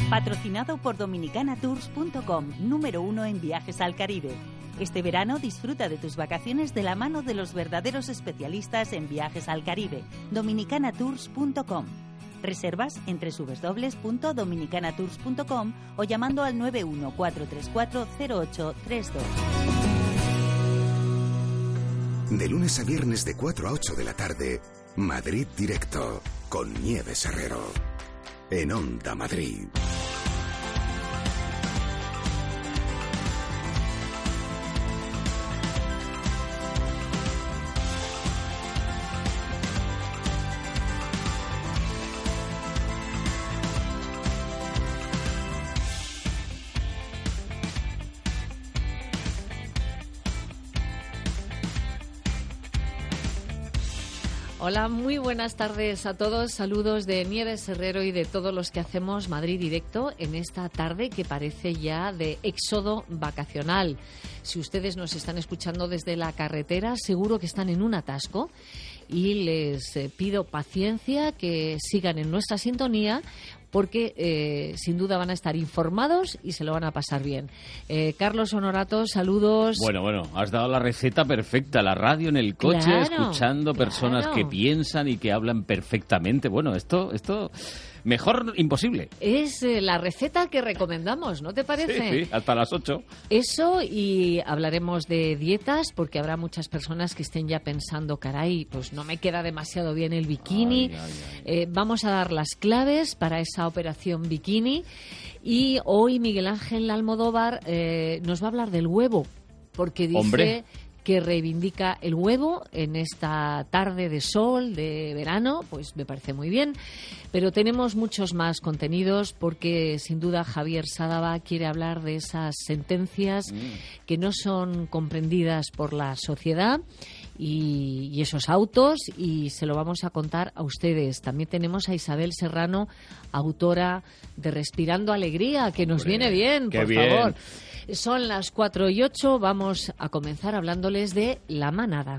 Patrocinado por dominicanatours.com, número 1 en viajes al Caribe. Este verano disfruta de tus vacaciones de la mano de los verdaderos especialistas en viajes al Caribe. dominicanatours.com. Reservas en www.dominicanatours.com o llamando al 914340832. De lunes a viernes de 4 a 8 de la tarde, Madrid Directo, con Nieves Herrero, en Onda Madrid. Hola, muy buenas tardes a todos. Saludos de Nieves Herrero y de todos los que hacemos Madrid Directo en esta tarde que parece ya de éxodo vacacional. Si ustedes nos están escuchando desde la carretera, seguro que están en un atasco y les pido paciencia, que sigan en nuestra sintonía, porque sin duda van a estar informados y se lo van a pasar bien. Carlos Honorato, saludos. Bueno, has dado la receta perfecta. La radio en el coche, Claro, escuchando personas que piensan y que hablan perfectamente. Bueno, esto mejor imposible. Es la receta que recomendamos, ¿no te parece? Sí, hasta las 8. Eso, y hablaremos de dietas, porque habrá muchas personas que estén ya pensando, caray, pues no me queda demasiado bien el bikini. Vamos a dar las claves para esa operación bikini. Y hoy Miguel Ángel Almodóvar nos va a hablar del huevo, porque dice que reivindica el huevo en esta tarde de sol, de verano, pues me parece muy bien. Pero tenemos muchos más contenidos, porque sin duda Javier Sádava quiere hablar de esas sentencias que no son comprendidas por la sociedad y esos autos, y se lo vamos a contar a ustedes. También tenemos a Isabel Serrano, autora de Respirando Alegría, que nos viene bien, por favor. Son las 4:08, vamos a comenzar hablándoles de La Manada.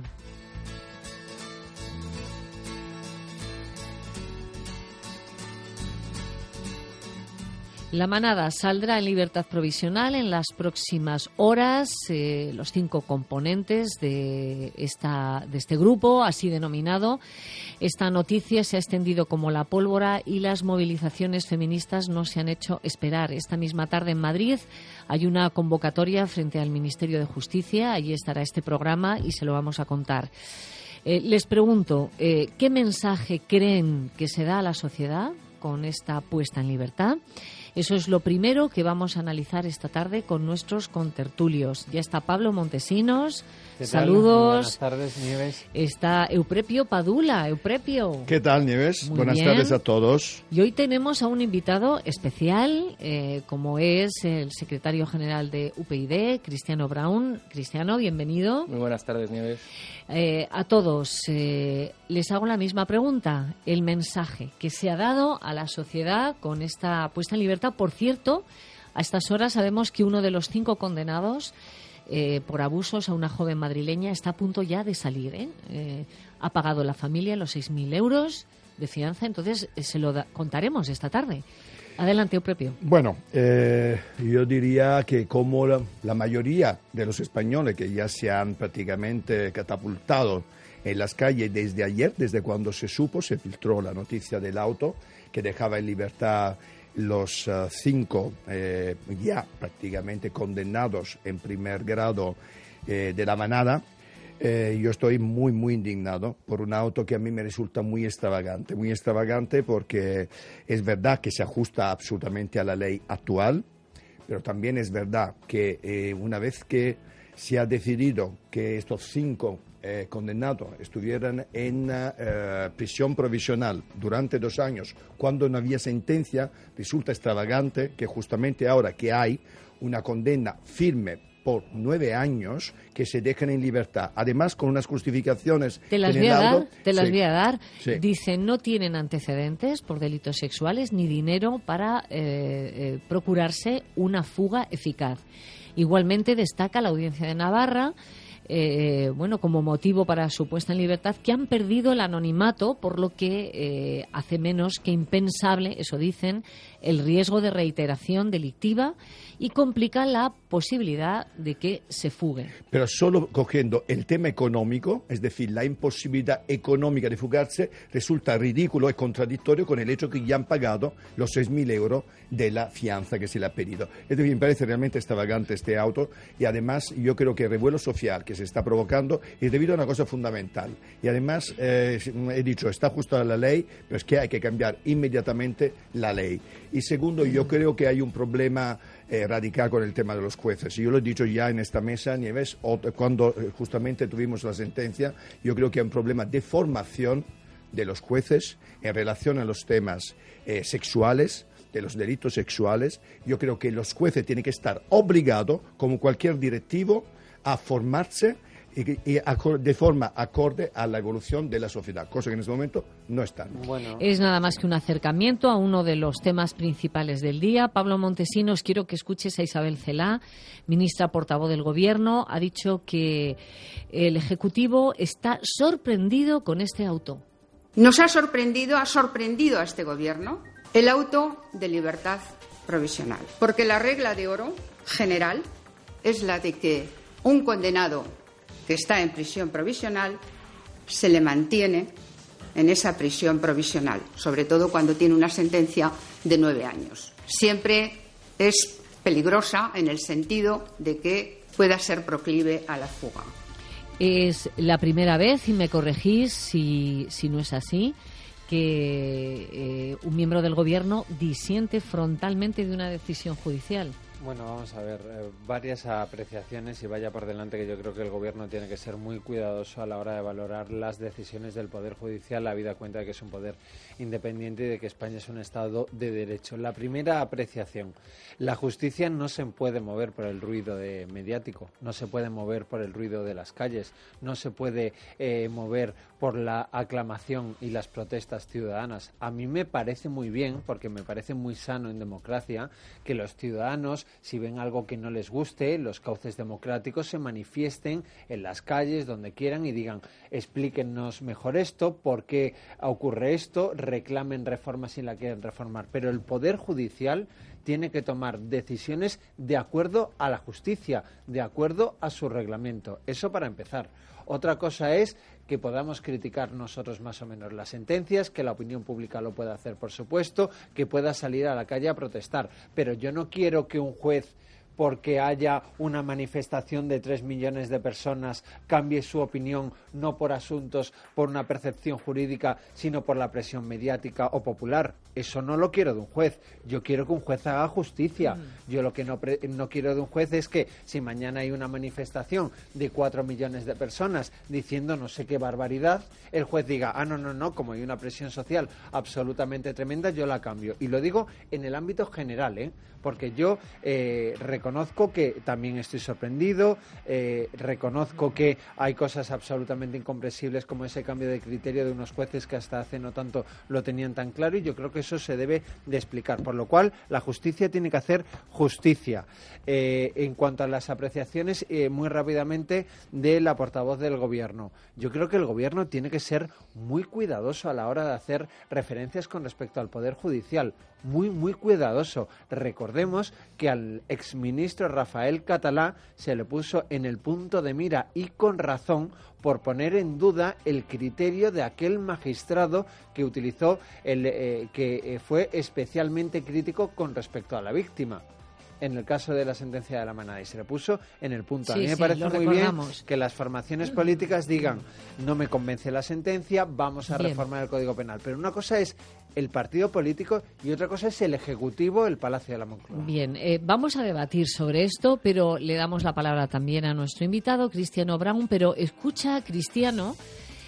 La Manada saldrá en libertad provisional en las próximas horas. Los 5 componentes de este grupo, así denominado. Esta noticia se ha extendido como la pólvora y las movilizaciones feministas no se han hecho esperar. Esta misma tarde en Madrid hay una convocatoria frente al Ministerio de Justicia. Allí estará este programa y se lo vamos a contar. Les pregunto, ¿qué mensaje creen que se da a la sociedad con esta puesta en libertad? Eso es lo primero que vamos a analizar esta tarde con nuestros contertulios. Ya está Pablo Montesinos. Saludos. Buenas tardes, Nieves. Está Euprepio Padula. Euprepio. ¿Qué tal, Nieves? Muy Buenas bien. tardes a todos. Y hoy tenemos a un invitado especial, como es el secretario general de UPyD, Cristiano Braun. Cristiano, bienvenido. Muy buenas tardes, Nieves. A todos les hago la misma pregunta. El mensaje que se ha dado a la sociedad con esta puesta en libertad. Por cierto, a estas horas sabemos que uno de los 5 condenados por abusos a una joven madrileña está a punto ya de salir. Ha pagado la familia los 6.000 euros de fianza, entonces se lo contaremos esta tarde. Adelante, Euprepio. Bueno, yo diría que como la mayoría de los españoles que ya se han prácticamente catapultado en las calles desde ayer, desde cuando se filtró la noticia del auto que dejaba en libertad los 5 ya prácticamente condenados en primer grado de La Manada. Yo estoy muy indignado por un auto que a mí me resulta muy extravagante porque es verdad que se ajusta absolutamente a la ley actual, pero también es verdad que una vez que se ha decidido que estos 5 condenados estuvieran en prisión provisional durante 2 años cuando no había sentencia, resulta extravagante que justamente ahora que hay una condena firme por 9 años que se dejen en libertad, además con unas justificaciones. Te las voy a dar. Sí. Dicen, no tienen antecedentes por delitos sexuales ni dinero para procurarse una fuga eficaz. Igualmente destaca la Audiencia de Navarra como motivo para su puesta en libertad, que han perdido el anonimato, por lo que hace menos que impensable, eso dicen, el riesgo de reiteración delictiva y complica la posibilidad de que se fugue. Pero solo cogiendo el tema económico, es decir, la imposibilidad económica de fugarse, resulta ridículo y contradictorio con el hecho que ya han pagado los 6.000 euros de la fianza que se le ha pedido. Es decir, me parece realmente extravagante este auto, y además yo creo que el revuelo social que se está provocando es debido a una cosa fundamental. Y además, he dicho, está ajustada la ley, pero es que hay que cambiar inmediatamente la ley. Y segundo, yo creo que hay un problema radical con el tema de los jueces. Y yo lo he dicho ya en esta mesa, Nieves, cuando justamente tuvimos la sentencia. Yo creo que hay un problema de formación de los jueces en relación a los temas sexuales, de los delitos sexuales. Yo creo que los jueces tienen que estar obligados, como cualquier directivo, a formarse y de forma acorde a la evolución de la sociedad, cosa que en este momento no están. Bueno. Es nada más que un acercamiento a uno de los temas principales del día. Pablo Montesinos, quiero que escuches a Isabel Celaá, ministra portavoz del Gobierno. Ha dicho que el Ejecutivo está sorprendido con este auto. Nos ha sorprendido a este Gobierno el auto de libertad provisional, porque la regla de oro general es la de que un condenado que está en prisión provisional se le mantiene en esa prisión provisional, sobre todo cuando tiene una sentencia de 9 años. Siempre es peligrosa en el sentido de que pueda ser proclive a la fuga. Es la primera vez, y me corregís si no es así, que un miembro del Gobierno disiente frontalmente de una decisión judicial. Bueno, vamos a ver, varias apreciaciones, y vaya por delante que yo creo que el Gobierno tiene que ser muy cuidadoso a la hora de valorar las decisiones del Poder Judicial, habida cuenta de que es un poder independiente y de que España es un Estado de Derecho. La primera apreciación: la justicia no se puede mover por el ruido mediático, no se puede mover por el ruido de las calles, no se puede mover por la aclamación y las protestas ciudadanas. A mí me parece muy bien, porque me parece muy sano en democracia, que los ciudadanos, si ven algo que no les guste, los cauces democráticos se manifiesten en las calles, donde quieran, y digan: explíquennos mejor esto, por qué ocurre esto, reclamen reformas si la quieren reformar. Pero el Poder Judicial tiene que tomar decisiones de acuerdo a la justicia, de acuerdo a su reglamento. Eso para empezar. Otra cosa es que podamos criticar nosotros más o menos las sentencias, que la opinión pública lo pueda hacer, por supuesto, que pueda salir a la calle a protestar. Pero yo no quiero que un juez, porque haya una manifestación de 3 millones de personas, cambie su opinión, no por asuntos, por una percepción jurídica, sino por la presión mediática o popular. Eso no lo quiero de un juez. Yo quiero que un juez haga justicia. Yo lo que no quiero de un juez es que, si mañana hay una manifestación de 4 millones de personas diciendo no sé qué barbaridad, el juez diga: no, como hay una presión social absolutamente tremenda, yo la cambio. Y lo digo en el ámbito general, porque yo reconozco que también estoy sorprendido, reconozco que hay cosas absolutamente incomprensibles, como ese cambio de criterio de unos jueces que hasta hace no tanto lo tenían tan claro, y yo creo que eso se debe de explicar, por lo cual la justicia tiene que hacer justicia. En cuanto a las apreciaciones, muy rápidamente, de la portavoz del Gobierno, yo creo que el Gobierno tiene que ser muy cuidadoso a la hora de hacer referencias con respecto al Poder Judicial, muy cuidadoso. Recordemos que al exministro Rafael Catalá se le puso en el punto de mira, y con razón, por poner en duda el criterio de aquel magistrado que utilizó, que fue especialmente crítico con respecto a la víctima, en el caso de la sentencia de la manada, y se le puso en el punto. A mí me parece muy bien que las formaciones políticas digan: no me convence la sentencia, vamos a reformar el Código Penal. Pero una cosa es el partido político y otra cosa es el Ejecutivo, el Palacio de la Moncloa. Bien, vamos a debatir sobre esto, pero le damos la palabra también a nuestro invitado, Cristiano Brown. Pero escucha, Cristiano,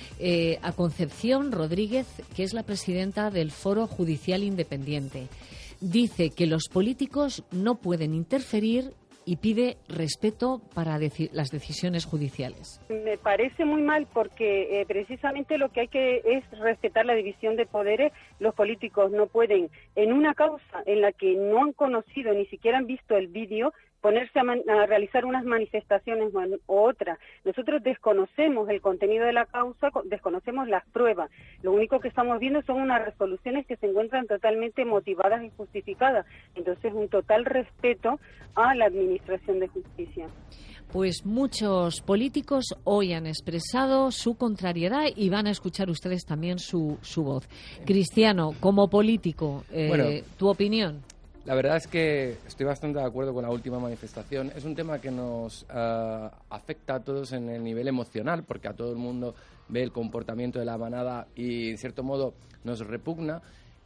a Concepción Rodríguez, que es la presidenta del Foro Judicial Independiente. Dice que los políticos no pueden interferir y pide respeto para las decisiones judiciales. Me parece muy mal, porque precisamente lo que hay que es respetar la división de poderes. Los políticos no pueden, en una causa en la que no han conocido, ni siquiera han visto el vídeo, ponerse a realizar unas manifestaciones o otras. Nosotros desconocemos el contenido de la causa, desconocemos las pruebas. Lo único que estamos viendo son unas resoluciones que se encuentran totalmente motivadas y justificadas. Entonces, un total respeto a la Administración de Justicia. Pues muchos políticos hoy han expresado su contrariedad y van a escuchar ustedes también su voz. Cristiano, como político, ¿tu opinión? La verdad es que estoy bastante de acuerdo con la última manifestación. Es un tema que nos afecta a todos en el nivel emocional, porque a todo el mundo ve el comportamiento de la manada y, en cierto modo, nos repugna.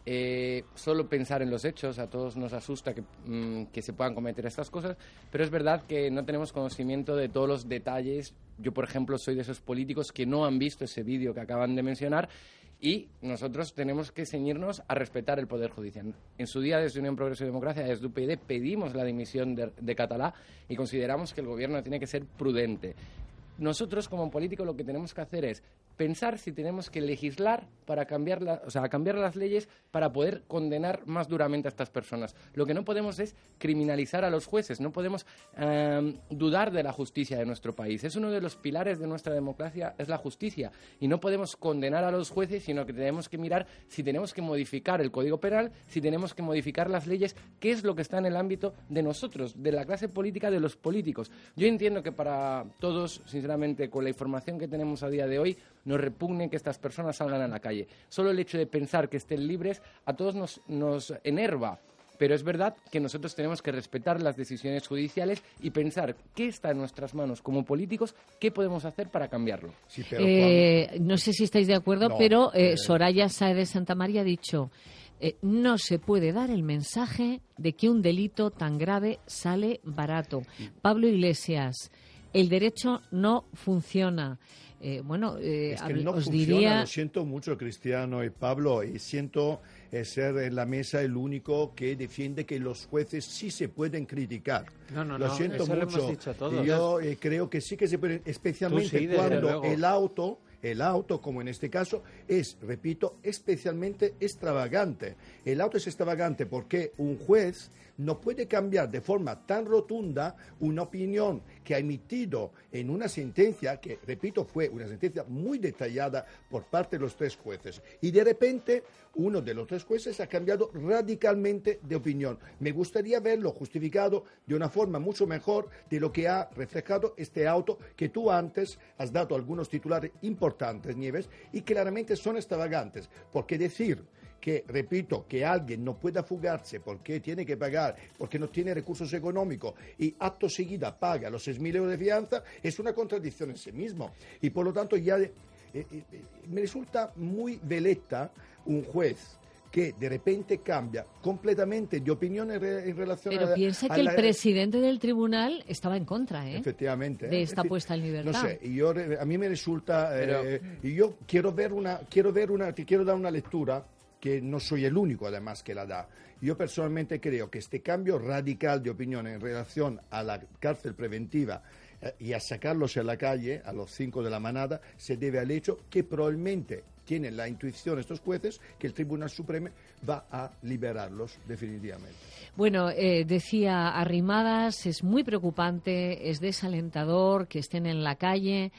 Solo pensar en los hechos, a todos nos asusta que se puedan cometer estas cosas, pero es verdad que no tenemos conocimiento de todos los detalles. Yo, por ejemplo, soy de esos políticos que no han visto ese vídeo que acaban de mencionar, y nosotros tenemos que ceñirnos a respetar el Poder Judicial. En su día, desde Unión Progreso y Democracia, desde UPyD, pedimos la dimisión de Català y consideramos que el Gobierno tiene que ser prudente. Nosotros, como políticos, lo que tenemos que hacer es pensar si tenemos que legislar para cambiar las leyes para poder condenar más duramente a estas personas. Lo que no podemos es criminalizar a los jueces, no podemos dudar de la justicia de nuestro país. Es uno de los pilares de nuestra democracia, es la justicia, y no podemos condenar a los jueces, sino que tenemos que mirar si tenemos que modificar el Código Penal, si tenemos que modificar las leyes, qué es lo que está en el ámbito de nosotros, de la clase política, de los políticos. Yo entiendo que para todos, sinceramente, con la información que tenemos a día de hoy, nos repugne que estas personas salgan a la calle. Solo el hecho de pensar que estén libres a todos nos enerva. Pero es verdad que nosotros tenemos que respetar las decisiones judiciales y pensar qué está en nuestras manos como políticos, qué podemos hacer para cambiarlo. Sí, no sé si estáis de acuerdo, pero Soraya Sáez de Santamaría ha dicho: no se puede dar el mensaje de que un delito tan grave sale barato. Pablo Iglesias: el derecho no funciona. Es que no os funciona, diría... Lo siento mucho, Cristiano y Pablo, y siento ser en la mesa el único que defiende que los jueces sí se pueden criticar. Lo siento eso mucho. Lo hemos dicho todos. Yo creo que sí que se pueden, especialmente cuando el auto, como en este caso, es, repito, especialmente extravagante. El auto es extravagante porque un juez no puede cambiar de forma tan rotunda una opinión que ha emitido en una sentencia que, repito, fue una sentencia muy detallada por parte de los tres jueces. Y de repente, uno de los tres jueces ha cambiado radicalmente de opinión. Me gustaría verlo justificado de una forma mucho mejor de lo que ha reflejado este auto que tú antes has dado algunos titulares importantes, Nieves, y claramente son extravagantes. Porque decir que, repito, que alguien no pueda fugarse porque tiene que pagar, porque no tiene recursos económicos y acto seguida paga los 6.000 euros de fianza, es una contradicción en sí mismo. Y por lo tanto ya me resulta muy veleta un juez que de repente cambia completamente de opinión en relación Pero piensa que el presidente del tribunal estaba en contra, efectivamente, de esta puesta en libertad. No sé, a mí me resulta... y yo quiero dar una lectura que no soy el único, además, que la da. Yo personalmente creo que este cambio radical de opinión en relación a la cárcel preventiva y a sacarlos a la calle, a los 5 de la manada, se debe al hecho que probablemente tienen la intuición estos jueces que el Tribunal Supremo va a liberarlos definitivamente. Bueno, decía Arrimadas, es muy preocupante, es desalentador que estén en la calle.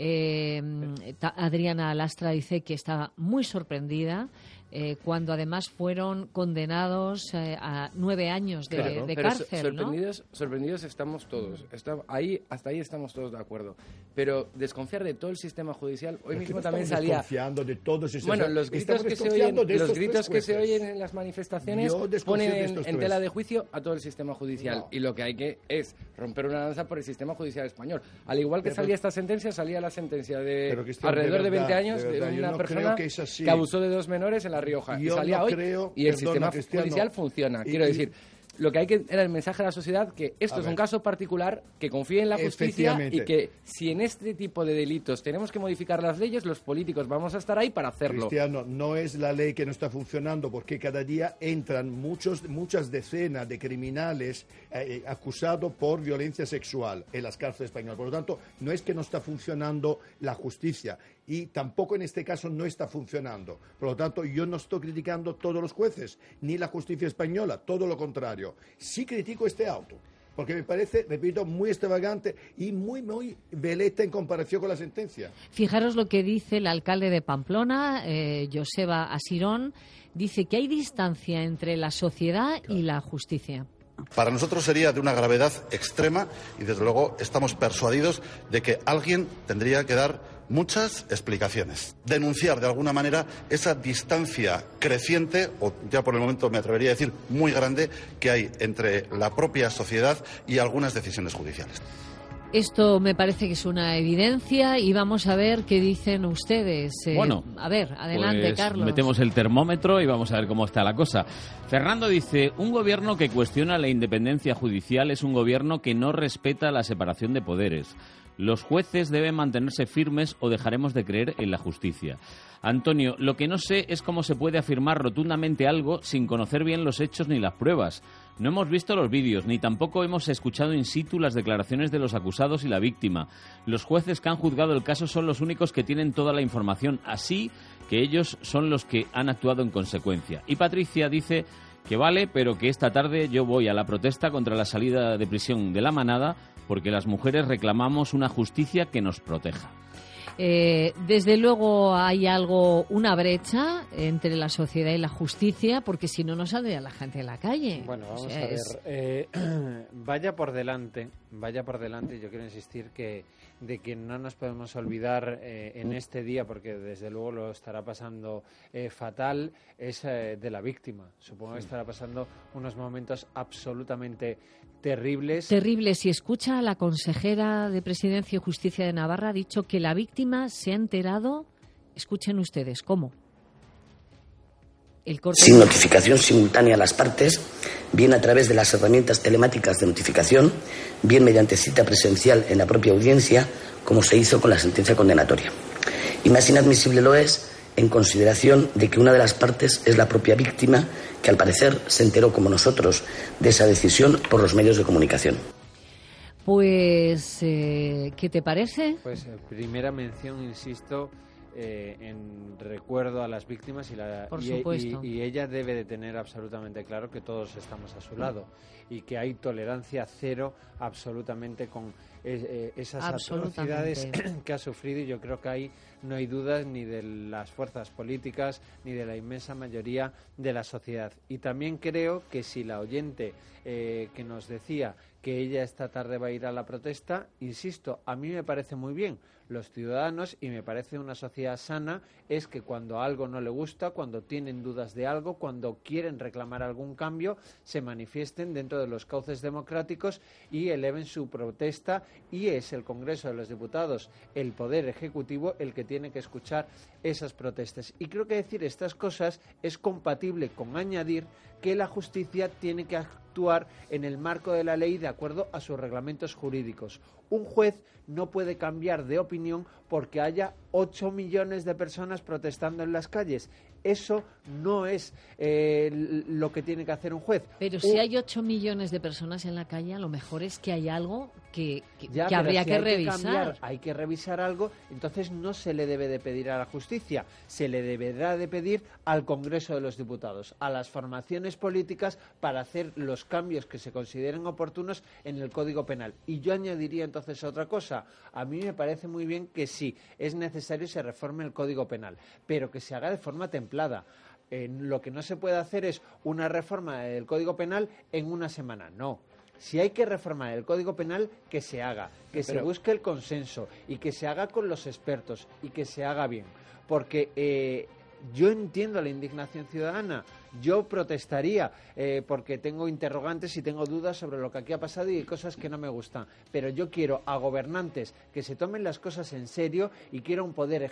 Adriana Lastra dice que está muy sorprendida cuando además fueron condenados a 9 años de cárcel, sorprendidos estamos todos. Hasta ahí estamos todos de acuerdo. Pero desconfiar de todo el sistema judicial, hoy mismo también salía... Desconfiando de todo el sistema. Bueno, los gritos que se oyen en las manifestaciones ponen en tela de juicio a todo el sistema judicial. No. Y lo que hay que es romper una lanza por el sistema judicial español. Al igual que salía esta sentencia, salía la sentencia de alrededor de 20 años de una persona que abusó de 2 menores en La Rioja. Y salía hoy y el sistema judicial funciona. Quiero decir, lo que hay que era el mensaje a la sociedad que esto es un caso particular, que confíe en la justicia y que si en este tipo de delitos tenemos que modificar las leyes, los políticos vamos a estar ahí para hacerlo. Cristiano, no es la ley que no está funcionando, porque cada día entran muchas decenas de criminales acusados por violencia sexual en las cárceles españolas. Por lo tanto, no es que no está funcionando la justicia, y tampoco en este caso no está funcionando. Por lo tanto, yo no estoy criticando todos los jueces, ni la justicia española, todo lo contrario. Sí critico este auto. porque me parece, repito, muy extravagante y muy veleta en comparación con la sentencia. Fijaros lo que dice el alcalde de Pamplona, Joseba Asirón, dice que hay distancia entre la sociedad y la justicia. Para nosotros sería de una gravedad extrema y, desde luego, estamos persuadidos de que alguien tendría que dar muchas explicaciones. Denunciar, de alguna manera, esa distancia creciente, o ya por el momento me atrevería a decir muy grande, que hay entre la propia sociedad y algunas decisiones judiciales. Esto me parece que es una evidencia y vamos a ver qué dicen ustedes. Bueno, a ver, adelante, pues Carlos. Metemos el termómetro y vamos a ver cómo está la cosa. Fernando dice, un gobierno que cuestiona la independencia judicial es un gobierno que no respeta la separación de poderes. Los jueces deben mantenerse firmes o dejaremos de creer en la justicia. Antonio, lo que no sé es cómo se puede afirmar rotundamente algo sin conocer bien los hechos ni las pruebas. No hemos visto los vídeos, ni tampoco hemos escuchado in situ las declaraciones de los acusados y la víctima. Los jueces que han juzgado el caso son los únicos que tienen toda la información, así que ellos son los que han actuado en consecuencia. Y Patricia dice que vale, pero que esta tarde yo voy a la protesta contra la salida de prisión de La Manada, porque las mujeres reclamamos una justicia que nos proteja. Desde luego hay una brecha entre la sociedad y la justicia, porque si no, no saldría la gente a la calle. Bueno, vamos a ver. Vaya por delante, yo quiero insistir de que no nos podemos olvidar en este día, porque desde luego lo estará pasando fatal, es de la víctima. Supongo que estará pasando unos momentos absolutamente terribles. Terribles. Y escucha a la consejera de Presidencia y Justicia de Navarra, ha dicho que la víctima se ha enterado, escuchen ustedes, ¿cómo? Sin notificación simultánea a las partes, bien a través de las herramientas telemáticas de notificación, bien mediante cita presencial en la propia audiencia, como se hizo con la sentencia condenatoria. Y más inadmisible lo es en consideración de que una de las partes es la propia víctima, que al parecer se enteró, como nosotros, de esa decisión por los medios de comunicación. Pues, ¿qué te parece? Pues, primera mención, insisto, en recuerdo a las víctimas y ella debe de tener absolutamente claro que todos estamos a su lado y que hay tolerancia cero absolutamente con esas atrocidades que ha sufrido, y yo creo que ahí no hay dudas ni de las fuerzas políticas ni de la inmensa mayoría de la sociedad. Y también creo que si la oyente que nos decía que ella esta tarde va a ir a la protesta, insisto, a mí me parece muy bien. Los ciudadanos, y me parece una sociedad sana, es que cuando algo no le gusta, cuando tienen dudas de algo, cuando quieren reclamar algún cambio, se manifiesten dentro de los cauces democráticos y eleven su protesta, y es el Congreso de los Diputados, el Poder Ejecutivo, el que tiene que escuchar esas protestas. Y creo que decir estas cosas es compatible con añadir que la justicia tiene que actuar en el marco de la ley de acuerdo a sus reglamentos jurídicos. Un juez no puede cambiar de opinión porque haya 8 millones de personas protestando en las calles. Eso no es lo que tiene que hacer un juez. Pero si hay 8 millones de personas en la calle, a lo mejor es que hay algo que habría que revisar. Hay que revisar algo, entonces no se le debe de pedir a la justicia, se le deberá de pedir al Congreso de los Diputados, a las formaciones políticas, para hacer los cambios que se consideren oportunos en el Código Penal. Y yo añadiría entonces otra cosa. A mí me parece muy bien que sí, es necesario se reforme el Código Penal, pero que se haga de forma templada. Lo que no se puede hacer es una reforma del Código Penal en una semana, no. Si hay que reformar el Código Penal, que se haga, se busque el consenso y que se haga con los expertos y que se haga bien. Porque yo entiendo la indignación ciudadana, yo protestaría porque tengo interrogantes y tengo dudas sobre lo que aquí ha pasado y hay cosas que no me gustan. Pero yo quiero a gobernantes que se tomen las cosas en serio y quiero un poder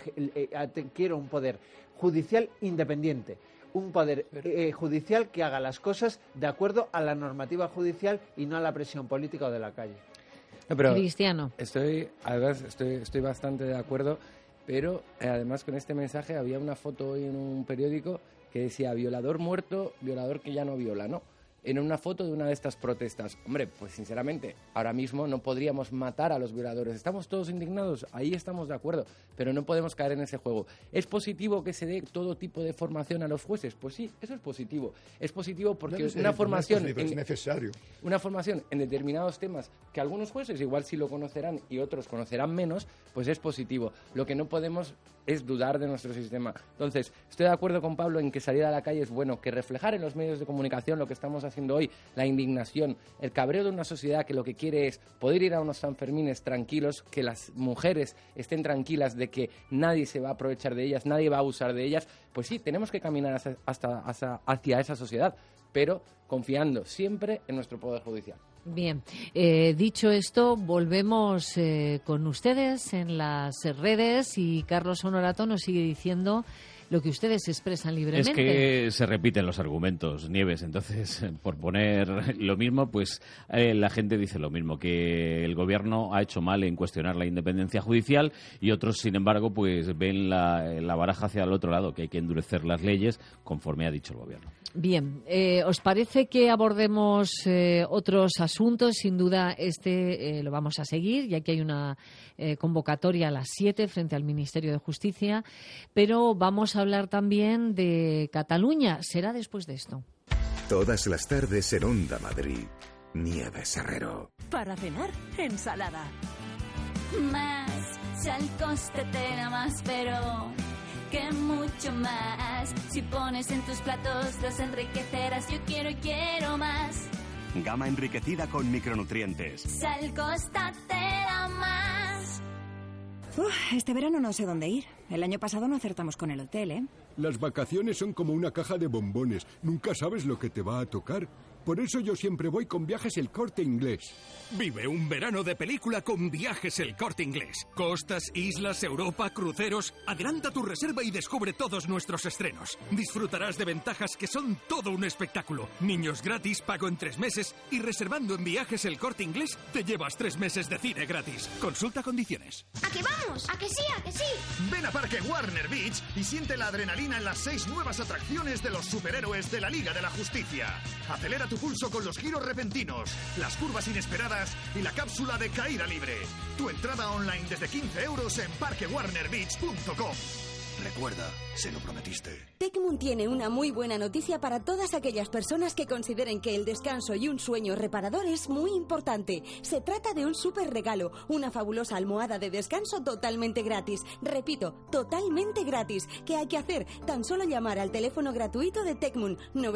judicial independiente. Un poder judicial que haga las cosas de acuerdo a la normativa judicial y no a la presión política o de la calle. No, pero Cristiano. Estoy bastante de acuerdo, pero además con este mensaje había una foto hoy en un periódico que decía violador muerto, violador que ya no viola, ¿no? En una foto de una de estas protestas. Hombre, pues sinceramente, ahora mismo no podríamos matar a los violadores. ¿Estamos todos indignados? Ahí estamos de acuerdo, pero no podemos caer en ese juego. ¿Es positivo que se dé todo tipo de formación a los jueces? Pues sí, eso es positivo. Es positivo porque una formación... Es necesario. una formación en determinados temas que algunos jueces igual sí lo conocerán y otros conocerán menos, pues es positivo. Lo que no podemos es dudar de nuestro sistema. Entonces, estoy de acuerdo con Pablo en que salir a la calle es bueno, que reflejar en los medios de comunicación lo que estamos haciendo hoy, la indignación, el cabreo de una sociedad que lo que quiere es poder ir a unos Sanfermines tranquilos, que las mujeres estén tranquilas de que nadie se va a aprovechar de ellas, nadie va a abusar de ellas. Pues sí, tenemos que caminar hacia esa sociedad, pero confiando siempre en nuestro Poder Judicial. Bien, dicho esto, volvemos con ustedes en las redes y Carlos Honorato nos sigue diciendo lo que ustedes expresan libremente. Es que se repiten los argumentos, Nieves, entonces, por poner lo mismo, pues la gente dice lo mismo, que el gobierno ha hecho mal en cuestionar la independencia judicial y otros, sin embargo, pues ven la baraja hacia el otro lado, que hay que endurecer las leyes conforme ha dicho el gobierno. Bien, ¿os parece que abordemos otros asuntos? Sin duda lo vamos a seguir, ya que hay una convocatoria a las 7 frente al Ministerio de Justicia, pero vamos a hablar también de Cataluña. Será después de esto. Todas las tardes en Onda Madrid, Nieves Herrero. Para cenar, ensalada. Más, si al coste te da más, pero que mucho más. Si pones en tus platos los enriquecerás. Yo quiero y quiero más. Gama enriquecida con micronutrientes. Sal Costa te da más. Este verano no sé dónde ir. El año pasado no acertamos con el hotel, ¿eh? Las vacaciones son como una caja de bombones. Nunca sabes lo que te va a tocar. Por eso yo siempre voy con Viajes El Corte Inglés. Vive un verano de película con Viajes El Corte Inglés. Costas, islas, Europa, cruceros. Adelanta tu reserva y descubre todos nuestros estrenos. Disfrutarás de ventajas que son todo un espectáculo. Niños gratis, pago en 3 meses y reservando en Viajes El Corte Inglés te llevas 3 meses de cine gratis. Consulta condiciones. ¿A qué vamos? ¿A que sí? ¿A que sí? Ven a Parque Warner Beach y siente la adrenalina en las 6 nuevas atracciones de los superhéroes de la Liga de la Justicia. Acelera tu pulso con los giros repentinos, las curvas inesperadas y la cápsula de caída libre. Tu entrada online desde 15 € en parquewarnerbeach.com. Recuerda, se lo prometiste. Tecmun tiene una muy buena noticia para todas aquellas personas que consideren que el descanso y un sueño reparador es muy importante. Se trata de un súper regalo, una fabulosa almohada de descanso totalmente gratis. Repito, totalmente gratis. ¿Qué hay que hacer? Tan solo llamar al teléfono gratuito de Tecmun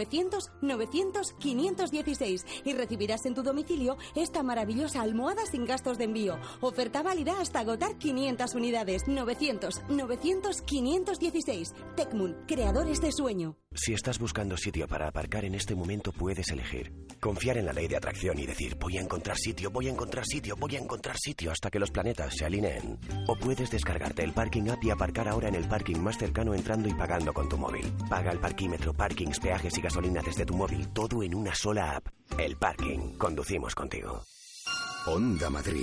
900-900-516 y recibirás en tu domicilio esta maravillosa almohada sin gastos de envío. Oferta válida hasta agotar 500 unidades. 900-900-516. Tecmun, creadores de sueño. Si estás buscando sitio para aparcar en este momento, puedes elegir. Confiar en la ley de atracción y decir, voy a encontrar sitio, voy a encontrar sitio, voy a encontrar sitio hasta que los planetas se alineen. O puedes descargarte el Parking App y aparcar ahora en el parking más cercano entrando y pagando con tu móvil. Paga el parquímetro, parkings, peajes y gasolina desde tu móvil, todo en una sola app. El Parking. Conducimos contigo. Onda Madrid.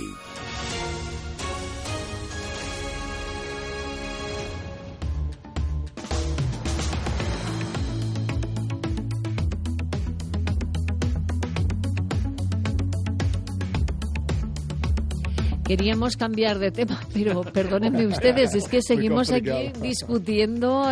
Queríamos cambiar de tema, pero perdónenme ustedes, es que seguimos aquí discutiendo,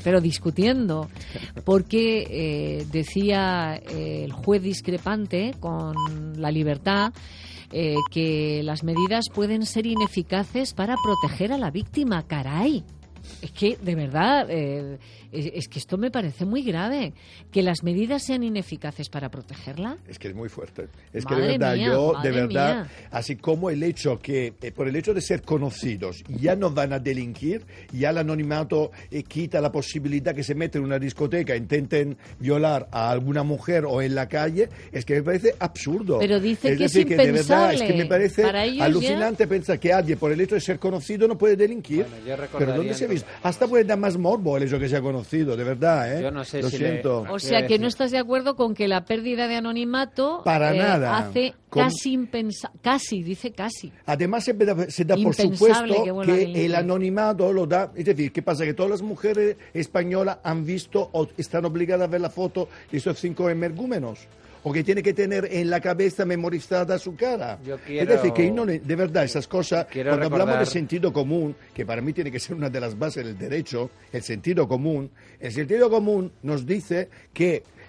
porque decía el juez discrepante con La Libertad que las medidas pueden ser ineficaces para proteger a la víctima. ¡Caray! Es que, de verdad, es que esto me parece muy grave. Que las medidas sean ineficaces para protegerla. Es que es muy fuerte. Es Madre que de verdad, mía. Así como el hecho que, por el hecho de ser conocidos, ya no van a delinquir, ya el anonimato quita la posibilidad que se meten en una discoteca, intenten violar a alguna mujer o en la calle, es que me parece absurdo. Pero dice que es decir, impensable. Que de verdad, es que me parece Para ellos alucinante pensar que alguien, por el hecho de ser conocido, no puede delinquir. Bueno, pero ¿dónde se ha visto? Hasta puede dar más morbo el hecho que sea conocido, de verdad, ¿eh? Yo no sé Lo si siento. O sea, que no estás de acuerdo con que la pérdida de anonimato para nada hace casi impensable. Casi, dice casi. Además, se da por supuesto que el anonimato lo da. Es decir, ¿qué pasa? Que todas las mujeres españolas han visto o están obligadas a ver la foto de esos 5 energúmenos. O que tiene que tener en la cabeza memorizada su cara. Es decir, que no, de verdad, esas cosas, cuando hablamos de sentido común, que para mí tiene que ser una de las bases del derecho, el sentido común nos dice que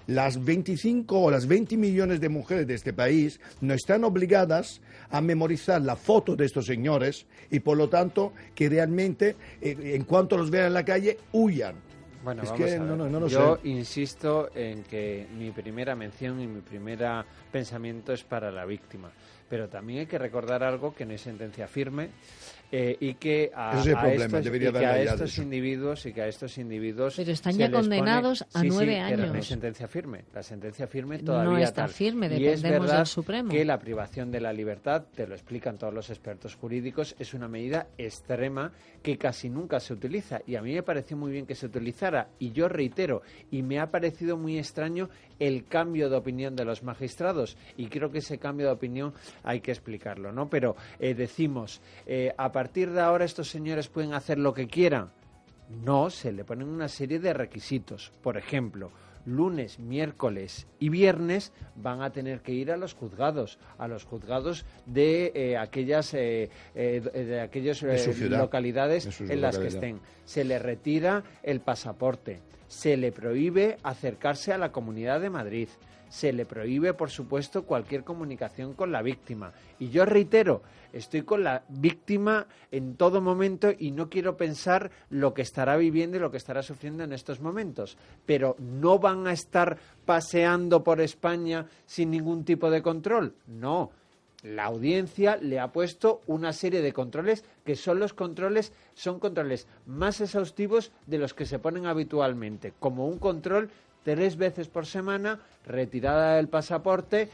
las 25 o las 20 millones de mujeres de este país no están obligadas a memorizar la foto de estos señores y, por lo tanto, que realmente, en cuanto los vean en la calle, huyan. Bueno, es vamos que a ver. no lo Yo sé. insisto en que mi primera mención y mi primer pensamiento es para la víctima. Pero también hay que recordar algo que no es sentencia firme y que a estos individuos pero están ya condenados a 9 años. Pero no hay sentencia firme. La sentencia firme todavía no está firme, y es dependemos verdad del Supremo. Que la privación de la libertad, te lo explican todos los expertos jurídicos, es una medida extrema que casi nunca se utiliza, y a mí me pareció muy bien que se utilizara, y yo reitero, y me ha parecido muy extraño el cambio de opinión de los magistrados, y creo que ese cambio de opinión hay que explicarlo, ¿no? Pero decimos, a partir de ahora estos señores pueden hacer lo que quieran. No, se le ponen una serie de requisitos. Por ejemplo, lunes, miércoles y viernes van a tener que ir a los juzgados de aquellas localidades en las que estén. Se le retira el pasaporte, se le prohíbe acercarse a la Comunidad de Madrid, se le prohíbe, por supuesto, cualquier comunicación con la víctima. Y yo reitero, estoy con la víctima en todo momento y no quiero pensar lo que estará viviendo y lo que estará sufriendo en estos momentos. Pero no van a estar paseando por España sin ningún tipo de control. No. La audiencia le ha puesto una serie de controles que son controles más exhaustivos de los que se ponen habitualmente, como un control 3 veces por semana, retirada del pasaporte,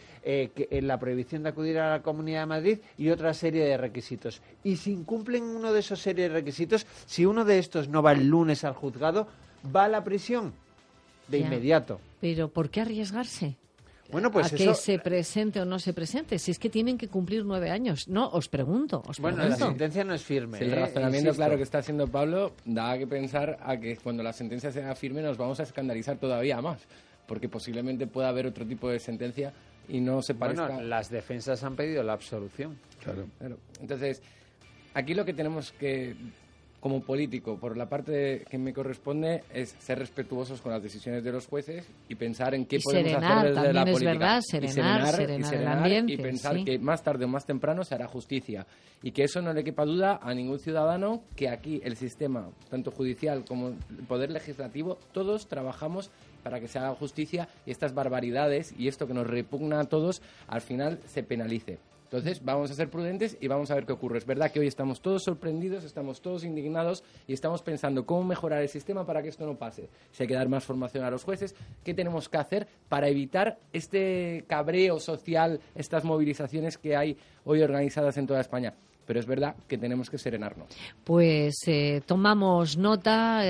la prohibición de acudir a la Comunidad de Madrid y otra serie de requisitos. Y si incumplen uno de esos series de requisitos, si uno de estos no va el lunes al juzgado, va a la prisión de inmediato. Pero ¿por qué arriesgarse? Bueno, pues a que se presente o no se presente, si es que tienen que cumplir 9 años. No, os pregunto. Bueno, la sentencia no es firme. Sí, el razonamiento claro que está haciendo Pablo da que pensar a que cuando la sentencia sea firme nos vamos a escandalizar todavía más, porque posiblemente pueda haber otro tipo de sentencia y no se parezca... Bueno, las defensas han pedido la absolución. Claro. Entonces, aquí lo que tenemos que... Como político, por la parte que me corresponde, es ser respetuosos con las decisiones de los jueces y pensar en qué podemos hacer desde la política. Verdad, serenar el ambiente, y pensar que más tarde o más temprano se hará justicia. Y que eso no le quepa duda a ningún ciudadano, que aquí el sistema, tanto judicial como el poder legislativo, todos trabajamos para que se haga justicia y estas barbaridades y esto que nos repugna a todos, al final se penalice. Entonces, vamos a ser prudentes y vamos a ver qué ocurre. Es verdad que hoy estamos todos sorprendidos, estamos todos indignados y estamos pensando cómo mejorar el sistema para que esto no pase. Si hay que dar más formación a los jueces, ¿qué tenemos que hacer para evitar este cabreo social, estas movilizaciones que hay hoy organizadas en toda España? Pero es verdad que tenemos que serenarnos. Pues tomamos nota,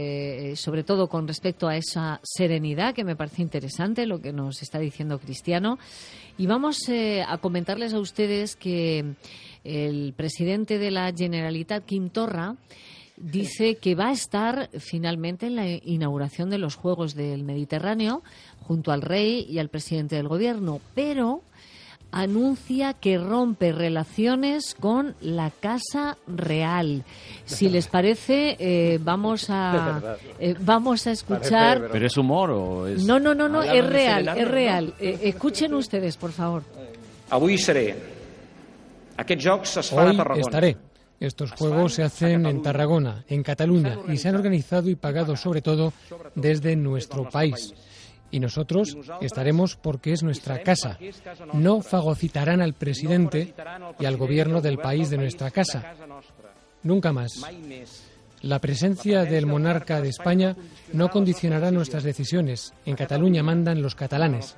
sobre todo con respecto a esa serenidad, que me parece interesante lo que nos está diciendo Cristiano. Y vamos a comentarles a ustedes que el presidente de la Generalitat, Quim Torra, dice que va a estar finalmente en la inauguración de los Juegos del Mediterráneo junto al rey y al presidente del gobierno, pero anuncia que rompe relaciones con la Casa Real. Si les parece, vamos a escuchar... ¿Pero es humor o es...? No, es real, es real. Escuchen ustedes, por favor. Hoy estaré. Estos Juegos se hacen en Tarragona, en Cataluña, y se han organizado y pagado sobre todo desde nuestro país. Y nosotros estaremos porque es nuestra casa. No fagocitarán al presidente y al gobierno del país de nuestra casa. Nunca más. La presencia del monarca de España no condicionará nuestras decisiones. En Cataluña mandan los catalanes.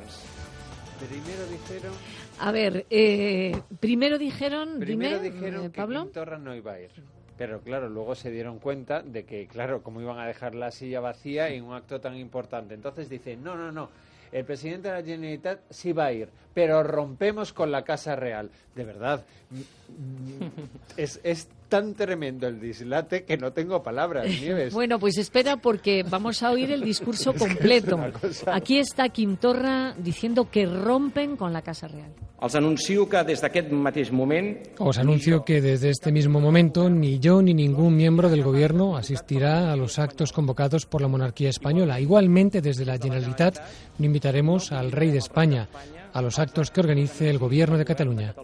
A ver, primero dijeron, Pablo, que Torra no iba a ir. Pero claro, luego se dieron cuenta de que, claro, cómo iban a dejar la silla vacía en un acto tan importante. Entonces dicen, no, el presidente de la Generalitat sí va a ir, pero rompemos con la Casa Real. De verdad, es tan tremendo el dislate que no tengo palabras, Nieves. Bueno, pues espera porque vamos a oír el discurso completo. Aquí está Quim Torra diciendo que rompen con la Casa Real. Os anuncio que desde aquest mateix moment... Os anuncio que desde este mismo momento ni yo ni ningún miembro del Gobierno asistirá a los actos convocados por la monarquía española. Igualmente, desde la Generalitat no invitaremos al rey de España a los actos que organice el Gobierno de Cataluña.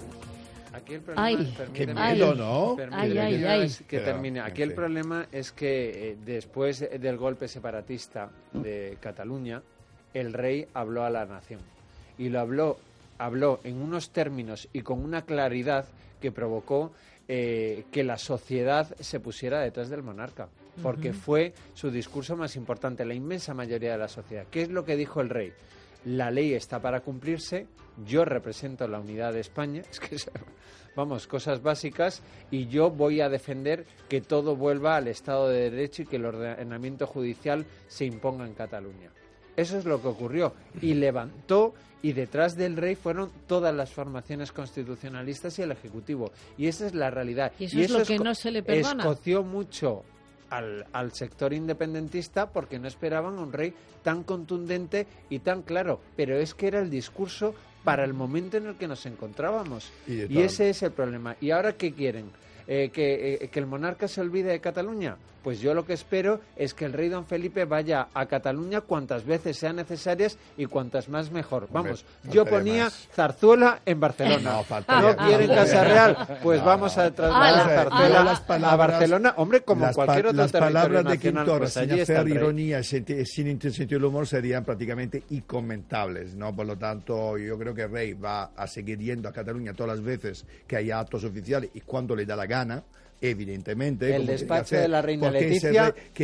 Ay, qué miedo, ¿no? Que termine. Aquí el problema es que después del golpe separatista de Cataluña, el rey habló a la nación. Y lo habló en unos términos y con una claridad que provocó que la sociedad se pusiera detrás del monarca. Porque fue su discurso más importante, la inmensa mayoría de la sociedad. ¿Qué es lo que dijo el rey? La ley está para cumplirse, yo represento la unidad de España, es que vamos, cosas básicas, y yo voy a defender que todo vuelva al Estado de Derecho y que el ordenamiento judicial se imponga en Cataluña. Eso es lo que ocurrió, y levantó, y detrás del rey fueron todas las formaciones constitucionalistas y el Ejecutivo, y esa es la realidad. Y eso es lo que no se le perdona. Escoció mucho al sector independentista porque no esperaban a un rey tan contundente y tan claro, pero es que era el discurso para el momento en el que nos encontrábamos y ese es el problema. ¿Y ahora qué quieren? ¿Que el monarca se olvide de Cataluña? Pues yo lo que espero es que el rey don Felipe vaya a Cataluña cuantas veces sean necesarias y cuantas más mejor. Vamos, yo ponía Zarzuela en Barcelona. No quieren Casa Real, pues vamos a trasladar Zarzuela a Barcelona. Hombre, como cualquier otro territorio palabras de Quim nacional, Torra, pues sin allí está hacer el rey. ironía, sin sentido del humor, serían prácticamente incomentables, ¿no? Por lo tanto, yo creo que el rey va a seguir yendo a Cataluña todas las veces que haya actos oficiales y cuando le da la gana. Evidentemente, el despacho de la reina Leticia que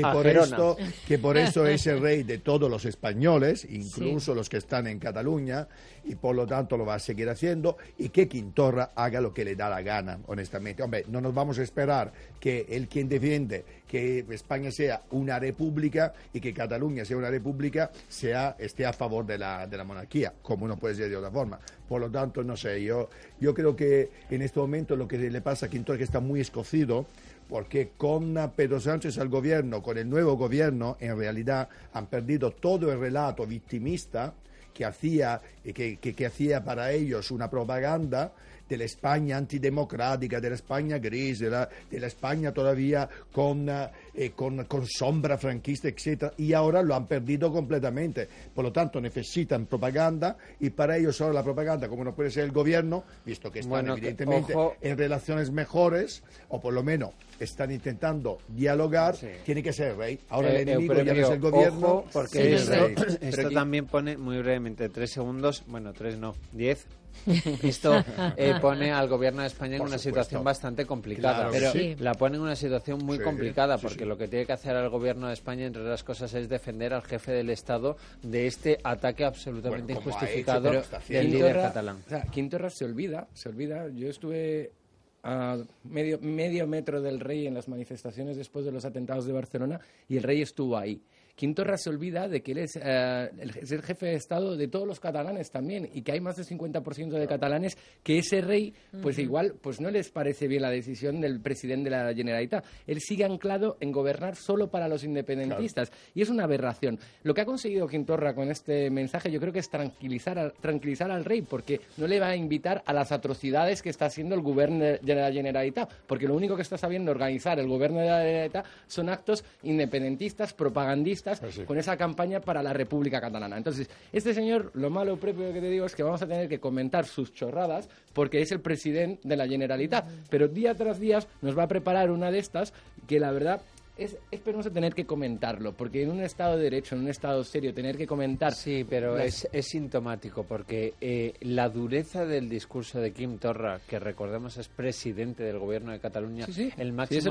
por eso es el rey de todos los españoles, incluso los que están en Cataluña, y por lo tanto lo va a seguir haciendo, y que Quim Torra haga lo que le da la gana, honestamente. Hombre, no nos vamos a esperar que él quien defiende que España sea una república y que Cataluña sea una república esté a favor de la monarquía, como no puede ser de otra forma. Por lo tanto, no sé, yo creo que en este momento lo que le pasa a Quim Torra es que está muy escocido, porque con Pedro Sánchez al gobierno, con el nuevo gobierno, en realidad han perdido todo el relato victimista que hacía para ellos una propaganda de la España antidemocrática, de la España gris, de la España todavía con sombra franquista, etcétera, y ahora lo han perdido completamente. Por lo tanto, necesitan propaganda, y para ellos ahora la propaganda, como no puede ser el gobierno, visto que están evidentemente en relaciones mejores, o por lo menos están intentando dialogar, tiene que ser el rey. Ahora el enemigo ya no es el gobierno, porque es el rey. Esto también pone, muy brevemente, 3 segundos, bueno, 3 no, 10. Esto pone al gobierno de España en una situación bastante complicada, Claro, pero sí. la pone en una situación muy complicada, porque sí. lo que tiene que hacer el gobierno de España, entre otras cosas, es defender al jefe del Estado de este ataque absolutamente injustificado del líder catalán. O sea, Quim Torra se olvida, yo estuve a medio metro del rey en las manifestaciones después de los atentados de Barcelona y el rey estuvo ahí. Quim Torra se olvida de que él es el jefe de Estado de todos los catalanes también, y que hay más del 50% de catalanes que ese rey, pues igual, pues no les parece bien la decisión del presidente de la Generalitat. Él sigue anclado en gobernar solo para los independentistas, y es una aberración. Lo que ha conseguido Quim Torra con este mensaje, yo creo que es tranquilizar al rey, porque no le va a invitar a las atrocidades que está haciendo el gobierno de la Generalitat, porque lo único que está sabiendo organizar el gobierno de la Generalitat son actos independentistas, propagandistas, con esa campaña para la República Catalana. Entonces, este señor, lo malo propio que te digo es que vamos a tener que comentar sus chorradas porque es el presidente de la Generalitat, pero día tras día nos va a preparar una de estas que la verdad esperemos a tener que comentarlo, porque en un Estado de Derecho, en un Estado serio, tener que comentar... Sí, pero es sintomático, porque la dureza del discurso de Quim Torra, que recordemos es presidente del gobierno de Cataluña, el máximo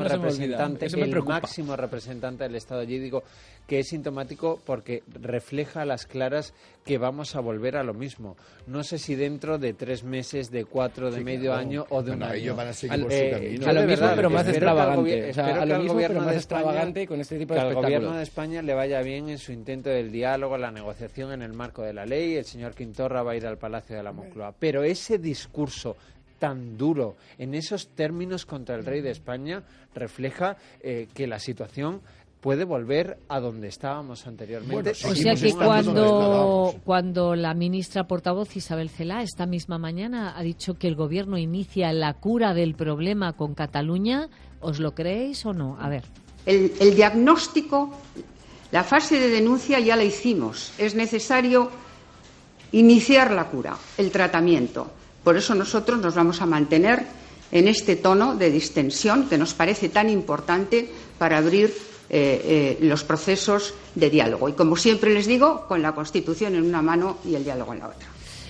máximo representante del Estado allí, digo que es sintomático porque refleja a las claras que vamos a volver a lo mismo. No sé si dentro de 3 meses, de 4, de medio año o de un año. Ellos van a seguir por su camino. A lo mismo, pero más extravagante. A lo mismo, pero más extravagante con este tipo de espectáculo. Que al gobierno de España le vaya bien en su intento del diálogo, la negociación en el marco de la ley. El señor Quim Torra va a ir al Palacio de la Moncloa. Pero ese discurso tan duro en esos términos contra el rey de España refleja que la situación puede volver a donde estábamos anteriormente. O sea que cuando la ministra portavoz Isabel Celaá esta misma mañana ha dicho que el gobierno inicia la cura del problema con Cataluña, ¿os lo creéis o no? A ver. El diagnóstico, la fase de denuncia ya la hicimos. Es necesario iniciar la cura, el tratamiento. Por eso nosotros nos vamos a mantener en este tono de distensión que nos parece tan importante para abrir los procesos de diálogo. Y como siempre les digo, con la Constitución en una mano y el diálogo en la otra.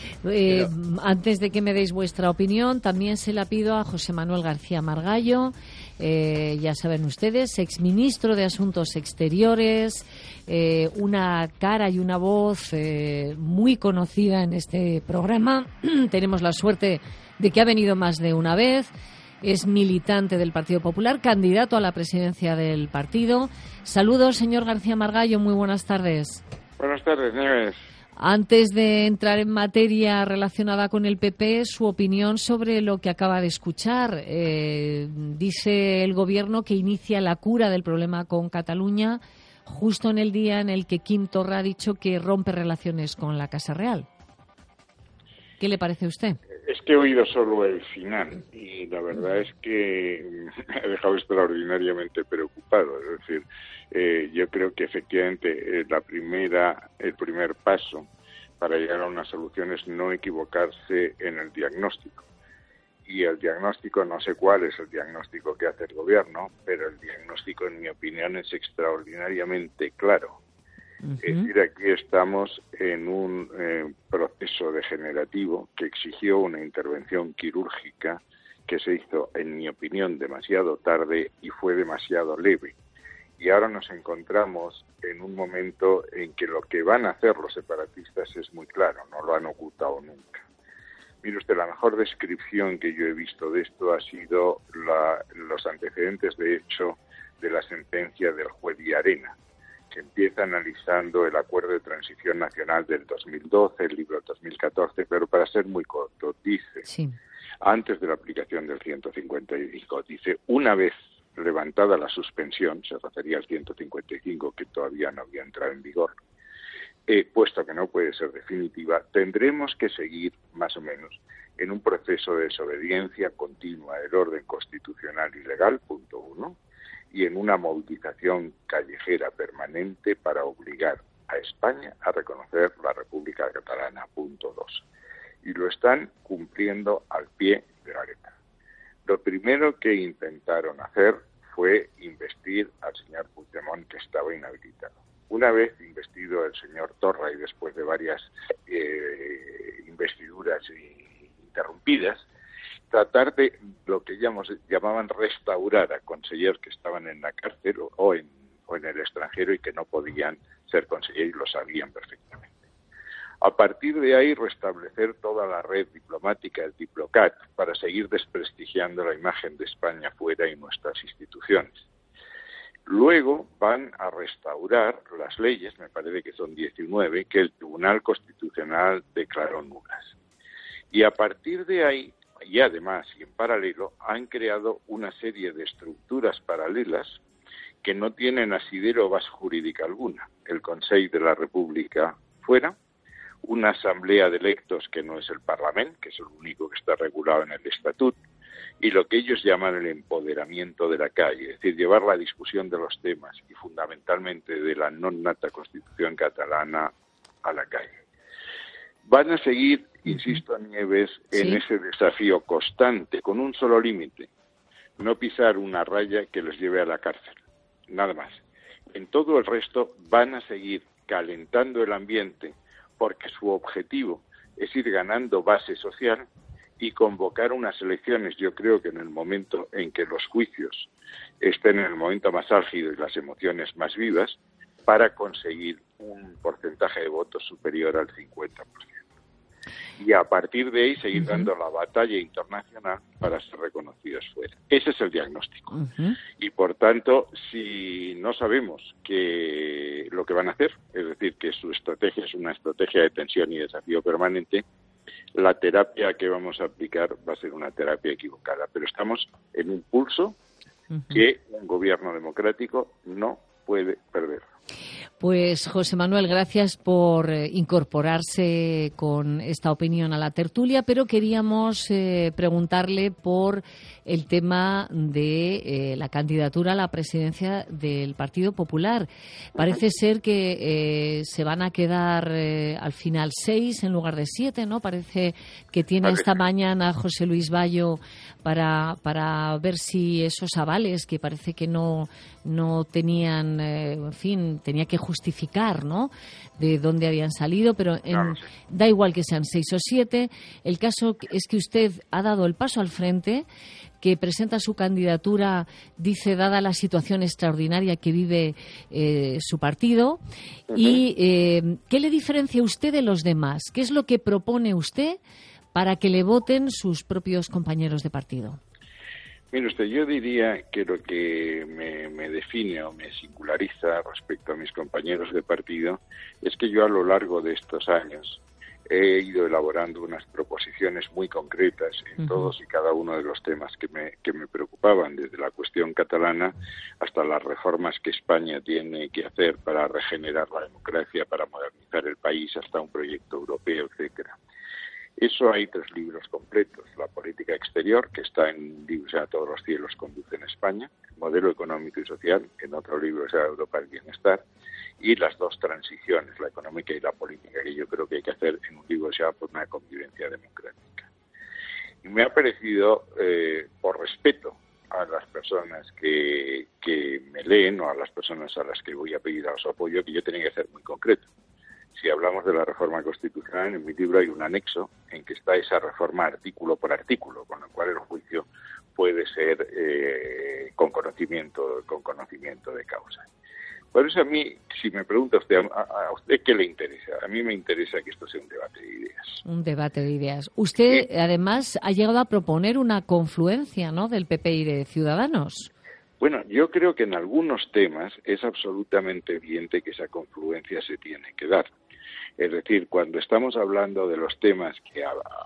Antes de que me deis vuestra opinión, también se la pido a José Manuel García Margallo, ya saben ustedes, exministro de Asuntos Exteriores, una cara y una voz muy conocida en este programa. Tenemos la suerte de que ha venido más de una vez. Es militante del Partido Popular, candidato a la presidencia del partido. Saludos, señor García Margallo, muy buenas tardes. Buenas tardes, Nieves. Antes de entrar en materia relacionada con el PP, su opinión sobre lo que acaba de escuchar. Dice el Gobierno que inicia la cura del problema con Cataluña justo en el día en el que Quim Torra ha dicho que rompe relaciones con la Casa Real. ¿Qué le parece a usted? Es que he oído solo el final y la verdad es que me ha dejado extraordinariamente preocupado. Es decir, yo creo que efectivamente el primer paso para llegar a una solución es no equivocarse en el diagnóstico. Y el diagnóstico, no sé cuál es el diagnóstico que hace el gobierno, pero el diagnóstico, en mi opinión, es extraordinariamente claro. Es decir, aquí estamos en un proceso degenerativo que exigió una intervención quirúrgica que se hizo, en mi opinión, demasiado tarde y fue demasiado leve. Y ahora nos encontramos en un momento en que lo que van a hacer los separatistas es muy claro, no lo han ocultado nunca. Mire usted, la mejor descripción que yo he visto de esto ha sido los antecedentes de hecho de la sentencia del juez Llarena, que empieza analizando el Acuerdo de Transición Nacional del 2012, el libro 2014, pero para ser muy corto, dice, antes de la aplicación del 155, dice, una vez levantada la suspensión, se refería al 155 que todavía no había entrado en vigor, puesto que no puede ser definitiva, tendremos que seguir, más o menos, en un proceso de desobediencia continua del orden constitucional y legal, punto uno, y en una movilización callejera permanente para obligar a España a reconocer la República Catalana, punto 2. Y lo están cumpliendo al pie de la letra. Lo primero que intentaron hacer fue investir al señor Puigdemont, que estaba inhabilitado. Una vez investido el señor Torra y después de varias investiduras interrumpidas, tratar de lo que llamaban restaurar a consejeros que estaban en la cárcel o en el extranjero y que no podían ser consejeros y lo sabían perfectamente. A partir de ahí, restablecer toda la red diplomática, el Diplocat, para seguir desprestigiando la imagen de España fuera y nuestras instituciones. Luego van a restaurar las leyes, me parece que son 19, que el Tribunal Constitucional declaró nulas. Y a partir de ahí, y además, y en paralelo, han creado una serie de estructuras paralelas que no tienen asidero o base jurídica alguna. El Consell de la República fuera, una asamblea de electos que no es el Parlamento, que es el único que está regulado en el Estatut, y lo que ellos llaman el empoderamiento de la calle, es decir, llevar la discusión de los temas y fundamentalmente de la non nata Constitución catalana a la calle. Van a seguir, insisto, Nieves, en ese desafío constante, con un solo límite, no pisar una raya que los lleve a la cárcel, nada más. En todo el resto van a seguir calentando el ambiente porque su objetivo es ir ganando base social y convocar unas elecciones, yo creo que en el momento en que los juicios estén en el momento más álgido y las emociones más vivas, para conseguir un porcentaje de votos superior al 50%. Y a partir de ahí seguir dando la batalla internacional para ser reconocidos fuera. Ese es el diagnóstico. Y por tanto, si no sabemos lo que van a hacer, es decir, que su estrategia es una estrategia de tensión y desafío permanente, la terapia que vamos a aplicar va a ser una terapia equivocada. Pero estamos en un pulso que un gobierno democrático no puede perder. Pues José Manuel, gracias por incorporarse con esta opinión a la tertulia, pero queríamos preguntarle por el tema de la candidatura a la presidencia del Partido Popular. Parece ser que se van a quedar al final 6 en lugar de 7, ¿no? Parece que tiene esta mañana José Luis Bayo para ver si esos avales que parece que no tenían, en fin, tenía que justificar, ¿no?, de dónde habían salido, pero da igual que sean 6 o 7. El caso es que usted ha dado el paso al frente, que presenta su candidatura, dice, dada la situación extraordinaria que vive su partido. ¿Y qué le diferencia usted de los demás? ¿Qué es lo que propone usted para que le voten sus propios compañeros de partido? Mire usted, yo diría que lo que me define o me singulariza respecto a mis compañeros de partido es que yo a lo largo de estos años he ido elaborando unas proposiciones muy concretas en todos y cada uno de los temas que me preocupaban, desde la cuestión catalana hasta las reformas que España tiene que hacer para regenerar la democracia, para modernizar el país, hasta un proyecto europeo, etcétera. Eso hay 3 libros completos: la política exterior, que está en un libro, o sea, Todos los cielos conducen a España; el modelo económico y social, en otro libro, o sea, Europa del bienestar; y las 2 transiciones, la económica y la política, que yo creo que hay que hacer en un libro que se llama Por una convivencia democrática. Y me ha parecido, por respeto a las personas que me leen o a las personas a las que voy a pedir su apoyo, que yo tenía que ser muy concreto. Si hablamos de la reforma constitucional, en mi libro hay un anexo en que está esa reforma artículo por artículo, con lo cual el juicio puede ser con conocimiento de causa. Por eso a mí, si me pregunta usted, ¿a usted qué le interesa? A mí me interesa que esto sea un debate de ideas. Un debate de ideas. Usted, además, ha llegado a proponer una confluencia, ¿no?, del PP y de Ciudadanos. Bueno, yo creo que en algunos temas es absolutamente evidente que esa confluencia se tiene que dar. Es decir, cuando estamos hablando de los temas que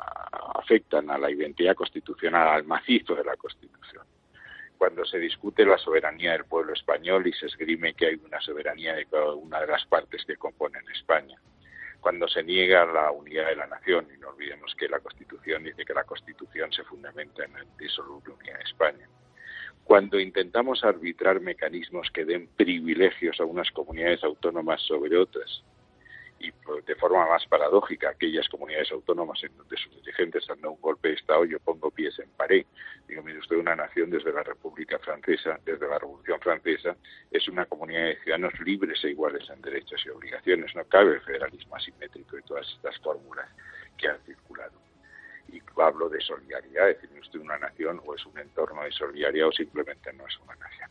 afectan a la identidad constitucional, al macizo de la Constitución, cuando se discute la soberanía del pueblo español y se esgrime que hay una soberanía de cada una de las partes que componen España, cuando se niega la unidad de la nación, y no olvidemos que la Constitución dice que la Constitución se fundamenta en la indisoluble unidad de España, cuando intentamos arbitrar mecanismos que den privilegios a unas comunidades autónomas sobre otras, y de forma más paradójica, aquellas comunidades autónomas en donde sus dirigentes han dado un golpe de Estado, yo pongo pies en pared. Digo, mire usted, una nación desde la República Francesa, desde la Revolución Francesa, es una comunidad de ciudadanos libres e iguales en derechos y obligaciones. No cabe el federalismo asimétrico y todas estas fórmulas que han circulado. Y hablo de solidaridad, es decir, usted, una nación o es un entorno de solidaridad o simplemente no es una nación.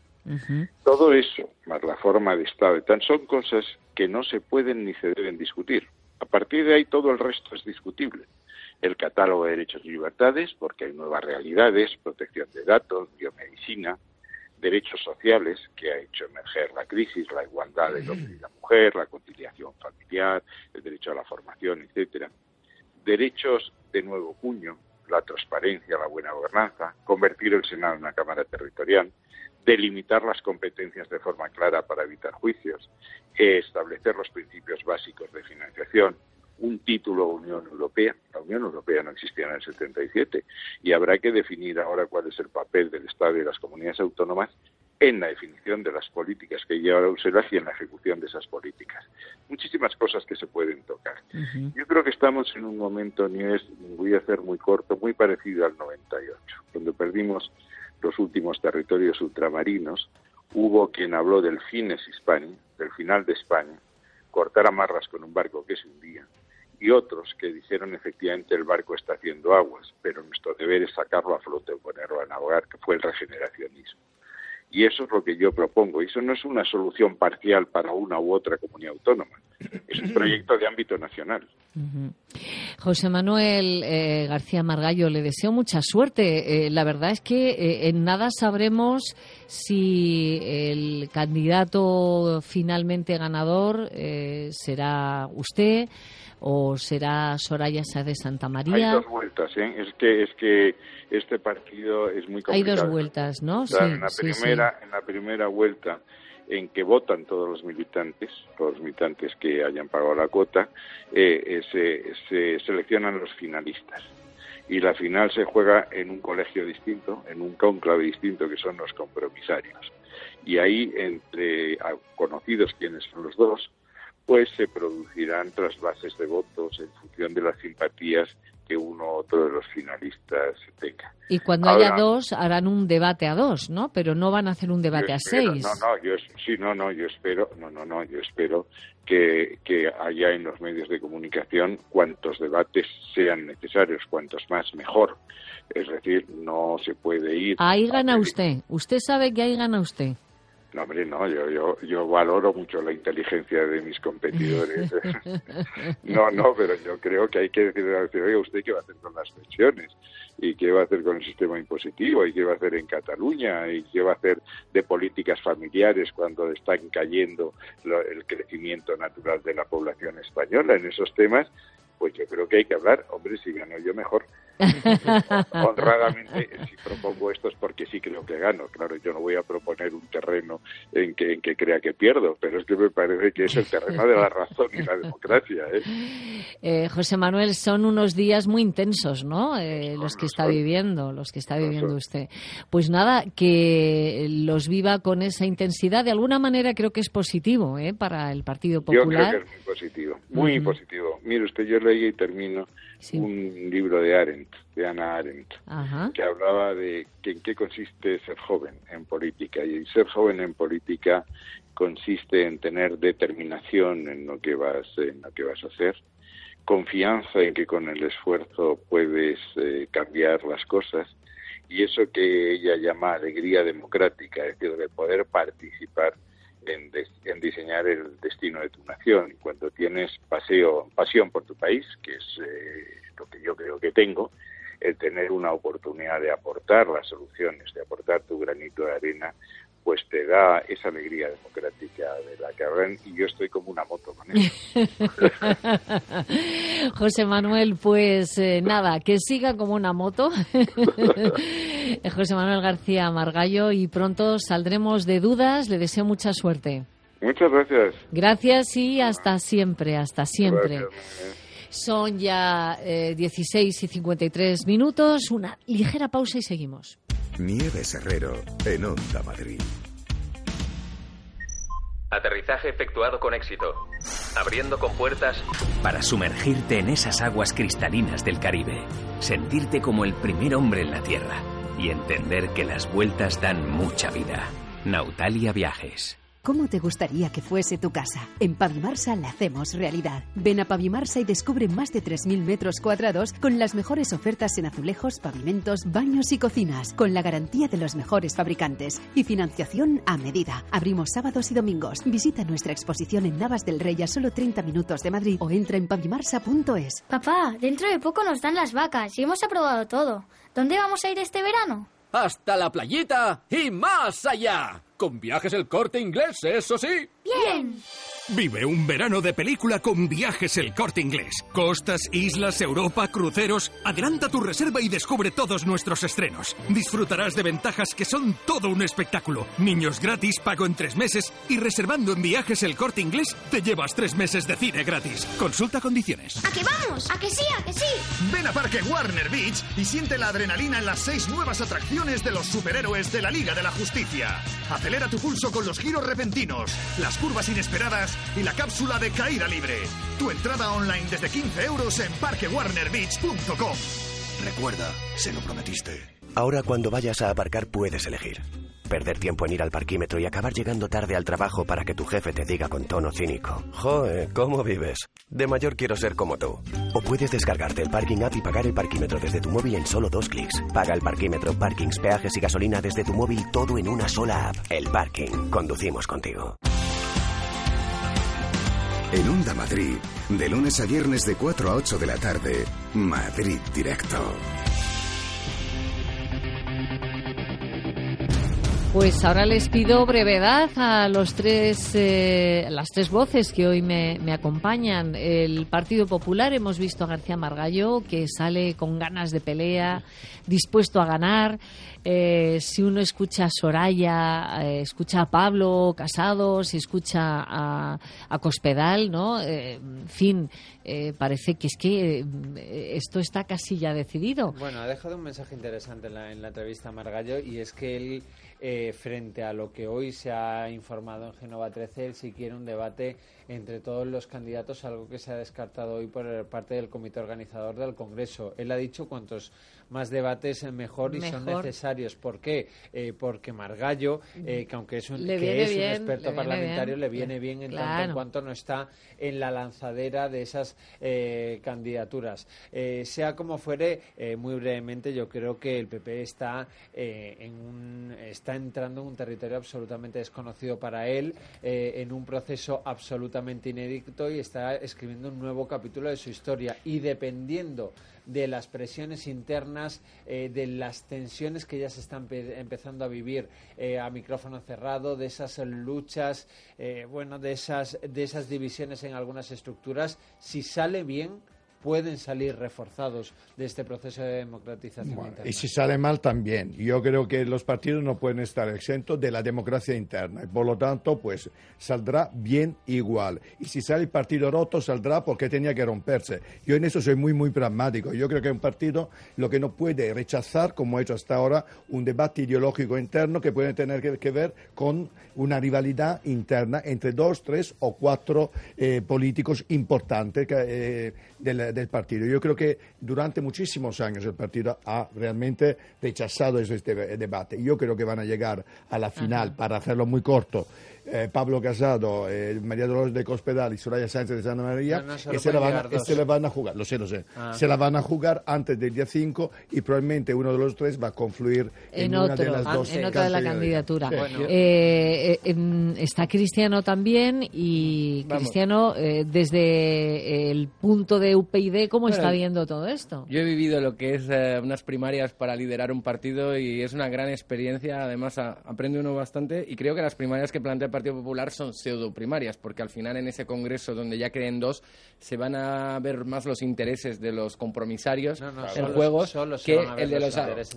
Todo eso, más la forma de Estado y tal, son cosas que no se pueden ni se deben discutir. A partir de ahí todo el resto es discutible. El catálogo de derechos y libertades, porque hay nuevas realidades, protección de datos, biomedicina, derechos sociales, que ha hecho emerger la crisis, la igualdad del hombre y la mujer, la conciliación familiar, el derecho a la formación, etcétera. Derechos de nuevo cuño, la transparencia, la buena gobernanza, convertir el Senado en una Cámara territorial, delimitar las competencias de forma clara para evitar juicios, establecer los principios básicos de financiación, un título Unión Europea. La Unión Europea no existía en el 77 y habrá que definir ahora cuál es el papel del Estado y de las comunidades autónomas en la definición de las políticas que lleva Bruselas y en la ejecución de esas políticas. Muchísimas cosas que se pueden tocar. Yo creo que estamos en un momento, voy a ser muy corto, muy parecido al 98, cuando perdimos los últimos territorios ultramarinos. Hubo quien habló del fines Hispani, del final de España, cortar amarras con un barco que se hundía, y otros que dijeron efectivamente el barco está haciendo aguas, pero nuestro deber es sacarlo a flote o ponerlo a navegar, que fue el regeneracionismo. Y eso es lo que yo propongo. Eso no es una solución parcial para una u otra comunidad autónoma. Es un proyecto de ámbito nacional. José Manuel García Margallo, le deseo mucha suerte. La verdad es que en nada sabremos si el candidato finalmente ganador será usted, o será Soraya Sáez de Santamaría? Hay dos vueltas, ¿eh? Es que este partido es muy complicado. Hay dos vueltas, ¿no? Claro, Sí, en la primera vuelta, en que votan todos los militantes que hayan pagado la cuota, se seleccionan los finalistas. Y la final se juega en un colegio distinto, en un cónclave distinto, que son los compromisarios. Y ahí, entre conocidos quiénes son los dos, pues se producirán trasvases de votos en función de las simpatías que uno u otro de los finalistas tenga. Y cuando haya dos, harán un debate a dos, ¿no? Pero no van a hacer un debate a seis. Yo espero que haya en los medios de comunicación cuantos debates sean necesarios, cuantos más mejor. Es decir, no se puede ir... Ahí gana usted. Usted sabe que ahí gana usted. No, hombre, no, yo valoro mucho la inteligencia de mis competidores. Pero yo creo que hay que decir, oiga, ¿usted qué va a hacer con las pensiones? ¿Y qué va a hacer con el sistema impositivo? ¿Y qué va a hacer en Cataluña? ¿Y qué va a hacer de políticas familiares cuando están cayendo el crecimiento natural de la población española? En esos temas, pues yo creo que hay que hablar. Hombre, si gano yo mejor. Honradamente, si propongo esto es porque sí creo que gano. Claro, yo no voy a proponer un terreno en que crea que pierdo, pero es que me parece que es el terreno de la razón y la democracia. José Manuel, son unos días muy intensos, ¿no? Los que está viviendo usted. Pues nada, que los viva con esa intensidad. De alguna manera creo que es positivo, para el Partido Popular. Yo creo que es muy positivo, muy positivo. Mire usted, yo leí y termino un libro de Hannah Arendt, que hablaba de en qué consiste ser joven en política. Y ser joven en política consiste en tener determinación en lo que vas a hacer, confianza en que con el esfuerzo puedes cambiar las cosas, y eso que ella llama alegría democrática, es decir, de poder participar en diseñar el destino de tu nación. Y cuando tienes pasión por tu país, que es lo que yo creo que tengo, el tener una oportunidad de aportar las soluciones, de aportar tu granito de arena, pues te da esa alegría democrática de la que hablan, y yo estoy como una moto con eso. José Manuel, pues nada, que siga como una moto. José Manuel García Margallo, y pronto saldremos de dudas. Le deseo mucha suerte. Muchas gracias. Gracias y hasta siempre, hasta siempre. Gracias. Son ya 16:53, una ligera pausa y seguimos. Nieves Herrero, en Onda Madrid. Aterrizaje efectuado con éxito. Abriendo compuertas para sumergirte en esas aguas cristalinas del Caribe. Sentirte como el primer hombre en la Tierra. Y entender que las vueltas dan mucha vida. Nautalia Viajes. ¿Cómo te gustaría que fuese tu casa? En Pavimarsa la hacemos realidad. Ven a Pavimarsa y descubre más de 3.000 metros cuadrados con las mejores ofertas en azulejos, pavimentos, baños y cocinas, con la garantía de los mejores fabricantes y financiación a medida. Abrimos sábados y domingos. Visita nuestra exposición en Navas del Rey a solo 30 minutos de Madrid o entra en pavimarsa.es. Papá, dentro de poco nos dan las vacas y hemos aprobado todo. ¿Dónde vamos a ir este verano? ¡Hasta la playita y más allá! Con Viajes El Corte Inglés, eso sí. ¡Bien! Vive un verano de película con Viajes El Corte Inglés. Costas, islas, Europa, cruceros. Adelanta tu reserva y descubre todos nuestros estrenos. Disfrutarás de ventajas que son todo un espectáculo. Niños gratis, pago en 3 meses. Y reservando en Viajes El Corte Inglés, te llevas 3 meses de cine gratis. Consulta condiciones. ¿A qué vamos? ¿A que sí? ¿A que sí? Ven a Parque Warner Beach y siente la adrenalina en las 6 nuevas atracciones de los superhéroes de la Liga de la Justicia. Acelera tu pulso con los giros repentinos, las curvas inesperadas y la cápsula de caída libre. Tu entrada online desde 15 euros en parquewarnerbeach.com. Recuerda, se lo prometiste. Ahora cuando vayas a aparcar puedes elegir. Perder tiempo en ir al parquímetro y acabar llegando tarde al trabajo para que tu jefe te diga con tono cínico: «Joe, ¿cómo vives? De mayor quiero ser como tú». O puedes descargarte el Parking App y pagar el parquímetro desde tu móvil en solo 2 clics. Paga el parquímetro, parkings, peajes y gasolina desde tu móvil, todo en una sola app. El Parking. Conducimos contigo. En Onda Madrid, de lunes a viernes de 4 a 8 de la tarde, Madrid Directo. Pues ahora les pido brevedad a las tres voces que hoy me acompañan. El Partido Popular, hemos visto a García Margallo, que sale con ganas de pelea, dispuesto a ganar. Si uno escucha a Soraya, escucha a Pablo Casado, si escucha a Cospedal, ¿no? En fin, parece que es que esto está casi ya decidido. Bueno, ha dejado un mensaje interesante en la entrevista a Margallo, y es que él, frente a lo que hoy se ha informado en Génova 13, él sí quiere un debate entre todos los candidatos, algo que se ha descartado hoy por parte del comité organizador del Congreso. Él ha dicho cuantos más debates mejor y son necesarios. ¿Por qué? Porque Margallo, que aunque es un experto parlamentario, le viene bien en tanto en cuanto no está en la lanzadera de esas candidaturas. Sea como fuere, muy brevemente, yo creo que el PP está entrando en un territorio absolutamente desconocido para él, en un proceso absolutamente inédito, y está escribiendo un nuevo capítulo de su historia, y dependiendo de las presiones internas, de las tensiones que ya se están empezando a vivir a micrófono cerrado, de esas luchas, de esas divisiones en algunas estructuras, si sale bien, pueden salir reforzados de este proceso de democratización interna. Y si sale mal también. Yo creo que los partidos no pueden estar exentos de la democracia interna. Y por lo tanto, pues saldrá bien igual. Y si sale el partido roto, saldrá porque tenía que romperse. Yo en eso soy muy, muy pragmático. Yo creo que un partido lo que no puede rechazar, como ha hecho hasta ahora, un debate ideológico interno que puede tener que ver con una rivalidad interna entre 2, 3 o 4 políticos importantes del partido. Yo creo que durante muchísimos años el partido ha realmente rechazado este debate. Yo creo que van a llegar a la final, para hacerlo muy corto, Pablo Casado, María Dolores de Cospedal y Soraya Sánchez de Santa María, que se la van a jugar, lo sé, se la van a jugar antes del día 5, y probablemente uno de los tres va a confluir en una de las dos en otra de la candidatura. Sí. Bueno. Está Cristiano también, y Cristiano, desde el punto de UPyD, ¿cómo está viendo todo esto? Yo he vivido lo que es unas primarias para liderar un partido, y es una gran experiencia. Además, aprende uno bastante, y creo que las primarias que plantea el Partido Popular son pseudo-primarias, porque al final en ese congreso, donde ya queden dos, se van a ver más los intereses de los compromisarios en juegos que el de los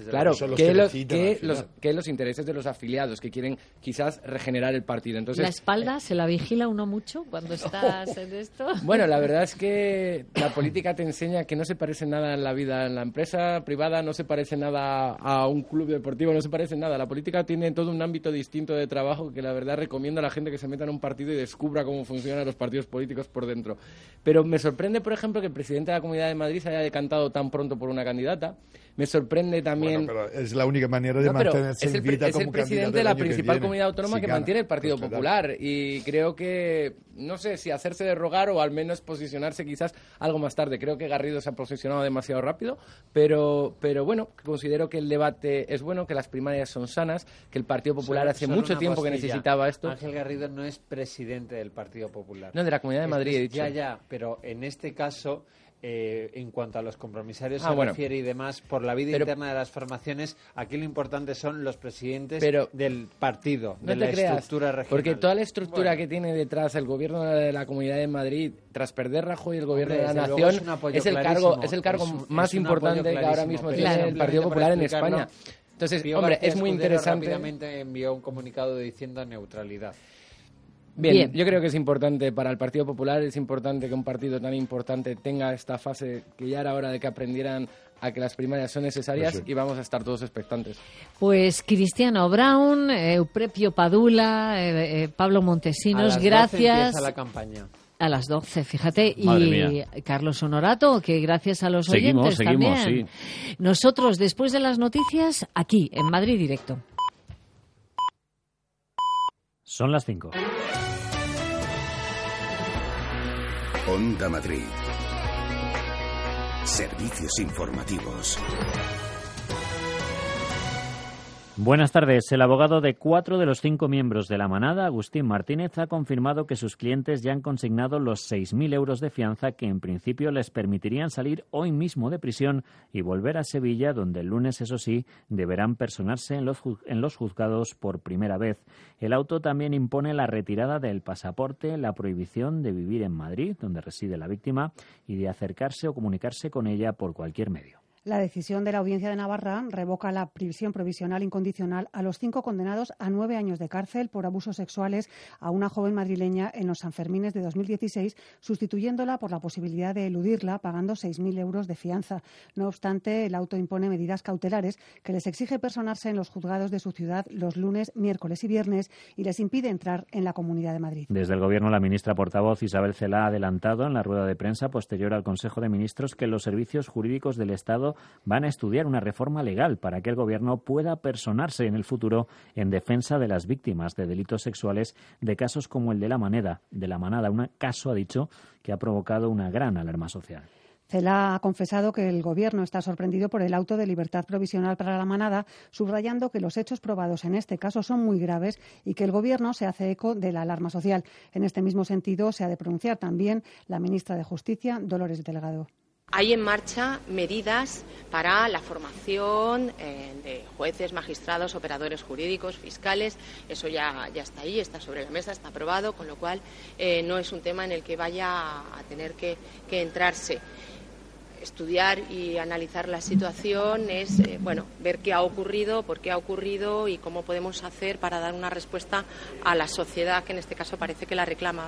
los intereses de los afiliados, que quieren quizás regenerar el partido. Entonces, ¿la espalda se la vigila uno mucho cuando estás en esto? Bueno, la verdad es que la política te enseña que no se parece nada en la vida. En la empresa privada no se parece nada a un club deportivo, no se parece nada. La política tiene todo un ámbito distinto de trabajo que la verdad recomiendo a la gente que se meta en un partido y descubra cómo funcionan los partidos políticos por dentro. Pero me sorprende, por ejemplo, que el presidente de la Comunidad de Madrid se haya decantado tan pronto por una candidata. Me sorprende también... Bueno, pero es la única manera de mantenerse en vida como es el presidente de la principal comunidad autónoma que mantiene el Partido Popular, y creo que, no sé si hacerse de rogar o al menos posicionarse quizás algo más tarde. Creo que Garrido se ha posicionado demasiado rápido, pero bueno, considero que el debate es bueno, que las primarias son sanas, que el Partido Popular hace mucho tiempo que necesitaba esto. Ángel Garrido no es presidente del Partido Popular. No, de la Comunidad de Madrid, he dicho. Ya, pero en este caso... en cuanto a los compromisarios se refiere y demás, por la vida interna de las formaciones, aquí lo importante son los presidentes del partido, de la estructura regional. Porque toda la estructura que tiene detrás el gobierno de la Comunidad de Madrid, tras perder Rajoy el gobierno de la Nación, es el cargo más importante que ahora mismo tiene el Partido Popular en España. Entonces, hombre, es muy interesante. Rápidamente envió un comunicado diciendo neutralidad. Bien, yo creo que es importante para el Partido Popular, es importante que un partido tan importante tenga esta fase, que ya era hora de que aprendieran a que las primarias son necesarias, y vamos a estar todos expectantes. Pues Cristiano Brown, Euprepio Padula, Pablo Montesinos, gracias. Empieza la campaña. A las 12, fíjate, y Carlos Honorato, que gracias a los oyentes también. Sí. Nosotros, después de las noticias, aquí, en Madrid Directo. Son las 5. Onda Madrid. Servicios informativos. Buenas tardes. El abogado de 4 de los 5 miembros de la manada, Agustín Martínez, ha confirmado que sus clientes ya han consignado los 6.000 euros de fianza que en principio les permitirían salir hoy mismo de prisión y volver a Sevilla, donde el lunes, eso sí, deberán personarse en los juzgados por primera vez. El auto también impone la retirada del pasaporte, la prohibición de vivir en Madrid, donde reside la víctima, y de acercarse o comunicarse con ella por cualquier medio. La decisión de la Audiencia de Navarra revoca la prisión provisional incondicional a los 5 condenados a 9 años de cárcel por abusos sexuales a una joven madrileña en los Sanfermines de 2016, sustituyéndola por la posibilidad de eludirla pagando 6.000 euros de fianza. No obstante, el auto impone medidas cautelares que les exige personarse en los juzgados de su ciudad los lunes, miércoles y viernes y les impide entrar en la Comunidad de Madrid. Desde el Gobierno, la ministra portavoz Isabel Celaá ha adelantado en la rueda de prensa posterior al Consejo de Ministros que los servicios jurídicos del Estado van a estudiar una reforma legal para que el Gobierno pueda personarse en el futuro en defensa de las víctimas de delitos sexuales de casos como el de la manada, un caso, ha dicho, que ha provocado una gran alarma social. Celaá ha confesado que el Gobierno está sorprendido por el auto de libertad provisional para la manada, subrayando que los hechos probados en este caso son muy graves y que el Gobierno se hace eco de la alarma social. En este mismo sentido, se ha de pronunciar también la ministra de Justicia, Dolores Delgado. Hay en marcha medidas para la formación de jueces, magistrados, operadores jurídicos, fiscales. Eso ya está ahí, está sobre la mesa, está aprobado, con lo cual no es un tema en el que vaya a tener que entrarse. Estudiar y analizar la situación es ver qué ha ocurrido, por qué ha ocurrido y cómo podemos hacer para dar una respuesta a la sociedad que en este caso parece que la reclama.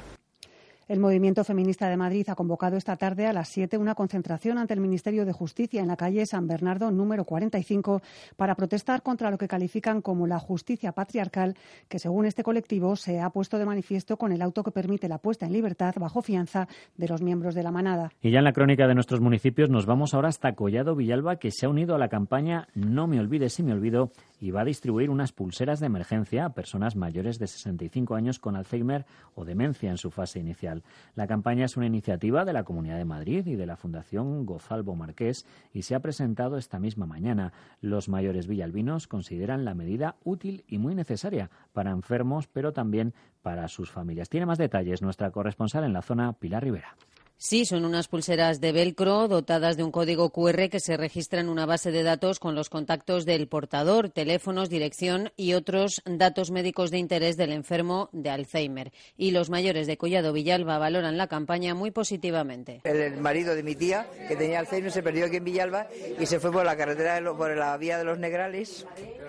El Movimiento Feminista de Madrid ha convocado esta tarde a las 7 una concentración ante el Ministerio de Justicia en la calle San Bernardo número 45 para protestar contra lo que califican como la justicia patriarcal que, según este colectivo, se ha puesto de manifiesto con el auto que permite la puesta en libertad bajo fianza de los miembros de la manada. Y ya en la crónica de nuestros municipios nos vamos ahora hasta Collado Villalba, que se ha unido a la campaña No me olvides si me olvido y va a distribuir unas pulseras de emergencia a personas mayores de 65 años con Alzheimer o demencia en su fase inicial. La campaña es una iniciativa de la Comunidad de Madrid y de la Fundación Gozalvo Marqués y se ha presentado esta misma mañana. Los mayores villalbinos consideran la medida útil y muy necesaria para enfermos, pero también para sus familias. Tiene más detalles nuestra corresponsal en la zona, Pilar Rivera. Sí, son unas pulseras de velcro dotadas de un código QR que se registra en una base de datos con los contactos del portador, teléfonos, dirección y otros datos médicos de interés del enfermo de Alzheimer. Y los mayores de Collado Villalba valoran la campaña muy positivamente. El marido de mi tía, que tenía Alzheimer, se perdió aquí en Villalba y se fue por la carretera, por la vía de los Negrales.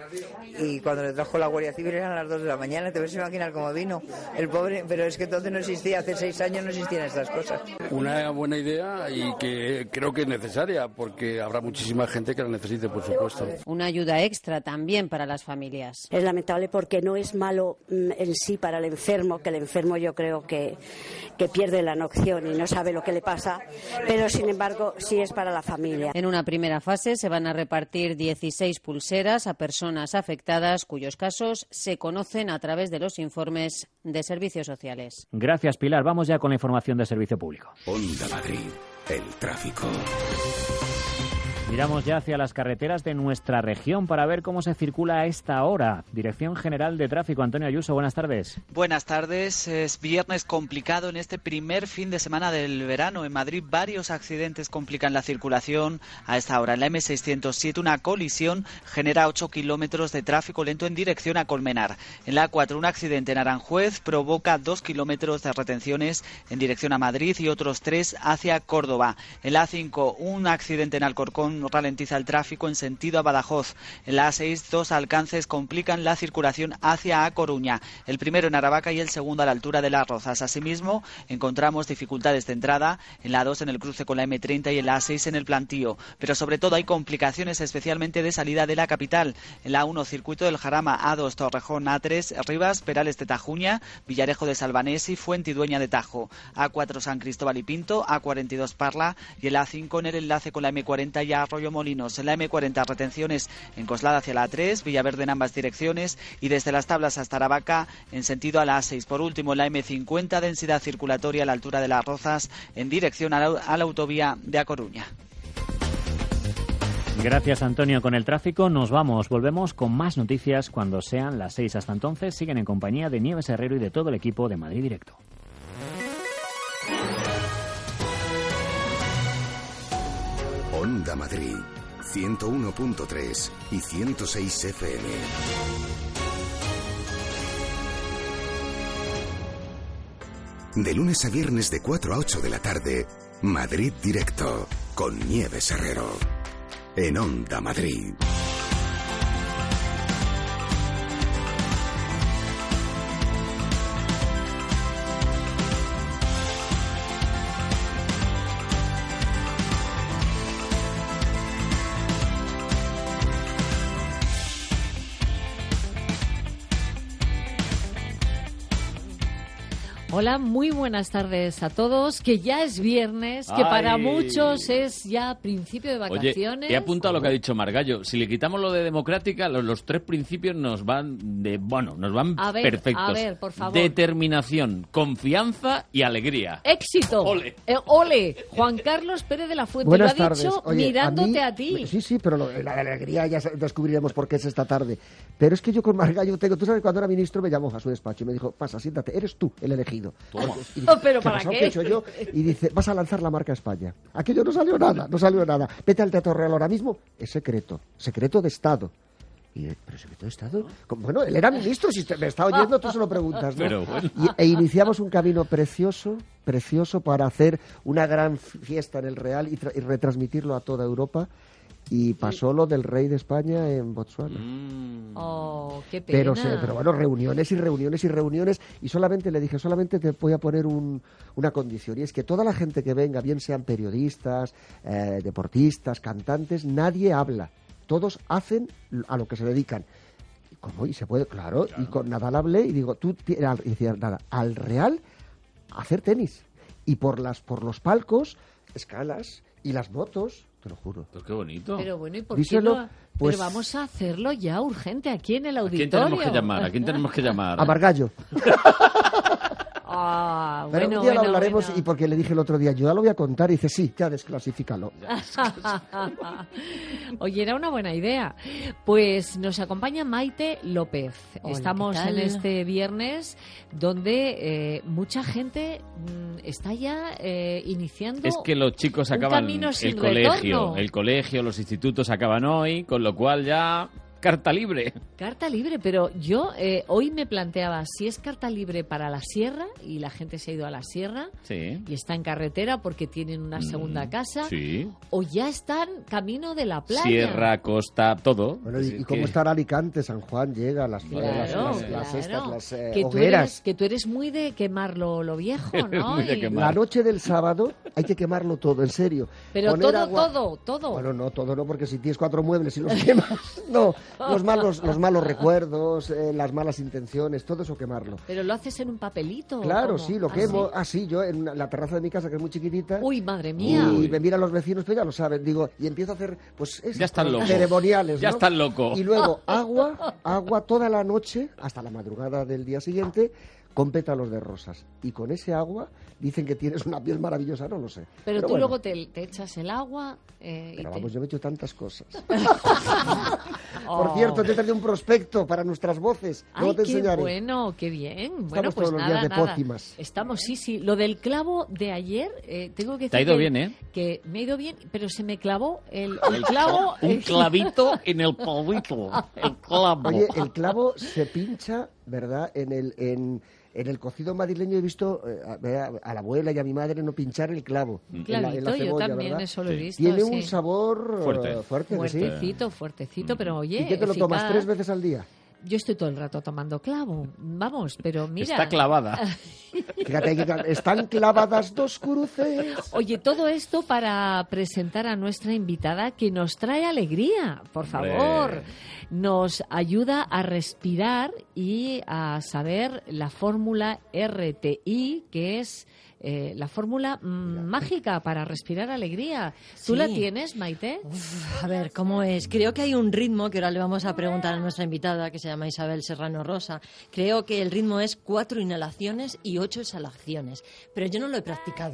Y cuando le trajo la Guardia Civil eran las 2 de la mañana, te ves imaginar cómo vino el pobre, pero es que entonces no existía, hace 6 años no existían estas cosas. Una buena idea y que creo que es necesaria porque habrá muchísima gente que la necesite, por supuesto. Una ayuda extra también para las familias. Es lamentable porque no es malo en sí para el enfermo, que el enfermo yo creo que pierde la noción y no sabe lo que le pasa, pero sin embargo sí es para la familia. En una primera fase se van a repartir 16 pulseras a personas afectadas cuyos casos se conocen a través de los informes de servicios sociales. Gracias, Pilar. Vamos ya con la información de servicio público. Onda Madrid, el tráfico. Miramos ya hacia las carreteras de nuestra región para ver cómo se circula a esta hora. Dirección General de Tráfico, Antonio Ayuso, buenas tardes. Buenas tardes. Es viernes complicado en este primer fin de semana del verano. En Madrid varios accidentes complican la circulación a esta hora. En la M607 una colisión genera 8 kilómetros de tráfico lento en dirección a Colmenar. En la A4 un accidente en Aranjuez provoca 2 kilómetros de retenciones en dirección a Madrid y otros 3 hacia Córdoba. En la A5 un accidente en Alcorcón ralentiza el tráfico en sentido a Badajoz. En la A6 dos alcances complican la circulación hacia A Coruña. El primero en Aravaca y el segundo a la altura de Las Rozas. Asimismo, encontramos dificultades de entrada en la A2 en el cruce con la M30 y en la A6 en el Plantío. Pero sobre todo hay complicaciones especialmente de salida de la capital. En la A1 Circuito del Jarama, A2 Torrejón, A3 Rivas, Perales de Tajuña, Villarejo de Salvanés y Fuentidueña de Tajo. A4 San Cristóbal y Pinto, A42 Parla y el A5 en el enlace con la M40 y Arroyo Molinos. En la M40 retenciones en Coslada hacia la A3, Villaverde en ambas direcciones y desde Las Tablas hasta Aravaca en sentido a la A6. Por último, en la M50 densidad circulatoria a la altura de Las Rozas en dirección a la autovía de A Coruña. Gracias, Antonio. Con el tráfico nos vamos. Volvemos con más noticias cuando sean las 6. Hasta entonces, siguen en compañía de Nieves Herrero y de todo el equipo de Madrid Directo. Onda Madrid, 101.3 y 106 FM. De lunes a viernes de 4 a 8 de la tarde, Madrid Directo, con Nieves Herrero. En Onda Madrid. Hola, muy buenas tardes a todos, que ya es viernes, que para muchos es ya principio de vacaciones. Oye, he apuntado lo que ha dicho Margallo. Si le quitamos lo de democrática, los tres principios nos van perfectos. A ver, por favor. Determinación, confianza y alegría. ¡Éxito! ¡Ole! ¡Ole! Juan Carlos Pérez de la Fuente Buenas lo ha tardes. dicho Oye, mirándote a ti. Sí, pero la alegría ya descubriremos por qué es esta tarde. Pero es que yo con Margallo tengo... Tú sabes, cuando era ministro me llamó a su despacho y me dijo, pasa, siéntate, eres tú el elegido. Y dije, ¿pero para qué? ¿Qué he hecho yo? Y dice, vas a lanzar la marca España. Aquello no salió nada. Vete al Teatro Real ahora mismo. Es secreto de Estado. Y, ¿pero secreto de Estado? Bueno, él era ministro, si me está oyendo tú se lo preguntas, ¿no? Pero bueno. E iniciamos un camino precioso para hacer una gran fiesta en el Real y retransmitirlo a toda Europa. Y pasó lo del rey de España en Botsuana. Oh, qué pena. Pero bueno, reuniones. Y solamente le dije, solamente te voy a poner una condición. Y es que toda la gente que venga, bien sean periodistas, deportistas, cantantes, nadie habla. Todos hacen a lo que se dedican. ¿Cómo? Y se puede, claro. Y con Nadal hablé y digo, y decía nada, al Real hacer tenis. Y por los palcos, escalas y las motos. Te lo juro. Pues qué bonito. Pero bueno, ¿y por Díselo, qué no? pues... Pero vamos a hacerlo ya urgente aquí en el auditorio. ¿A quién tenemos que llamar? A Margallo. Pero bueno, un día lo hablaremos y porque le dije el otro día, yo ya lo voy a contar y dice, sí, ya desclasifícalo. Oye, era una buena idea. Pues nos acompaña Maite López. Hola, Estamos ¿qué tal? en este viernes donde mucha gente está ya iniciando. Es que los chicos un acaban camino sin el colegio, los institutos acaban hoy, con lo cual ya carta libre. Carta libre, pero yo hoy me planteaba si es carta libre para la sierra y la gente se ha ido a la sierra Sí. y está en carretera porque tienen una segunda casa, Sí. o ya están camino de la playa. Sierra, costa, todo. Bueno, ¿y cómo estará Alicante? San Juan llega, las hogueras. Que tú eres muy de quemar lo viejo, ¿no? La noche del sábado hay que quemarlo todo, en serio. Pero Poner todo. Bueno, no, todo no, porque si tienes 4 muebles y los quemas, no. Los malos recuerdos, las malas intenciones, todo eso quemarlo. Pero lo haces en un papelito. Claro, ¿cómo? sí, lo quemo. Sí, yo en la terraza de mi casa, que es muy chiquitita. Uy, madre mía. Y me miran los vecinos, pero ya lo saben. Digo, y empiezo a hacer, pues, Ya están locos. ceremoniales, Ya ¿no? están locos. Y luego agua toda la noche, hasta la madrugada del día siguiente, con pétalos de rosas. Y con ese agua dicen que tienes una piel maravillosa, no lo sé. Pero tú bueno. luego te echas el agua. Pero vamos, yo me he hecho tantas cosas. Por cierto, te he traído un prospecto para nuestras voces. Luego te enseñaré. Qué bueno, qué bien. Bueno, Estamos pues todos los nada, días de pócimas. Estamos, sí. Lo del clavo de ayer, tengo que decir Te ha ido bien, ¿eh? Que me ha ido bien, pero se me clavó el clavo. Un clavito en el palito. El clavo. Oye, el clavo se pincha, ¿verdad? En el cocido madrileño he visto a la abuela y a mi madre no pinchar el clavo. Clavito, en la cebolla, yo también ¿verdad? eso lo he visto. Tiene sí. un sabor fuerte. Fuertecito, pero oye, ¿Y qué te lo eficaz. tomas 3 veces al día? Yo estoy todo el rato tomando clavo. Vamos, pero mira. Está clavada. Fíjate que están clavadas 2 cruces. Oye, todo esto para presentar a nuestra invitada que nos trae alegría, por favor. Nos ayuda a respirar y a saber la fórmula RTI, que es la fórmula mágica para respirar alegría. ¿Tú Sí. la tienes, Maite? A ver, ¿cómo es? Creo que hay un ritmo que ahora le vamos a preguntar a nuestra invitada, que se llama Isabel Serrano Rosa. Creo que el ritmo es 4 inhalaciones y 8 exhalaciones, pero yo no lo he practicado.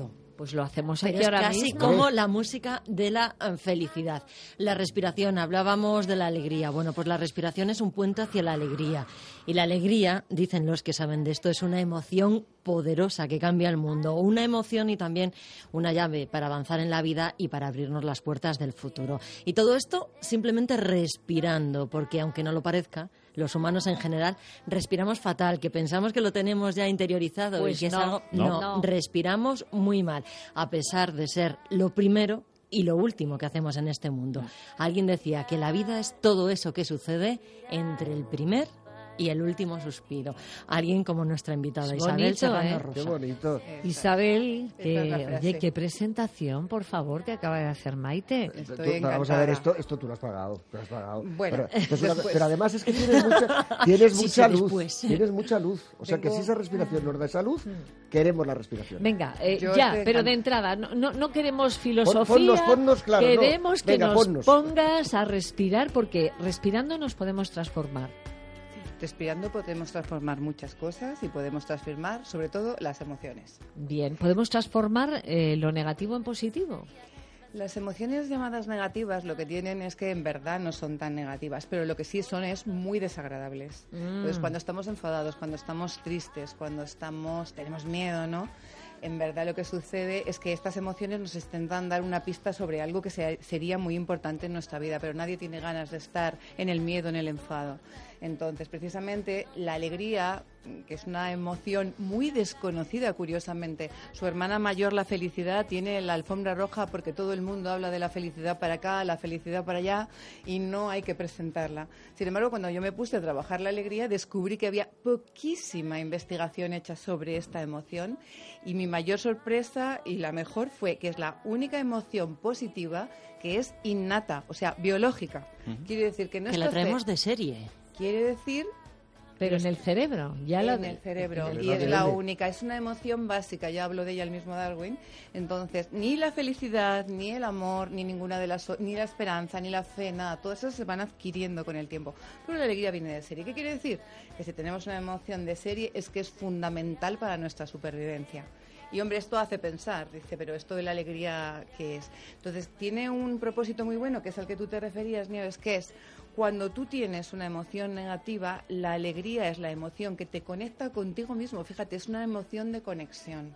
Pues lo hacemos Pero aquí es ahora casi mismo. como la música de la felicidad. La respiración, hablábamos de la alegría. Bueno, pues la respiración es un puente hacia la alegría. Y la alegría, dicen los que saben de esto, es una emoción poderosa que cambia el mundo. Una emoción y también una llave para avanzar en la vida y para abrirnos las puertas del futuro. Y todo esto simplemente respirando, porque aunque no lo parezca, los humanos en general respiramos fatal, que pensamos que lo tenemos ya interiorizado Pues y que es no, algo... no. Respiramos muy mal, a pesar de ser lo primero y lo último que hacemos en este mundo. Alguien decía que la vida es todo eso que sucede entre el primer y el último suspiro. Alguien como nuestra invitada Es Isabel bonito, Serrano ¿eh? Rosa. Qué bonito. Isabel, Esa es la frase. oye, qué presentación, por favor, que acaba de hacer Maite. Vamos a ver, esto tú lo has pagado. Tú lo has pagado. Bueno, pero además es que tienes Sí, mucha sí, luz. después. Tienes mucha luz. O sea que Tengo- si esa respiración nos da esa luz, queremos la respiración. Venga, Yo ya, estoy pero encantada. de entrada, no queremos filosofía. Ponnos, claro, no. Queremos que Venga, nos ponnos. pongas a respirar, porque respirando nos podemos transformar. Respirando podemos transformar muchas cosas y podemos transformar sobre todo las emociones. Bien, podemos transformar lo negativo en positivo. Las emociones llamadas negativas lo que tienen es que en verdad no son tan negativas, pero lo que sí son es muy desagradables. Entonces, cuando estamos enfadados, cuando estamos tristes, cuando tenemos miedo, ¿no? En verdad lo que sucede es que estas emociones nos intentan dar una pista sobre algo que sería muy importante en nuestra vida, pero nadie tiene ganas de estar en el miedo, en el enfado. Entonces, precisamente, la alegría, que es una emoción muy desconocida, curiosamente. Su hermana mayor, la felicidad, tiene la alfombra roja porque todo el mundo habla de la felicidad para acá, la felicidad para allá, y no hay que presentarla. Sin embargo, cuando yo me puse a trabajar la alegría, descubrí que había poquísima investigación hecha sobre esta emoción, y mi mayor sorpresa y la mejor fue que es la única emoción positiva que es innata, o sea, biológica. Quiere decir que no Que es la traemos de serie. Quiere decir Pero en el cerebro, en el cerebro, y es la única, es una emoción básica, ya hablo de ella el mismo Darwin. Entonces, ni la felicidad, ni el amor, ni ninguna de las, ni la esperanza, ni la fe, nada, todo eso se van adquiriendo con el tiempo. Pero la alegría viene de serie. ¿Qué quiere decir? Que si tenemos una emoción de serie es que es fundamental para nuestra supervivencia. Y hombre, esto hace pensar, dice, pero esto de la alegría, ¿qué es? Entonces, tiene un propósito muy bueno, que es al que tú te referías, Nieves, que es cuando tú tienes una emoción negativa, la alegría es la emoción que te conecta contigo mismo. Fíjate, es una emoción de conexión.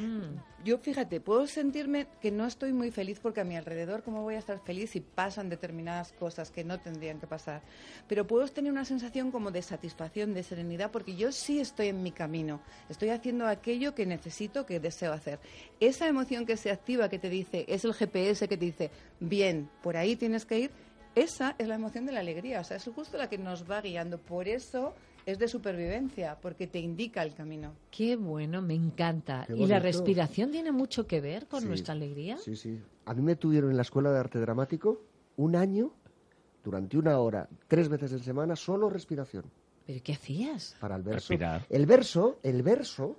Yo, fíjate, puedo sentirme que no estoy muy feliz porque a mi alrededor, ¿cómo voy a estar feliz si pasan determinadas cosas que no tendrían que pasar? Pero puedo tener una sensación como de satisfacción, de serenidad, porque yo sí estoy en mi camino. Estoy haciendo aquello que necesito, que deseo hacer. Esa emoción que se activa, que te dice, es el GPS que te dice, bien, por ahí tienes que ir, esa es la emoción de la alegría. O sea, es justo la que nos va guiando. Por eso es de supervivencia, porque te indica el camino. Qué bueno, me encanta. Qué ¿Y la bonito. respiración tiene mucho que ver con Sí. nuestra alegría? Sí, sí. A mí me tuvieron en la Escuela de Arte Dramático un año, durante 1 hora, 3 veces en semana, solo respiración. ¿Pero qué hacías? Para el verso. Respirar. El verso,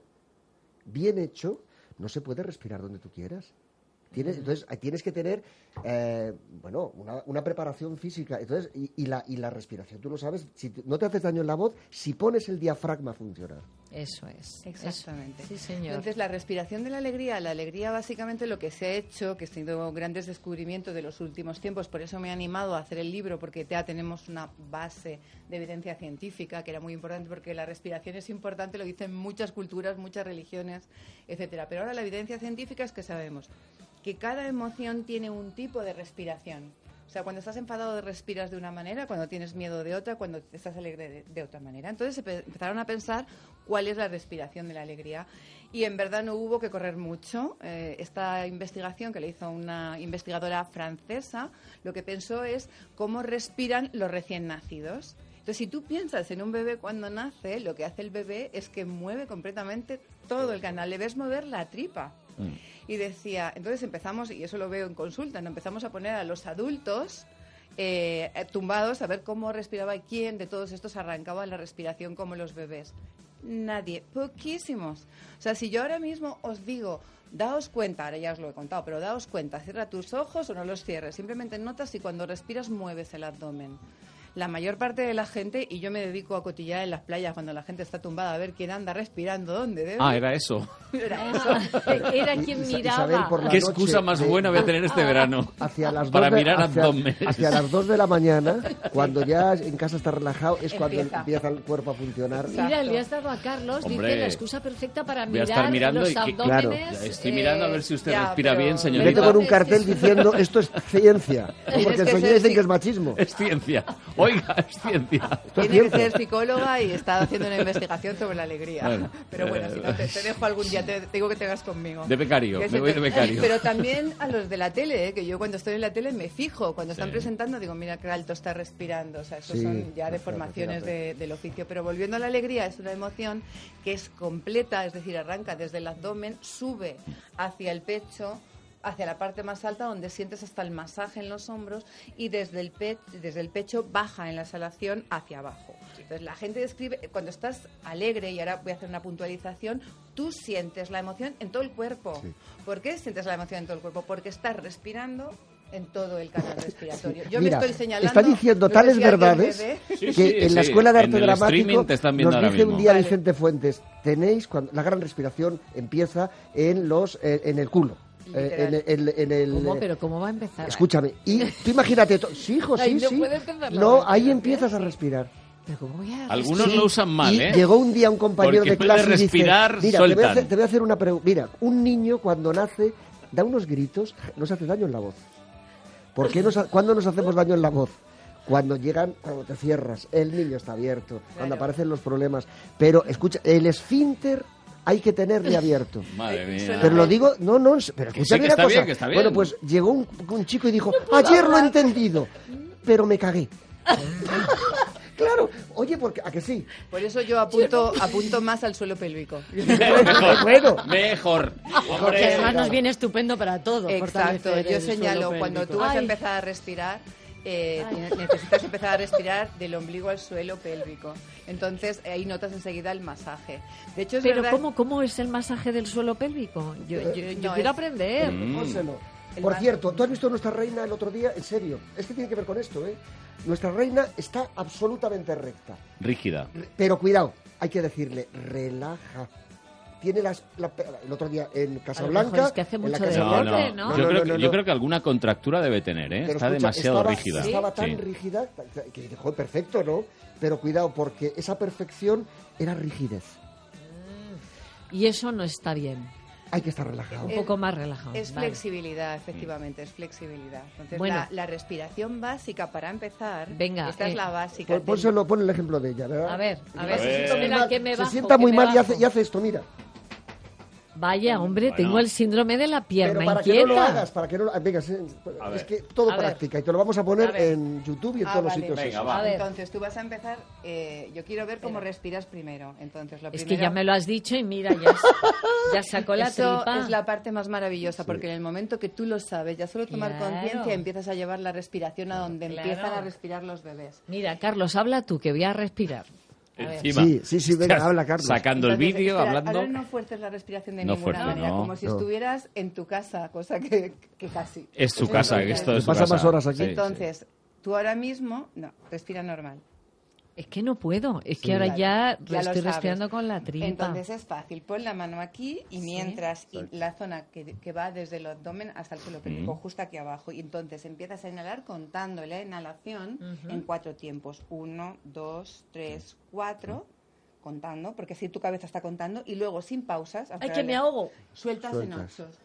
bien hecho, no se puede respirar donde tú quieras. Entonces, tienes que tener, una preparación física. Entonces, y la respiración, tú lo sabes, si no te haces daño en la voz, si pones el diafragma a funcionar. Eso es. Exactamente. Eso. Sí, señor. Entonces, la respiración de la alegría básicamente lo que se ha hecho, que ha sido grandes descubrimientos de los últimos tiempos, por eso me he animado a hacer el libro, porque ya tenemos una base de evidencia científica, que era muy importante, porque la respiración es importante, lo dicen muchas culturas, muchas religiones, etcétera. Pero ahora la evidencia científica es que sabemos que cada emoción tiene un tipo de respiración. O sea, cuando estás enfadado respiras de una manera, cuando tienes miedo de otra, cuando estás alegre de otra manera. Entonces empezaron a pensar cuál es la respiración de la alegría. Y en verdad no hubo que correr mucho. Esta investigación que le hizo una investigadora francesa, lo que pensó es cómo respiran los recién nacidos. Entonces, si tú piensas en un bebé cuando nace, lo que hace el bebé es que mueve completamente todo el canal. Le ves mover la tripa. Y decía, entonces empezamos, y eso lo veo en consulta, ¿no? Empezamos a poner a los adultos tumbados a ver cómo respiraba y quién de todos estos arrancaba la respiración como los bebés. Nadie, poquísimos. O sea, si yo ahora mismo os digo, daos cuenta, ahora ya os lo he contado, pero daos cuenta, cierra tus ojos o no los cierres, simplemente notas si cuando respiras mueves el abdomen. la mayor parte de la gente, y yo me dedico a cotillar en las playas cuando la gente está tumbada a ver quién anda respirando dónde debe. Ah, era eso. Era eso. Era quien miraba. Isabel, por la ¿Qué noche, excusa más buena voy a tener este verano hacia las para 2 de- mirar hacia- abdomen? Hacia las 2 de la mañana, cuando ya en casa está relajado, es cuando Empieza el cuerpo a funcionar. Mira, le has dado a Carlos, Hombre, dice la excusa perfecta para voy a estar mirando los y que- abdómenes. Claro. Estoy mirando a ver si usted ya, respira pero- bien, Vete señorita. con un cartel diciendo esto es ciencia, ¿no? Tienes porque que enseguida ser dicen que es machismo. Es ciencia. Oiga, es ciencia. Esto es Tiene que ciencia. ser psicóloga y está haciendo una investigación sobre la alegría. Bueno, pero bueno, si no, te dejo algún día, te digo que te hagas conmigo. De becario, Que me se voy te- de becario. Pero también a los de la tele, que yo cuando estoy en la tele me fijo, cuando están Sí. presentando digo, mira qué alto está respirando, o sea, eso Sí, son ya fíjate, deformaciones fíjate. del oficio. Pero volviendo a la alegría, es una emoción que es completa, es decir, arranca desde el abdomen, sube hacia el pecho, hacia la parte más alta donde sientes hasta el masaje en los hombros y desde el pecho baja en la exhalación hacia abajo. Entonces la gente describe, cuando estás alegre, y ahora voy a hacer una puntualización, tú sientes la emoción en todo el cuerpo. Sí. ¿Por qué sientes la emoción en todo el cuerpo? Porque estás respirando en todo el canal respiratorio. Yo Mira, me estoy señalando... está diciendo no sé tales si alguien verdades me ve. Sí, que sí, en la sí. Escuela de En Arte el Dramático streaming te están viendo nos ahora dice un mismo. día Vale. Vicente Fuentes, tenéis, cuando la gran respiración empieza en el culo. Literal. En el, ¿Cómo? ¿Pero cómo va a empezar? Escúchame, y tú imagínate, sí, hijo, Ay, sí, no sí. puede empezar la No, ahí respiración. empiezas a respirar. ¿Pero cómo voy a Algunos Sí, lo usan mal, y ¿eh? llegó un día un compañero Porque de en vez clase de y dice, respirar, mira, sueltan. te voy a hacer una pregunta. Mira, un niño cuando nace da unos gritos, nos hace daño en la voz. ¿Por qué cuándo nos hacemos daño en la voz? Cuando te cierras, el niño está abierto, cuando aparecen los problemas. Pero, escucha, el esfínter hay que tenerle abierto. Madre mía. Pero lo digo, no, pero Que escucha sí, que una está cosa. bien, que está bien. Bueno, pues llegó un chico y dijo, ayer lo he entendido, pero me cagué. Claro, oye, porque ¿a que sí? Por eso yo apunto más al suelo pélvico. Bueno, Mejor. Porque además nos viene estupendo para todo. Exacto, fortalecer yo el señalo, suelo cuando pélvico. tú vas a Ay. empezar a respirar, necesitas empezar a respirar del ombligo al suelo pélvico. Entonces ahí notas enseguida el masaje. De hecho, es Pero verdad... ¿cómo es el masaje del suelo pélvico? Yo no, quiero es- aprender. Pónselo. El Por más- cierto, ¿tú has visto a nuestra reina el otro día? En serio, es que tiene que ver con esto, ¿eh? Nuestra reina está absolutamente recta. Rígida. Pero cuidado, hay que decirle, relaja. Tiene el otro día en A lo mejor Casablanca... es que hace en la mucho Casa No, Blanca- no. Yo creo que alguna contractura debe tener, ¿eh? Pero Está escucha, demasiado rígida. Estaba tan Sí. rígida que dejó perfecto, ¿no? Pero cuidado, porque esa perfección era rigidez. Y eso no está bien. Hay que estar relajado. Un poco más relajado. Es Vale. flexibilidad, efectivamente, es flexibilidad. Entonces, Bueno. la respiración básica para empezar, Venga, esta es la básica. Pon el ejemplo de ella, ¿verdad? A ver, Se sienta muy espera mal, que me se bajo, sienta que muy me mal bajo. y hace esto, mira. Vaya, hombre, tengo el síndrome de la pierna Pero para inquieta. que no lo hagas, para que no lo... Venga, es que todo A ver. práctica y te lo vamos a poner A ver. en YouTube y en todos los vale. sitios. Venga, esos. va. A ver. Entonces, tú vas a empezar, yo quiero ver cómo respiras primero. Entonces, lo Es que primero- ya me lo has dicho y mira, ya sacó la Eso tripa. es la parte más maravillosa, porque en el momento que tú lo sabes, ya solo tomar Claro. conciencia, empiezas a llevar la respiración a donde Claro. empiezan a respirar los bebés. Mira, Carlos, habla tú, que voy a respirar. A ver. Encima. Sí, venga, Estás habla, Carlos. Sacando el Entonces, vídeo, espera, hablando. Ahora no fuerces la respiración de No ninguna fuerzo, manera, no. como si No. estuvieras en tu casa, cosa que casi. Es su casa, que esto es su Pasa casa. más horas aquí. Sí, Entonces, tú ahora mismo, no, respira normal. Es que no puedo, es que Sí. ahora ya, Ya lo estoy sabes. respirando con la tripa. Entonces es fácil, pon la mano aquí y mientras y la zona que va desde el abdomen hasta el suelo pélvico, justo aquí abajo, y entonces empiezas a inhalar contando la inhalación en 4 tiempos, 1, 2, 3, 4, contando, porque así tu cabeza está contando, y luego sin pausas, ¡Ay, que me ahogo! sueltas en Sueltas. 8.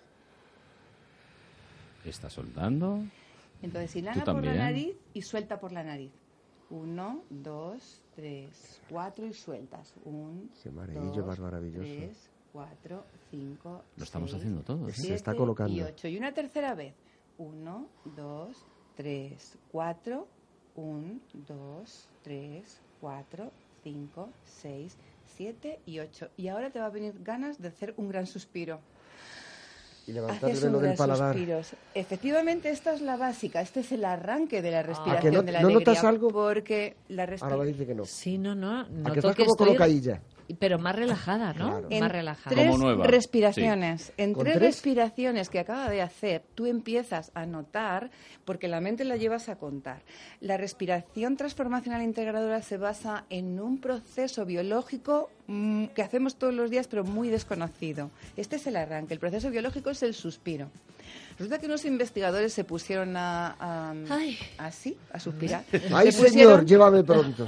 Está soltando. Entonces Tú inhala por la también. nariz y suelta por la nariz. 1, 2, 3, 4 y sueltas. 1, Qué amarillo más maravilloso. 3, 4, 5, Lo estamos haciendo todos. Se está colocando. Y 8. Y una tercera vez. 1, 2, 3, 4. 1, 2, 3, 4, 5, 6, 7 y 8. Y ahora te va a venir ganas de hacer un gran suspiro. Y Haces levantarle un lo del gran paladar. suspiro. Efectivamente, esta es la básica. Este es el arranque de la respiración ¿A que de la no alegría. notas algo? Porque la Ahora me respiración... dice que no. Sí, no ¿A que estás toques, como colocadilla? Pero más relajada, ¿no? Claro. Más relajada. Tres Como nueva. respiraciones. Sí. En ¿Con 3 tres? respiraciones que acaba de hacer, tú empiezas a notar, porque la mente la llevas a contar. La respiración transformacional integradora se basa en un proceso biológico que hacemos todos los días, pero muy desconocido. Este es el arranque. El proceso biológico es el suspiro. Resulta que unos investigadores se pusieron a suspirar. Ay, Se pusieron- señor, llévame pronto.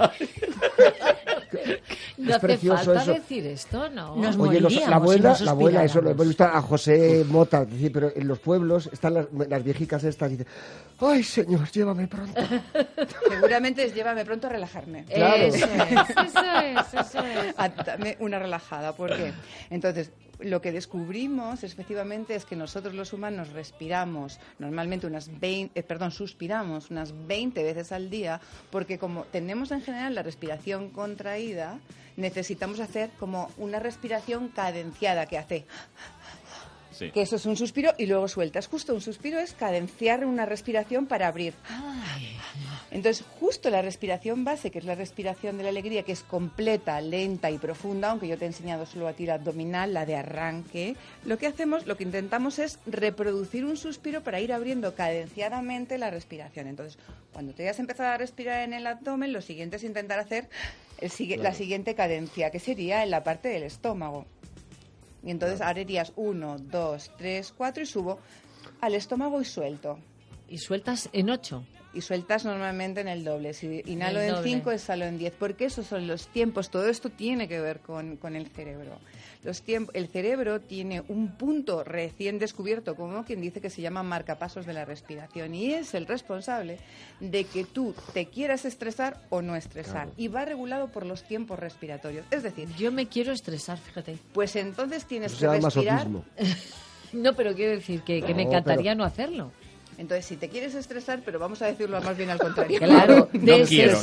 No Es hace precioso falta eso. decir esto, ¿no? Nos Oye, moriríamos la abuela, si no la abuela, eso lo suspiráramos. hemos visto a José Mota, decir, pero en los pueblos están las viejicas estas y dicen, ay, señor, llévame pronto. Seguramente es llévame pronto a relajarme. Claro. Eso es. Dame una relajada. ¿Por qué? Entonces, lo que descubrimos efectivamente es que nosotros los humanos respiramos normalmente suspiramos unas 20 veces al día, porque como tenemos en general la respiración contraída, necesitamos hacer como una respiración cadenciada que hace... Sí. Que eso es un suspiro y luego sueltas. Justo un suspiro es cadenciar una respiración para abrir. Entonces, justo la respiración base, que es la respiración de la alegría, que es completa, lenta y profunda, aunque yo te he enseñado solo a ti la abdominal, la de arranque, lo que intentamos es reproducir un suspiro para ir abriendo cadenciadamente la respiración. Entonces, cuando te hayas empezado a respirar en el abdomen, lo siguiente es intentar hacer la siguiente cadencia, que sería en la parte del estómago. Y entonces ahora irías 1, 2, 3, 4 y subo al estómago y suelto. Y sueltas en 8. Y sueltas normalmente en el doble. Si inhalo El en doble. 5, exhalo en 10. Porque esos son los tiempos. Todo esto tiene que ver con el cerebro. El cerebro tiene un punto recién descubierto, como quien dice, que se llama marcapasos de la respiración. Y es el responsable de que tú te quieras estresar o no estresar. Claro. Y va regulado por los tiempos respiratorios. Es decir, Yo me quiero estresar, fíjate. pues entonces tienes Eso que se llama respirar. masoquismo. No, pero quiero decir que me No, encantaría pero- no hacerlo. Entonces, si te quieres estresar, pero vamos a decirlo más bien al contrario. Claro, No quiero.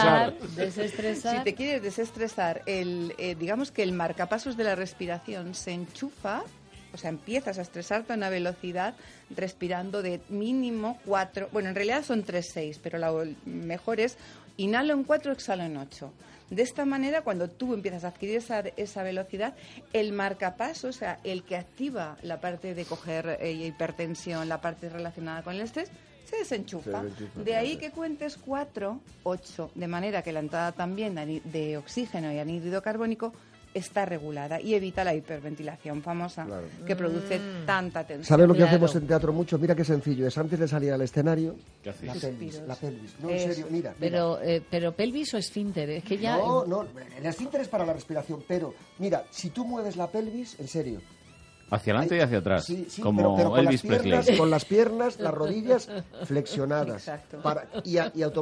desestresar. Si te quieres desestresar, digamos que el marcapasos de la respiración se enchufa, o sea, empiezas a estresarte a una velocidad respirando de mínimo 4, bueno, en realidad son 3-6, pero lo mejor es inhalo en 4, exhalo en 8. De esta manera, cuando tú empiezas a adquirir esa velocidad, el marcapasos, o sea, el que activa la parte de coger hipertensión, la parte relacionada con el estrés, se desenchufa. De ahí que cuentes 4, 8, de manera que la entrada también de oxígeno y anhídrido carbónico está regulada y evita la hiperventilación famosa que produce tanta tensión. ¿Sabes lo que hacemos en teatro mucho? Mira qué sencillo es. Antes de salir al escenario, ¿Qué hacéis? la pelvis. No, en serio, mira. Pero pelvis o esfínter, es que ya... No, el esfínter es para la respiración, pero mira, si tú mueves la pelvis, en serio. Hacia adelante y hacia atrás. Sí, como pero con Elvis Presley. con las piernas, las rodillas flexionadas. Exacto. Y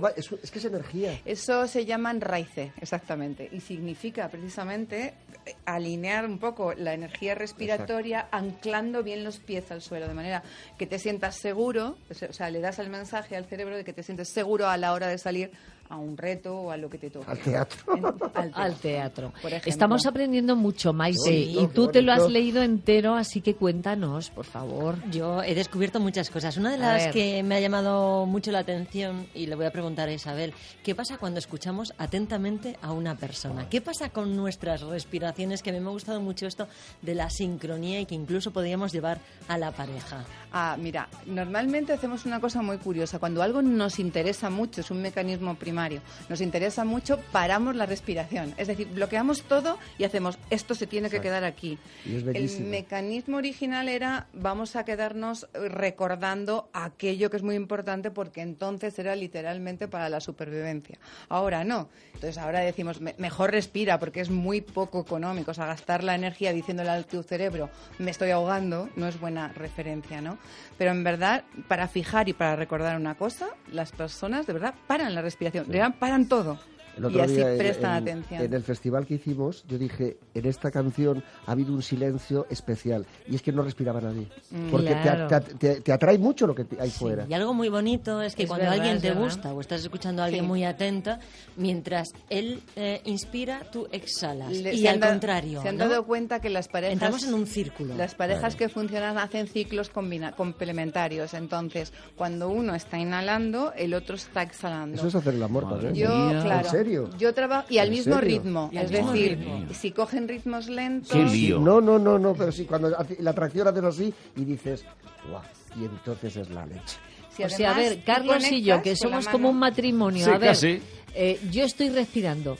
es que es energía. Eso se llama raíces, exactamente, y significa precisamente alinear un poco la energía respiratoria anclando bien los pies al suelo, de manera que te sientas seguro, o sea, le das el mensaje al cerebro de que te sientes seguro a la hora de salir a un reto o a lo que te toque. Al teatro. Al teatro. Por ejemplo. Estamos aprendiendo mucho, Maite, Sí, y qué tú te lo has bonito. leído entero, así que cuéntanos, por favor. Yo he descubierto muchas cosas. Una de A las ver. que me ha llamado mucho la atención, y le voy a preguntar a Isabel, ¿qué pasa cuando escuchamos atentamente a una persona? ¿Qué pasa con nuestras respiraciones? Que a mí me ha gustado mucho esto de la sincronía y que incluso podríamos llevar a la pareja. Mira, normalmente hacemos una cosa muy curiosa. Cuando algo nos interesa mucho, es un mecanismo primario, nos interesa mucho, paramos la respiración. Es decir, bloqueamos todo y hacemos, esto se tiene que quedar aquí. Y es El bellísimo. mecanismo original era, vamos a quedarnos recordando aquello que es muy importante porque entonces era literalmente para la supervivencia. Ahora no. Entonces ahora decimos, mejor respira porque es muy poco económico. O sea, gastar la energía diciéndole a tu cerebro, me estoy ahogando, no es buena referencia, ¿no? Pero en verdad, para fijar y para recordar una cosa, las personas de verdad paran la respiración, de verdad paran todo. El otro Y así día prestan atención. En el festival que hicimos, yo dije, en esta canción ha habido un silencio especial. Y es que no respiraba nadie. Porque Claro. te atrae mucho lo que hay Sí, fuera. y algo muy bonito es que Es cuando verdad, alguien es te verdad. gusta o estás escuchando a alguien Sí. muy atenta, mientras él inspira, tú exhalas. Y Se al han da- contrario, Se han ¿no? dado cuenta que las parejas... Entramos en un círculo. Las parejas que funcionan hacen ciclos complementarios. Entonces, cuando uno está inhalando, el otro está exhalando. Eso es hacer el amor, Madre también. Yo, mía. claro, ¿En serio? serio? Yo trabajo y al ¿En mismo serio? ritmo. Y al Es mismo decir, ritmo. si cogen ritmos lentos... ¡Qué lío! No, pero sí, cuando la tracción haces así y dices, ¡guau! Y entonces es la leche. Si o sea, a además ver, tú Carlos y yo, conectas que con la somos mano como un matrimonio, Sí, a ver, casi. yo estoy respirando,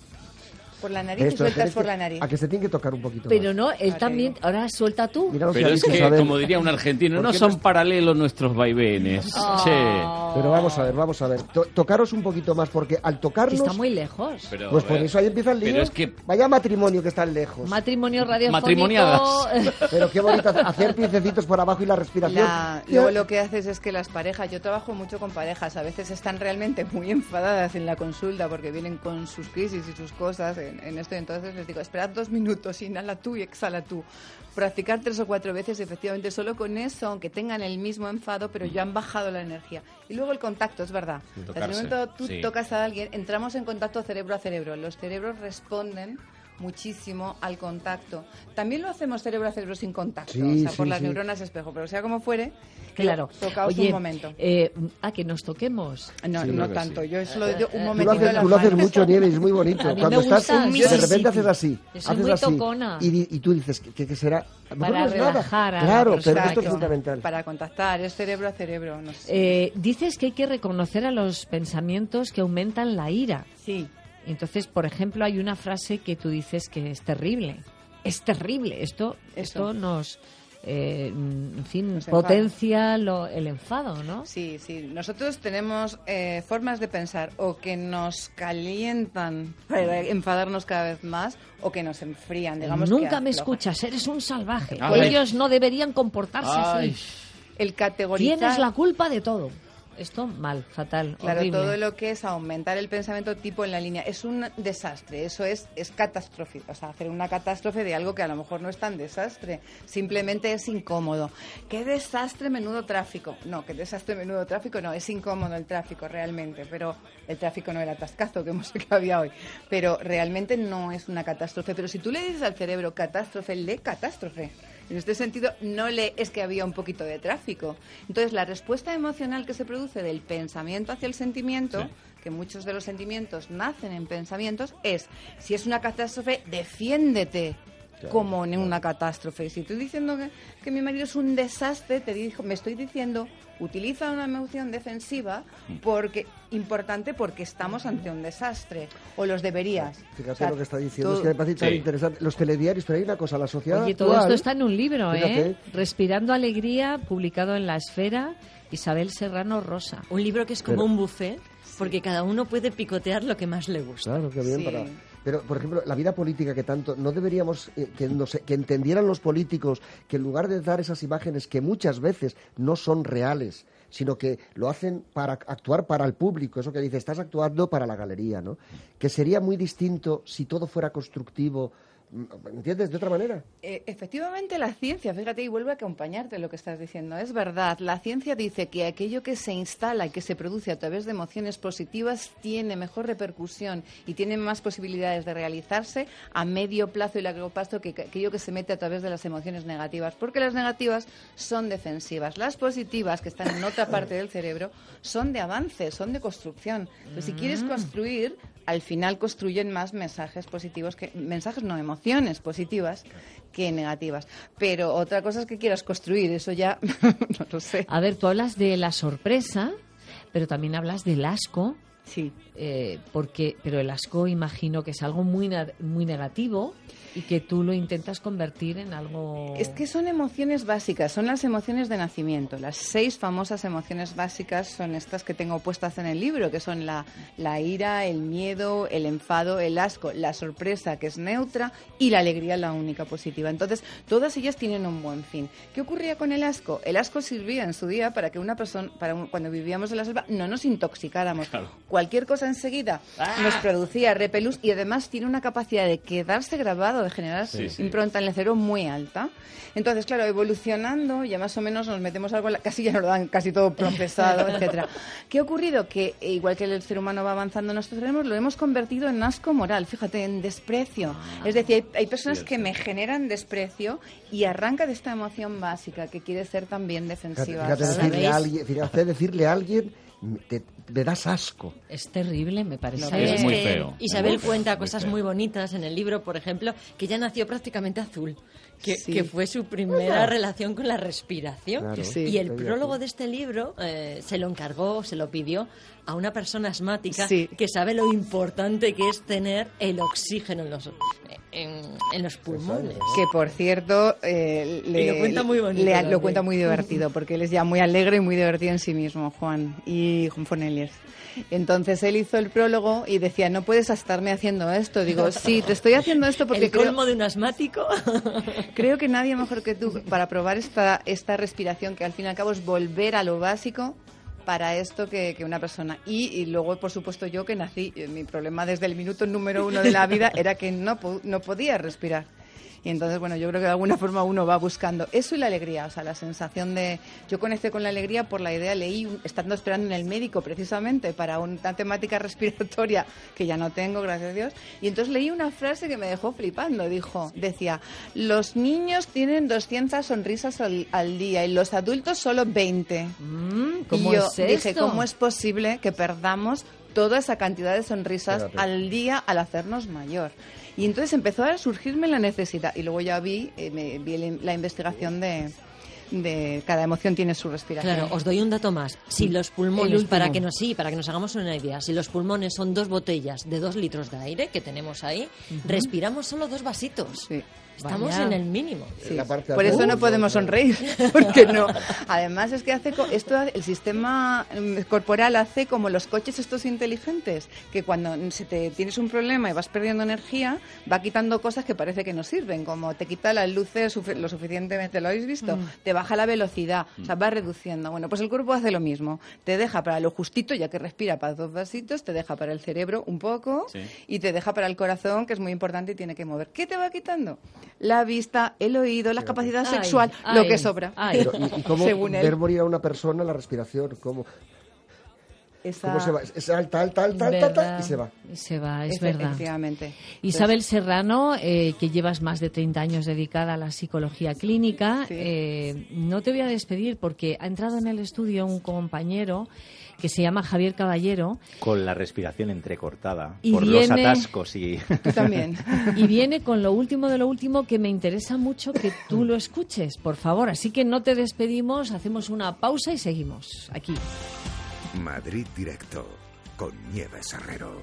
por la nariz y Esto, sueltas es por que- la nariz. A que se tiene que tocar un poquito pero más. no, él te también, digo. ahora suelta tú. Mira lo Pero es dice que, Isabel. como diría un argentino, ¿Por no qué son paralelos nuestros vaivenes. Oh. Che. Pero vamos a ver. Tocaros un poquito más, porque al Que tocarnos... está muy lejos. Pero, Pues a por ver, eso ahí empieza el lío. Pero es que Vaya matrimonio que están lejos. Matrimonio radiofónico. Matrimoniadas. Pero qué bonito hacer piececitos por abajo y la respiración. Luego lo que haces es que las parejas, yo trabajo mucho con parejas, a veces están realmente muy enfadadas en la consulta porque vienen con sus crisis y sus cosas en esto, y entonces les digo, esperad 2 minutos, inhala tú y exhala tú. Practicar 3 o 4 veces, efectivamente, solo con eso, aunque tengan el mismo enfado, pero ya han bajado la energía. Y luego el contacto, es verdad. Sí, En el tocarse, momento tú sí. tocas a alguien, entramos en contacto cerebro a cerebro. Los cerebros responden muchísimo al contacto. También lo hacemos cerebro a cerebro sin contacto, Sí, o sea, por sí, las sí. neuronas espejo, pero sea como fuere, Claro. tocaos Oye, un momento. que nos toquemos. No, Sí, no creo que tanto, sí. yo solo digo un Tú lo momentito de haces, las tú lo haces manos. mucho, Nieves, es muy bonito. A mí Cuando me estás, gusta de mucho. repente haces así. Yo soy haces muy así. tocona. Y tú dices, ¿qué será? A lo mejor Para no es nada. relajar a la Claro, persona. pero esto es Exacto. fundamental. Para contactar, es cerebro a cerebro. No sé. Dices que hay que reconocer a los pensamientos que aumentan la ira. Sí. Entonces, por ejemplo, hay una frase que tú dices que es terrible. Es terrible. Esto nos, en fin, Nos enfada. potencia el enfado, ¿no? Sí, sí. Nosotros tenemos formas de pensar o que nos calientan para enfadarnos cada vez más o que nos enfrían, digamos. Nunca que me aflojan. escuchas, eres un salvaje. Ay. Ellos no deberían comportarse Ay. así. El categorizar... Tienes la culpa de todo. Esto mal, fatal, Claro, horrible. todo lo que es aumentar el pensamiento tipo en la línea es un desastre, eso es catastrófico, o sea, hacer una catástrofe de algo que a lo mejor no es tan desastre, simplemente es incómodo. ¡Qué desastre, menudo tráfico! No, qué desastre, menudo tráfico, no, es incómodo el tráfico realmente, pero el tráfico no era atascazo que hemos que había hoy, pero realmente no es una catástrofe. Pero si tú le dices al cerebro catástrofe, lee catástrofe. En este sentido, no es que había un poquito de tráfico. Entonces, la respuesta emocional que se produce del pensamiento hacia el sentimiento, Sí. que muchos de los sentimientos nacen en pensamientos, es, si es una catástrofe, defiéndete como en una catástrofe. Si estoy diciendo que mi marido es un desastre, me estoy diciendo, utiliza una emoción defensiva importante porque estamos ante un desastre, o los deberías. Fíjate O sea, lo que está diciendo, todo- es que me parece tan Sí. interesante. Los telediarios, pero hay una cosa, la sociedad Oye, todo actual- esto está en un libro, Fíjate. Respirando Alegría, publicado en La Esfera, Isabel Serrano Rosa. Un libro que es como Pero- un buffet, porque cada uno puede picotear lo que más le gusta. Claro, qué bien Sí. para... Pero, por ejemplo, la vida política que tanto... ¿No deberíamos que entendieran los políticos que en lugar de dar esas imágenes que muchas veces no son reales, sino que lo hacen para actuar para el público, eso que dice, estás actuando para la galería, ¿no? Que sería muy distinto si todo fuera constructivo, ¿entiendes? De otra manera. Efectivamente, la ciencia, fíjate, y vuelve a acompañarte lo que estás diciendo. Es verdad, la ciencia dice que aquello que se instala y que se produce a través de emociones positivas tiene mejor repercusión y tiene más posibilidades de realizarse a medio plazo y largo plazo que aquello que se mete a través de las emociones negativas, porque las negativas son defensivas. Las positivas, que están en otra parte del cerebro, son de avance, son de construcción. Entonces, si quieres construir, al final construyen más mensajes positivos, emociones positivas que negativas. Pero otra cosa es que quieras construir, eso ya no lo sé. A ver, tú hablas de la sorpresa, pero también hablas del asco. Sí. Pero el asco imagino que es algo muy negativo y que tú lo intentas convertir en algo... Es que son emociones básicas, son las emociones de nacimiento. Las 6 famosas emociones básicas son estas que tengo puestas en el libro, que son la ira, el miedo, el enfado, el asco, la sorpresa, que es neutra, y la alegría, la única positiva. Entonces, todas ellas tienen un buen fin. ¿Qué ocurría con el asco? El asco servía en su día para que una persona, cuando vivíamos en la selva, no nos intoxicáramos. Claro. Cualquier cosa enseguida nos producía repelús, y además tiene una capacidad de quedarse grabado, de generar impronta en el cerebro muy alta. Entonces, claro, evolucionando, ya más o menos nos metemos algo, casi ya nos lo dan casi todo procesado, etcétera. ¿Qué ha ocurrido? Que igual que el ser humano va avanzando en nuestro cerebro, lo hemos convertido en asco moral, fíjate, en desprecio. Es decir, hay personas que me generan desprecio y arranca de esta emoción básica que quiere ser también defensiva. Fíjate, ¿sabéis? decirle a alguien me das asco. Es terrible, me parece. No, es muy feo. Isabel cuenta cosas muy bonitas en el libro, por ejemplo, que ella nació prácticamente azul. Que fue su primera relación con la respiración. Claro. Y el prólogo de este libro se lo encargó, se lo pidió a una persona asmática que sabe lo importante que es tener el oxígeno en los pulmones. Que, por cierto, lo cuenta muy bonito. Lo cuenta muy divertido, porque él es ya muy alegre y muy divertido en sí mismo, Juan Foneliers. Entonces él hizo el prólogo y decía, no puedes estarme haciendo esto. Digo, sí, te estoy haciendo esto porque el colmo de un asmático. Creo que nadie mejor que tú para probar esta respiración, que al fin y al cabo es volver a lo básico para esto que una persona. Y luego, por supuesto, yo que nací, mi problema desde el minuto número 1 de la vida era que no podía respirar. Y entonces, bueno, yo creo que de alguna forma uno va buscando eso y la alegría, o sea, la sensación de... Yo conecté con la alegría por la idea, estando esperando en el médico precisamente para una temática respiratoria que ya no tengo, gracias a Dios, y entonces leí una frase que me dejó flipando, decía, los niños tienen 200 sonrisas al día y los adultos solo 20. ¿Cómo y yo es esto? dije, ¿cómo es posible que perdamos toda esa cantidad de sonrisas al día al hacernos mayor? Y entonces empezó a surgirme la necesidad. Y luego ya vi la investigación de cada emoción tiene su respiración. Claro, os doy un dato más. Si los pulmones, para que nos hagamos una idea, si los pulmones son 2 botellas de 2 litros de aire que tenemos ahí, respiramos solo 2 vasitos. Sí. Estamos en el mínimo. Sí. Por eso no podemos sonreír, porque no. Además es que el sistema corporal hace como los coches estos inteligentes, que cuando tienes un problema y vas perdiendo energía, va quitando cosas que parece que no sirven, como te quita las luces lo suficientemente, ¿lo habéis visto? Te baja la velocidad, o sea, va reduciendo. Bueno, pues el cuerpo hace lo mismo. Te deja para lo justito, ya que respira para 2 vasitos, te deja para el cerebro un poco y te deja para el corazón, que es muy importante y tiene que mover. ¿Qué te va quitando? La vista, el oído, la capacidad sexual, lo que sobra. ¿Y cómo ver morir a una persona la respiración? ¿Cómo se va? Es tal, y se va. Y se va, es verdad. Efectivamente. Isabel Serrano, que llevas más de 30 años dedicada a la psicología clínica, no te voy a despedir porque ha entrado en el estudio un compañero que se llama Javier Caballero. Con la respiración entrecortada y por los atascos y... Tú también. Y viene con lo último de lo último, que me interesa mucho que tú lo escuches, por favor. Así que no te despedimos, hacemos una pausa y seguimos aquí. Madrid Directo, con Nieves Herrero.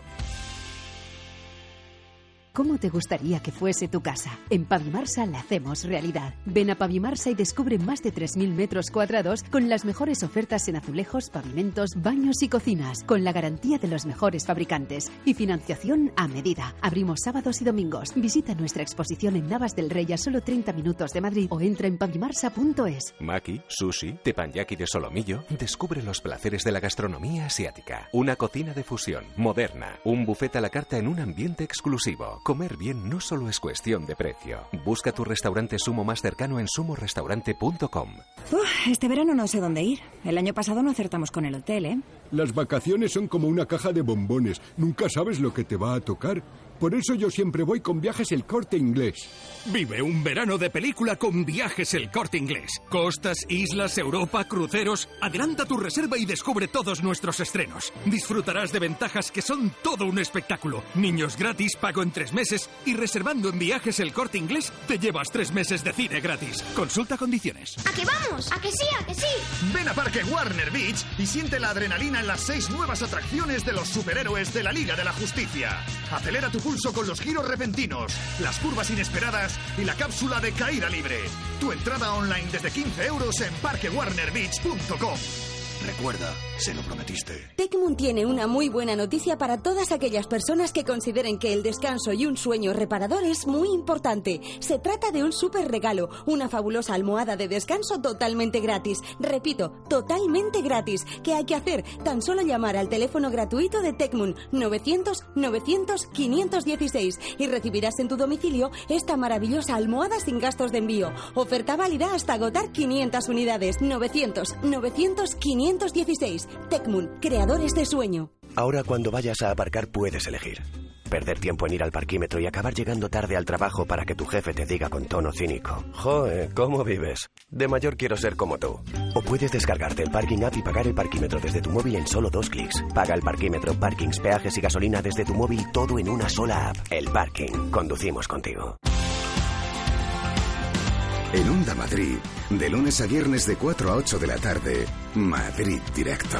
¿Cómo te gustaría que fuese tu casa? En Pavimarsa la hacemos realidad. Ven a Pavimarsa y descubre más de 3.000 metros cuadrados con las mejores ofertas en azulejos, pavimentos, baños y cocinas, con la garantía de los mejores fabricantes y financiación a medida. Abrimos sábados y domingos. Visita nuestra exposición en Navas del Rey a solo 30 minutos de Madrid o entra en pavimarsa.es. Maki, sushi, teppanyaki de solomillo. Descubre los placeres de la gastronomía asiática. Una cocina de fusión, moderna. Un buffet a la carta en un ambiente exclusivo. Comer bien no solo es cuestión de precio. Busca tu restaurante Sumo más cercano en sumorestaurante.com. Este verano no sé dónde ir. El año pasado no acertamos con el hotel, ¿eh? Las vacaciones son como una caja de bombones. Nunca sabes lo que te va a tocar. Por eso yo siempre voy con Viajes El Corte Inglés. Vive un verano de película con Viajes El Corte Inglés. Costas, islas, Europa, cruceros. Adelanta tu reserva y descubre todos nuestros estrenos. Disfrutarás de ventajas que son todo un espectáculo. Niños gratis, pago en 3 meses. Y reservando en Viajes El Corte Inglés, te llevas 3 meses de cine gratis. Consulta condiciones. ¿A qué vamos? ¿A que sí? ¿A que sí? Ven a Parque Warner Beach y siente la adrenalina en las 6 nuevas atracciones de los superhéroes de la Liga de la Justicia. Acelera tu pulso con los giros repentinos, las curvas inesperadas y la cápsula de caída libre. Tu entrada online desde 15 € en parquewarnerbeach.com. Recuerda, se lo prometiste. Tecmun tiene una muy buena noticia para todas aquellas personas que consideren que el descanso y un sueño reparador es muy importante. Se trata de un súper regalo, una fabulosa almohada de descanso totalmente gratis. Repito, totalmente gratis. ¿Qué hay que hacer? Tan solo llamar al teléfono gratuito de Tecmun 900-900-516 y recibirás en tu domicilio esta maravillosa almohada sin gastos de envío. Oferta válida hasta agotar 500 unidades. 900-900-516. Tecmun, creadores de sueño. Ahora cuando vayas a aparcar puedes elegir. Perder tiempo en ir al parquímetro y acabar llegando tarde al trabajo para que tu jefe te diga con tono cínico: «Joe, ¿cómo vives? De mayor quiero ser como tú». O puedes descargarte el Parking App y pagar el parquímetro desde tu móvil en solo 2 clics. Paga el parquímetro, parkings, peajes y gasolina desde tu móvil, todo en una sola app. El Parking. Conducimos contigo. En Onda Madrid, de lunes a viernes de 4 a 8 de la tarde, Madrid Directo.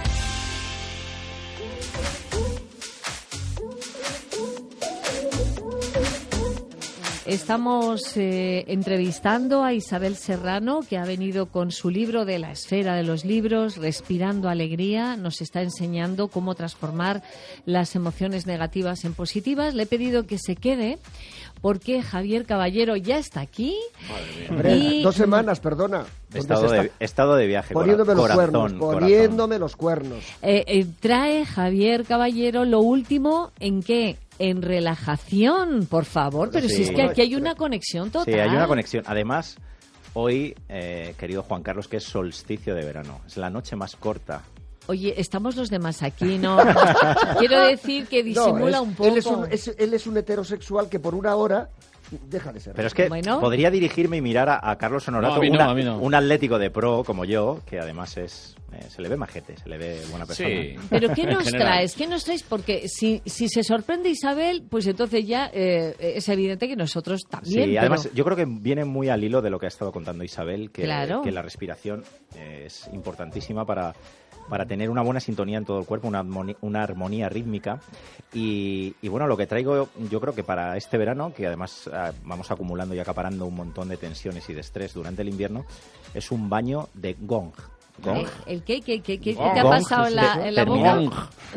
Estamos entrevistando a Isabel Serrano, que ha venido con su libro de la esfera de los libros, Respirando Alegría. Nos está enseñando cómo transformar las emociones negativas en positivas. Le he pedido que se quede porque Javier Caballero ya está aquí. Hombre, y 2 semanas, perdona. He estado de viaje. Poniéndome los cuernos. Poniéndome los cuernos. Trae Javier Caballero lo último en qué. En relajación, por favor, pero sí. Si es que aquí hay una conexión total. Sí, hay una conexión. Además, hoy, querido Juan Carlos, que es solsticio de verano, es la noche más corta. Oye, estamos los demás aquí, ¿no? Quiero decir que disimula un poco. Él es un heterosexual que por una hora deja de ser. Pero es que podría dirigirme y mirar a Carlos Honorato, un atlético de pro como yo, que además se le ve majete, se le ve buena persona. Sí. Pero ¿qué nos traes? ¿Qué nos traes? Porque si se sorprende Isabel, pues entonces ya es evidente que nosotros también. Sí, además yo creo que viene muy al hilo de lo que ha estado contando Isabel, que la respiración es importantísima para tener una buena sintonía en todo el cuerpo, una armonía rítmica. Y bueno, lo que traigo yo creo que para este verano, que además vamos acumulando y acaparando un montón de tensiones y de estrés durante el invierno, es un baño de gong. ¿Gong? ¿El qué? ¿Qué te ha pasado en la boca? Gong.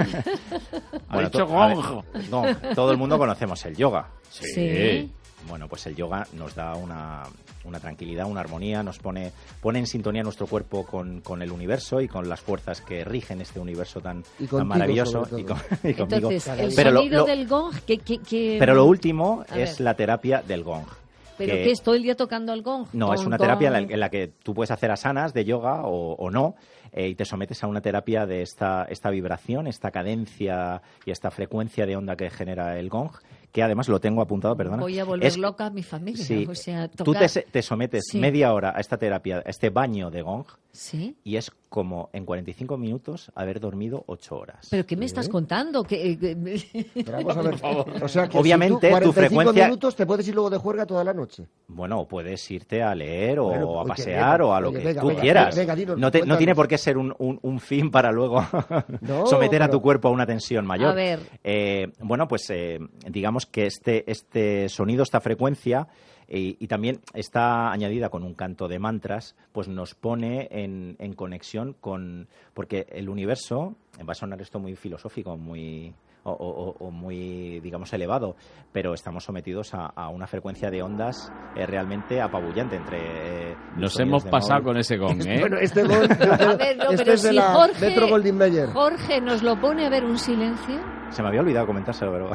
Bueno, gong. Todo el mundo conocemos el yoga. Sí. Bueno, pues el yoga nos da una tranquilidad, una armonía, nos pone en sintonía nuestro cuerpo con el universo y con las fuerzas que rigen este universo tan maravilloso. Y conmigo. Entonces, el sonido del gong... Pero lo último es la terapia del gong. ¿Pero qué es? ¿Todo el día tocando el gong? No, es una terapia en la que tú puedes hacer asanas de yoga o no, y te sometes a una terapia de esta vibración, esta cadencia y esta frecuencia de onda que genera el gong, que además lo tengo apuntado, perdona. Voy a volver loca a mi familia. Sí, o sea, tú te sometes media hora a esta terapia, a este baño de gong, y es como en 45 minutos haber dormido 8 horas. ¿Pero qué me estás contando? Pero vamos a ver, por favor. O sea, que obviamente, si tú 45 tu frecuencia... minutos te puedes ir luego de juerga toda la noche. Bueno, o puedes irte a leer o a pasear o a lo que tú quieras. Dinos, no tiene por qué ser un fin para luego someter a tu cuerpo a una tensión mayor. A ver. Bueno, pues digamos que este sonido, esta frecuencia, y también está añadida con un canto de mantras, pues nos pone en conexión con... Porque el universo, va a sonar esto muy filosófico, muy... O muy, digamos, elevado, pero estamos sometidos a una frecuencia de ondas realmente apabullante entre... Nos hemos pasado con ese gong, ¿eh? Bueno, este gong... A ver, no, pero es de si la Metro Goldwyn Mayer. Jorge nos lo pone, a ver, un silencio. Se me había olvidado comentárselo, pero...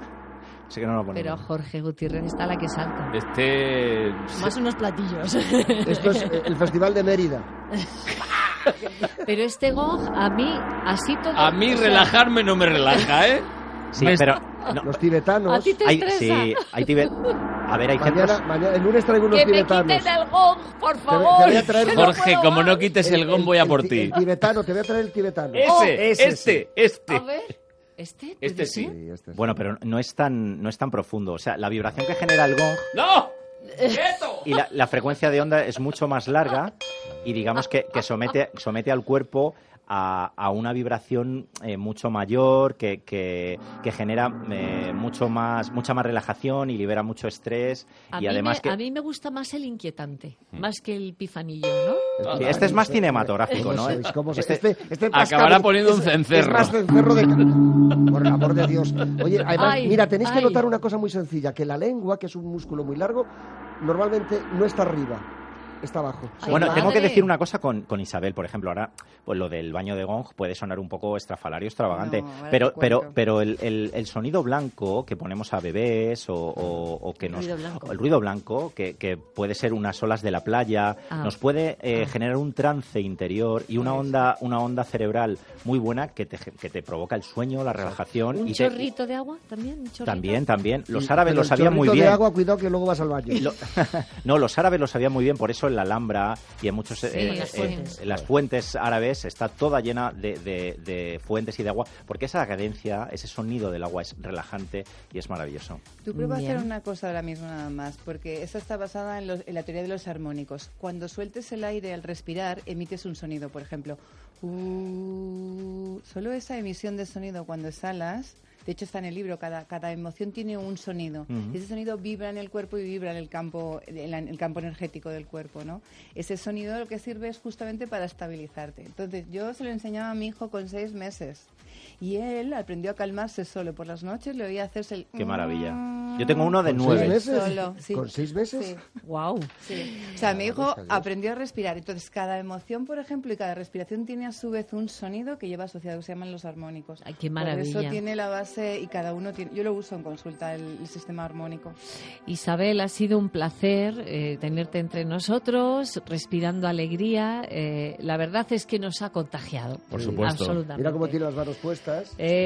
Sé que no lo pone. Pero Jorge Gutiérrez está la que salta. Más unos platillos. Esto es el Festival de Mérida. Pero este gong, a mí, así todo... A mí relajarme no me relaja, ¿eh? Sí, pero... No. Los tibetanos... ¿A ti te estresa? Sí, hay tibetanos... A ver, hay mañana, el lunes traigo unos que tibetanos. ¡Que me quiten el gong, por favor! Te voy a traer... Jorge, como no quites el gong, voy a por ti. El tibetano, te voy a traer el tibetano. Este. A ver... ¿Este sí. Bueno, pero no es tan profundo. O sea, la vibración que genera el gong... ¡No! Y la frecuencia de onda es mucho más larga y digamos que somete al cuerpo a una vibración mucho mayor que genera mucha más relajación y libera mucho estrés. A mí me gusta más el inquietante, más que el pifanillo, ¿no? Sí, este es más cinematográfico, ¿no? Este acabará poniendo un cencerro. Es más cencerro de... Por el amor de Dios. Oye, además, mira, tenéis que notar una cosa muy sencilla, que la lengua, que es un músculo muy largo, normalmente no está arriba. está abajo. Bueno, tengo que decir una cosa con Isabel, por ejemplo, ahora pues lo del baño de gong puede sonar un poco estrafalario, extravagante, pero el sonido blanco que ponemos a bebés o que nos... El ruido blanco, que puede ser unas olas de la playa, nos puede generar un trance interior y una onda cerebral muy buena que te provoca el sueño, la relajación. ¿Un chorrito de agua también? También. Los árabes lo sabían muy bien. El chorrito de agua, cuidado que luego vas al baño. No, los árabes lo sabían muy bien, por eso en la Alhambra y en muchos las fuentes árabes está toda llena de fuentes y de agua, porque esa cadencia, ese sonido del agua es relajante y es maravilloso. Tú prueba a hacer una cosa ahora mismo nada más, porque esa está basada en la teoría de los armónicos. Cuando sueltes el aire al respirar, emites un sonido, por ejemplo. Solo esa emisión de sonido cuando exhalas, de hecho está en el libro, cada emoción tiene un sonido. Y ese sonido vibra en el cuerpo y vibra en el campo energético del cuerpo, ¿no? Ese sonido lo que sirve es justamente para estabilizarte. Entonces yo se lo enseñaba a mi hijo con 6 meses. Y él aprendió a calmarse solo. Por las noches le oía hacerse el... ¡Qué maravilla! Yo tengo uno de 9. 6 meses? Solo, sí. ¿Con 6 meses? Sí. ¡Wow! Sí. O sea, mi hijo aprendió a respirar. Entonces, cada emoción, por ejemplo, y cada respiración tiene a su vez un sonido que lleva asociado, que se llaman los armónicos. ¡Ay, qué maravilla! Por eso tiene la base y cada uno tiene... Yo lo uso en consulta, el sistema armónico. Isabel, ha sido un placer tenerte entre nosotros, respirando alegría. La verdad es que nos ha contagiado. Por supuesto. Absolutamente. Mira cómo tiene las manos puestas.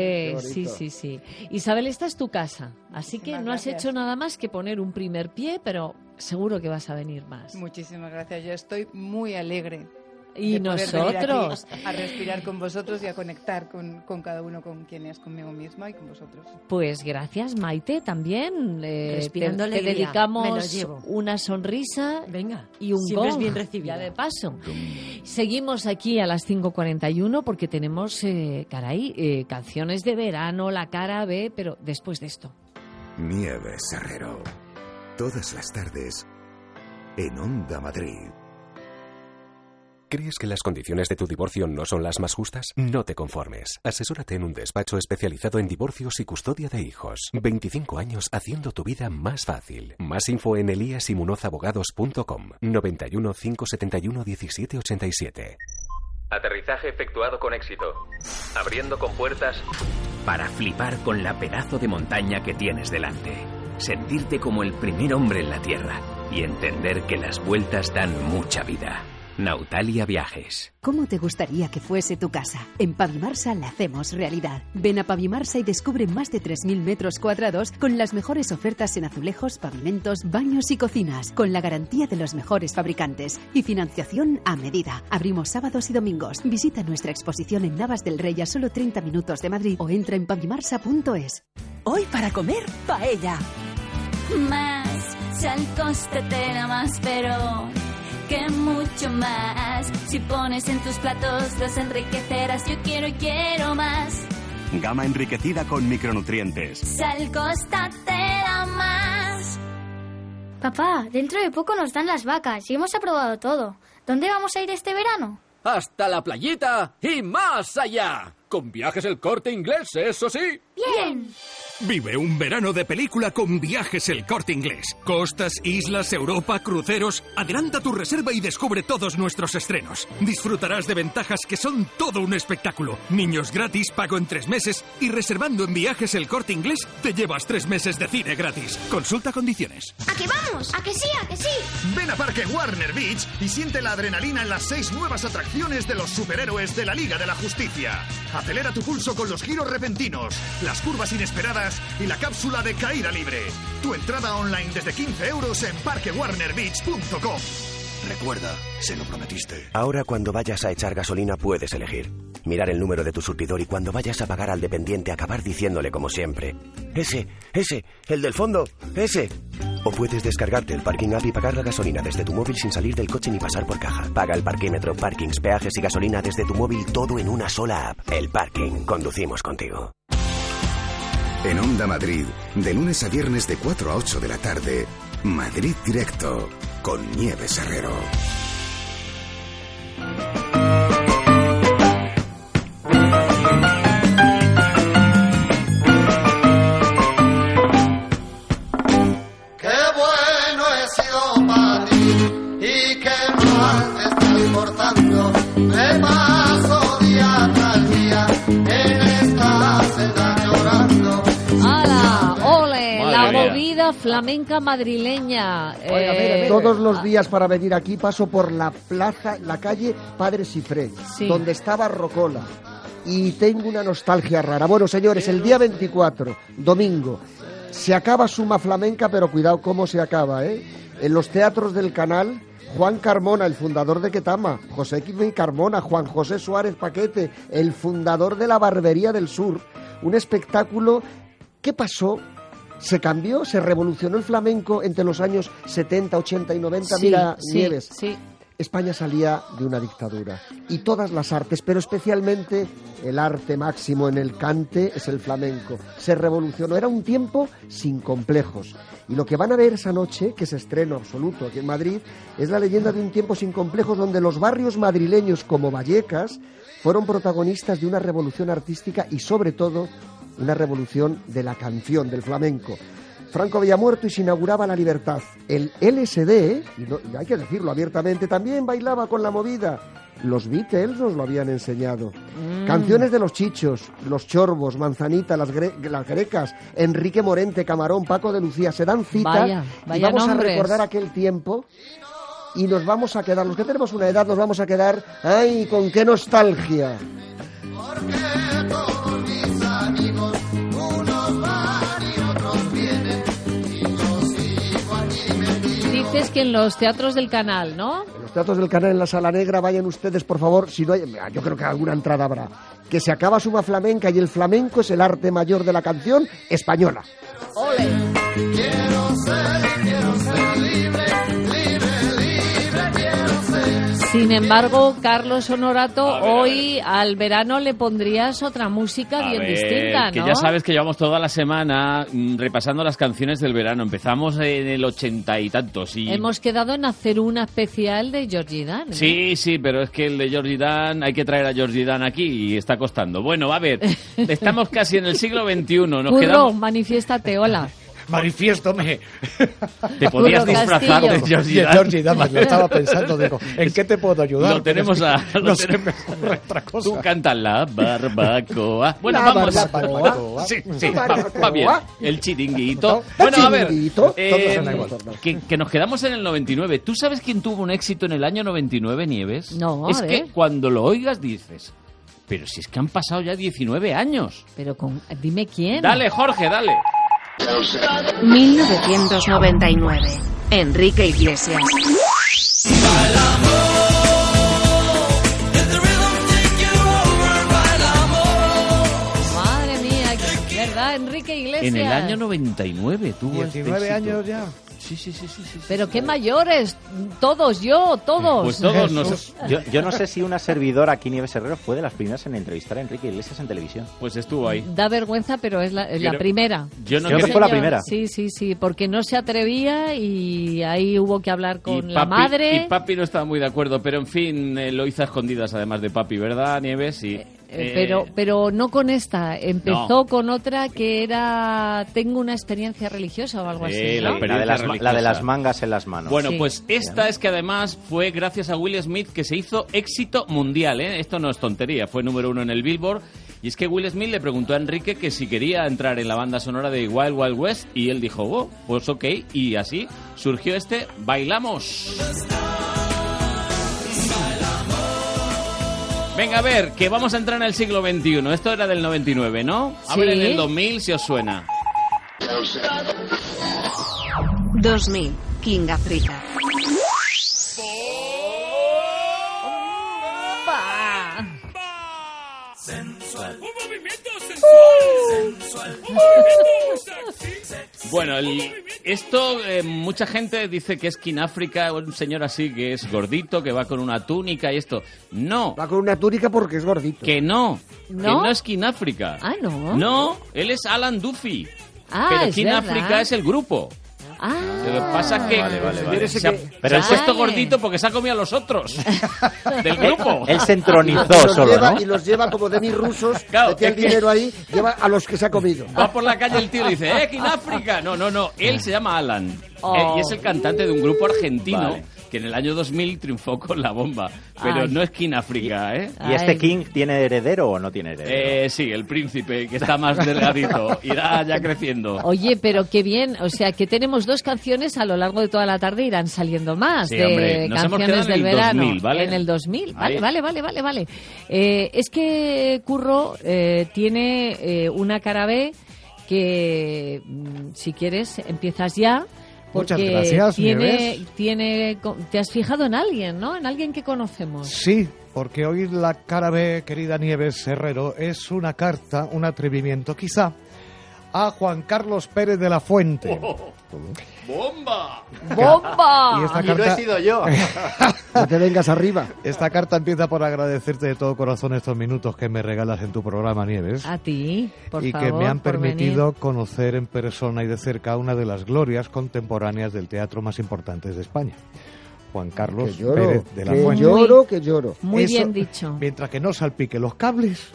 Sí. Isabel, esta es tu casa, así que no has hecho nada más que poner un primer pie, pero seguro que vas a venir más. Muchísimas gracias, yo estoy muy alegre. Y nosotros. A respirar con vosotros y a conectar con cada uno, con quien es, conmigo misma y con vosotros. Pues gracias, Maite, también. Respirando te alegría. dedicamos una sonrisa y un siempre gong, es bien recibida. ya de paso. Seguimos aquí a las 5:41 porque tenemos, canciones de verano, la cara B, pero después de esto. Nieves Herrero. Todas las tardes en Onda Madrid. ¿Crees que las condiciones de tu divorcio no son las más justas? No te conformes. Asesórate en un despacho especializado en divorcios y custodia de hijos. 25 años haciendo tu vida más fácil. Más info en eliasimunozabogados.com. 91 571 1787. Aterrizaje efectuado con éxito. Abriendo compuertas para flipar con la pedazo de montaña que tienes delante. Sentirte como el primer hombre en la Tierra y entender que las vueltas dan mucha vida. Nautalia Viajes. ¿Cómo te gustaría que fuese tu casa? En Pavimarsa la hacemos realidad. Ven a Pavimarsa y descubre más de 3.000 metros cuadrados con las mejores ofertas en azulejos, pavimentos, baños y cocinas, con la garantía de los mejores fabricantes y financiación a medida. Abrimos sábados y domingos. Visita nuestra exposición en Navas del Rey a solo 30 minutos de Madrid o entra en pavimarsa.es. Hoy para comer, paella. Más, sal, cóstatela más, pero... que mucho más. Si pones en tus platos, los enriquecerás. Yo quiero y quiero más. Gama enriquecida con micronutrientes. Sal, cóstatela más. Papá, dentro de poco nos dan las vacas y hemos aprobado todo. ¿Dónde vamos a ir este verano? Hasta la playita y más allá. Con Viajes El Corte Inglés, eso sí. ¡Bien! Vive un verano de película con Viajes El Corte Inglés. Costas, islas, Europa, cruceros. Adelanta tu reserva y descubre todos nuestros estrenos. Disfrutarás de ventajas que son todo un espectáculo. Niños gratis, pago en 3 meses. Y reservando en Viajes El Corte Inglés, te llevas 3 meses de cine gratis. Consulta condiciones. ¿A qué vamos? ¿A que sí? ¿A que sí? Ven a Parque Warner Beach y siente la adrenalina en las 6 nuevas atracciones de los superhéroes de la Liga de la Justicia. Acelera tu pulso con los giros repentinos, las curvas inesperadas y la cápsula de caída libre. Tu entrada online desde 15 euros en parquewarnerbeach.com. Recuerda, se lo prometiste. Ahora cuando vayas a echar gasolina puedes elegir. Mirar el número de tu surtidor y cuando vayas a pagar al dependiente acabar diciéndole como siempre: ese, el del fondo, ese. O puedes descargarte el Parking App y pagar la gasolina desde tu móvil sin salir del coche ni pasar por caja. Paga el parquímetro, parkings, peajes y gasolina desde tu móvil, todo en una sola app. El Parking. Conducimos contigo. En Onda Madrid, de lunes a viernes de 4 a 8 de la tarde, Madrid Directo, con Nieves Herrero. Qué bueno he sido para ti y qué cultura flamenca madrileña. Oiga, mire, todos los días para venir aquí paso por la plaza, la calle Padre Cifré, donde estaba Rocola. Y tengo una nostalgia rara. Bueno, señores, el día 24, domingo, se acaba Suma Flamenca, pero cuidado cómo se acaba, ¿eh? En los teatros del Canal, Juan Carmona, el fundador de Ketama, José Quimí Carmona, Juan José Suárez Paquete, el fundador de la Barbería del Sur. Un espectáculo. ¿Qué pasó? ¿Se cambió? ¿Se revolucionó el flamenco entre los años 70, 80 y 90? Mira, Nieves. Sí. España salía de una dictadura y todas las artes, pero especialmente el arte máximo en el cante es el flamenco. Se revolucionó, era un tiempo sin complejos. Y lo que van a ver esa noche, que es estreno absoluto aquí en Madrid, es la leyenda de un tiempo sin complejos donde los barrios madrileños como Vallecas fueron protagonistas de una revolución artística y sobre todo una revolución de la canción, del flamenco. Franco había muerto y se inauguraba la libertad. El LSD, y hay que decirlo abiertamente, también bailaba con la movida. Los Beatles nos lo habían enseñado. Canciones de los Chichos, los Chorbos, Manzanita, las Grecas, Enrique Morente, Camarón, Paco de Lucía, se dan cita y vamos nombres. A recordar aquel tiempo y nos vamos a quedar, los que tenemos una edad, nos vamos a quedar, ¡ay, con qué nostalgia! Porque todos mis amigos, unos van y otros vienen. Dices que en los teatros del Canal, ¿no? En los teatros del Canal, en la Sala Negra, vayan ustedes, por favor, si no hay, yo creo que alguna entrada habrá. Que se acaba Suma Flamenca y el flamenco es el arte mayor de la canción española. ¡Ole! Quiero ser libre, quiero ser. Sin embargo, Carlos Honorato, hoy al verano le pondrías otra música bien distinta, ¿no? Que ya sabes que llevamos toda la semana repasando las canciones del verano. Empezamos en el 80 y tantos. Y... hemos quedado en hacer una especial de Georgie Dan, ¿no? Sí, pero es que el de Georgie Dan, hay que traer a Georgie Dan aquí y está costando. Bueno, a ver, estamos casi en el siglo XXI. Curro, manifiéstate, hola. Manifiéstome. Te podías disfrazar de Georgie Dan. Lo estaba pensando, digo, ¿en qué te puedo ayudar? Lo tenemos a... No se me ocurre otra cosa. Tú cantas la barbacoa. Bueno, vamos. Sí, va bien. El chiringuito. Bueno, a ver, que nos quedamos en el 99. ¿Tú sabes quién tuvo un éxito en el año 99, Nieves? No, es que cuando lo oigas dices... pero si es que han pasado ya 19 años. Pero dime quién. Dale, Jorge, dale. 1999. Enrique Iglesias. Madre mía, ¿verdad? Enrique Iglesias. En el año 99 tuvo 19 años ya. Sí. Pero qué mayores, todos. Pues todos. Yo no sé si una servidora aquí, Nieves Herrero, fue de las primeras en entrevistar a Enrique Iglesias en televisión. Pues estuvo ahí. Da vergüenza, pero es la primera. Yo creo que fue la primera. Sí, porque no se atrevía y ahí hubo que hablar con la madre. Y papi no estaba muy de acuerdo, pero en fin, lo hizo a escondidas además de papi, ¿verdad, Nieves? Sí. Pero no con esta, empezó con otra que era tengo una experiencia religiosa o algo así, ¿no? La de las mangas en las manos. Bueno, pues esta es que además fue gracias a Will Smith que se hizo éxito mundial, ¿eh? Esto no es tontería, fue número 1 en el Billboard. Y es que Will Smith le preguntó a Enrique que si quería entrar en la banda sonora de Wild Wild West y él dijo, pues ok, y así surgió este Bailamos. Venga, a ver, que vamos a entrar en el siglo XXI. Esto era del 99, ¿no? A ver en el 2000 si os suena. 2000, King Africa. Sensual. Un movimiento sensual. Bueno, esto mucha gente dice que es King Africa, un señor así que es gordito, que va con una túnica y esto. No. Va con una túnica porque es gordito. Que no. Que no es King Africa. Ah, no. No, él es Alan Duffy. Ah, pero es King verdad. Africa es el grupo. Ah, Lo que pasa es que Vale. se ha puesto gordito porque se ha comido a los otros del grupo. Él se entronizó solo, ¿no? Y los lleva como rusos, mete el dinero ahí, lleva a los que se ha comido. Va por la calle el tío y dice, King África. No, él se llama Alan. Y es el cantante de un grupo argentino que en el año 2000 triunfó con La Bomba. Pero Ay. no es King África, ¿eh? ¿Y este King tiene heredero o no tiene heredero? Sí, el príncipe, que está más delgadito. Irá ya creciendo. Oye, pero qué bien, o sea que tenemos 2 canciones a lo largo de toda la tarde, irán saliendo más Sí, de hombre, nos hemos canciones quedado en del el verano. 2000, ¿vale? En el 2000, Ahí. vale. Es que Curro tiene una cara B que, si quieres, empiezas ya. Porque Muchas gracias, te has fijado en alguien, ¿no? En alguien que conocemos. Sí, porque hoy la cara B, querida Nieves Herrero, es una carta, un atrevimiento, quizá, a Juan Carlos Pérez de la Fuente. ¡Bomba! ¡Bomba! Y esta Y no he sido yo. No te vengas arriba. Esta carta empieza por agradecerte de todo corazón estos minutos que me regalas en tu programa, Nieves. A ti, por y favor, que me han por permitido venir. conocer en persona y de cerca una de las glorias contemporáneas del teatro más importantes de España. Juan Carlos Que lloro, Pérez de la que Fuente. lloro, que lloro. Muy Eso, bien dicho. Mientras que no salpique los cables.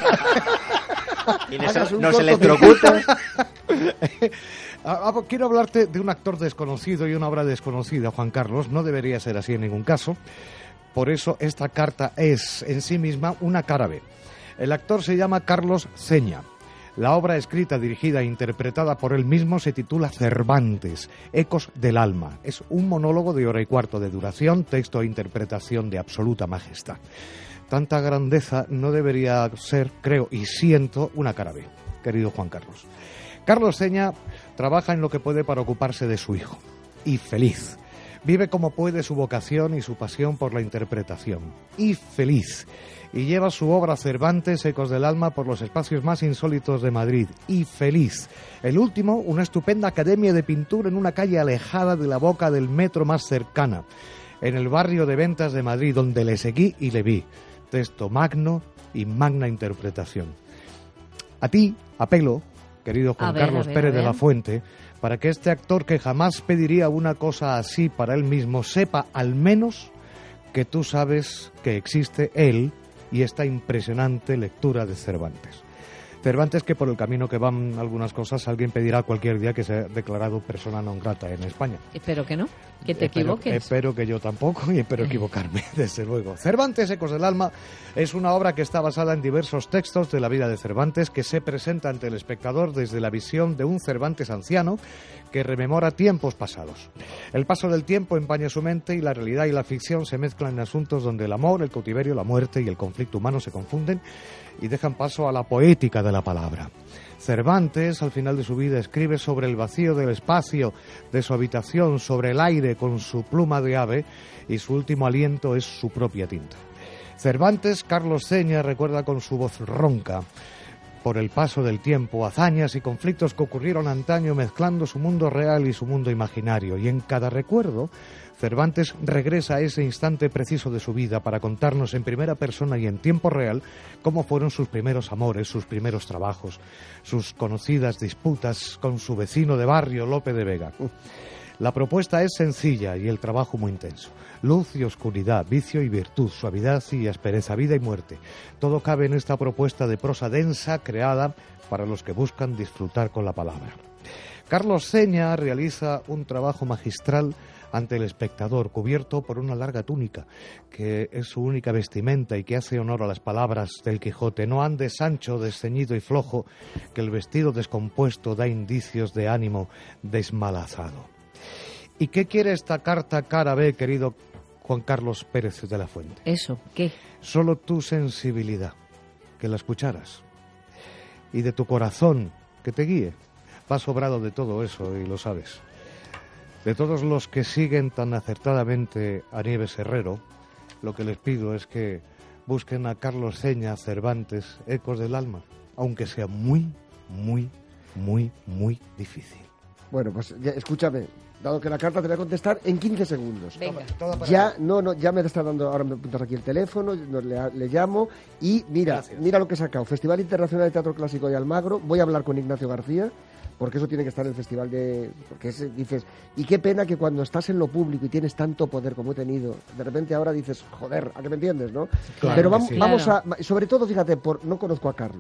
Y Hagas un nos corto electrocuta. Quiero hablarte de un actor desconocido y una obra desconocida, Juan Carlos. No debería ser así en ningún caso. Por eso esta carta es en sí misma una cara B. El actor se llama Carlos Zeña. La obra escrita, dirigida e interpretada por él mismo se titula Cervantes, Ecos del Alma. Es un monólogo de 1:15 de duración, texto e interpretación de absoluta majestad. Tanta grandeza no debería ser, creo y siento, una cara B, querido Juan Carlos. Carlos Zeña trabaja en lo que puede para ocuparse de su hijo. Y feliz. Vive como puede su vocación y su pasión por la interpretación. Y feliz. Y lleva su obra Cervantes, Ecos del Alma, por los espacios más insólitos de Madrid. Y feliz. El último, una estupenda academia de pintura en una calle alejada de la boca del metro más cercana, en el barrio de Ventas de Madrid, donde le seguí y le vi. Texto magno y magna interpretación. A ti, apelo, querido Juan Carlos Pérez de la Fuente, para que este actor que jamás pediría una cosa así para él mismo, sepa al menos que tú sabes que existe él y esta impresionante lectura de Cervantes. Cervantes, que por el camino que van algunas cosas, alguien pedirá cualquier día que sea declarado persona non grata en España. Espero que no, que te equivoques. Espero que yo tampoco y espero equivocarme, desde luego. Cervantes, Ecos del Alma, es una obra que está basada en diversos textos de la vida de Cervantes que se presenta ante el espectador desde la visión de un Cervantes anciano que rememora tiempos pasados. El paso del tiempo empaña su mente y la realidad y la ficción se mezclan en asuntos donde el amor, el cautiverio, la muerte y el conflicto humano se confunden y dejan paso a la poética de la palabra. Cervantes, al final de su vida, escribe sobre el vacío del espacio de su habitación, sobre el aire con su pluma de ave, y su último aliento es su propia tinta. Cervantes, Carlos Zeña, recuerda con su voz ronca, por el paso del tiempo, hazañas y conflictos que ocurrieron antaño mezclando su mundo real y su mundo imaginario. Y en cada recuerdo, Cervantes regresa a ese instante preciso de su vida para contarnos en primera persona y en tiempo real cómo fueron sus primeros amores, sus primeros trabajos, sus conocidas disputas con su vecino de barrio, Lope de Vega. La propuesta es sencilla y el trabajo muy intenso. Luz y oscuridad, vicio y virtud, suavidad y aspereza, vida y muerte. Todo cabe en esta propuesta de prosa densa creada para los que buscan disfrutar con la palabra. Carlos Zeña realiza un trabajo magistral ante el espectador, cubierto por una larga túnica, que es su única vestimenta y que hace honor a las palabras del Quijote. No andes, Sancho, desceñido y flojo, que el vestido descompuesto da indicios de ánimo desmalazado. ¿Y qué quiere esta carta cara B, querido Juan Carlos Pérez de la Fuente? Eso, ¿qué? Solo tu sensibilidad, que la escucharas, y de tu corazón, que te guíe. Vas sobrado de todo eso y lo sabes. De todos los que siguen tan acertadamente a Nieves Herrero, lo que les pido es que busquen a Carlos Zeña, Cervantes, Ecos del Alma, aunque sea muy, muy, muy, muy difícil. Bueno, pues ya, escúchame, dado que la carta te voy a contestar en 15 segundos. Venga. Ya, ya me está dando, ahora me apuntas aquí el teléfono, le llamo y mira lo que he sacado. Festival Internacional de Teatro Clásico de Almagro, voy a hablar con Ignacio García, porque eso tiene que estar en el festival porque dices, y qué pena que cuando estás en lo público y tienes tanto poder como he tenido, de repente ahora dices, joder, ¿a qué me entiendes, no? Claro, pero sí. vamos a, sobre todo, fíjate, no conozco a Carlos,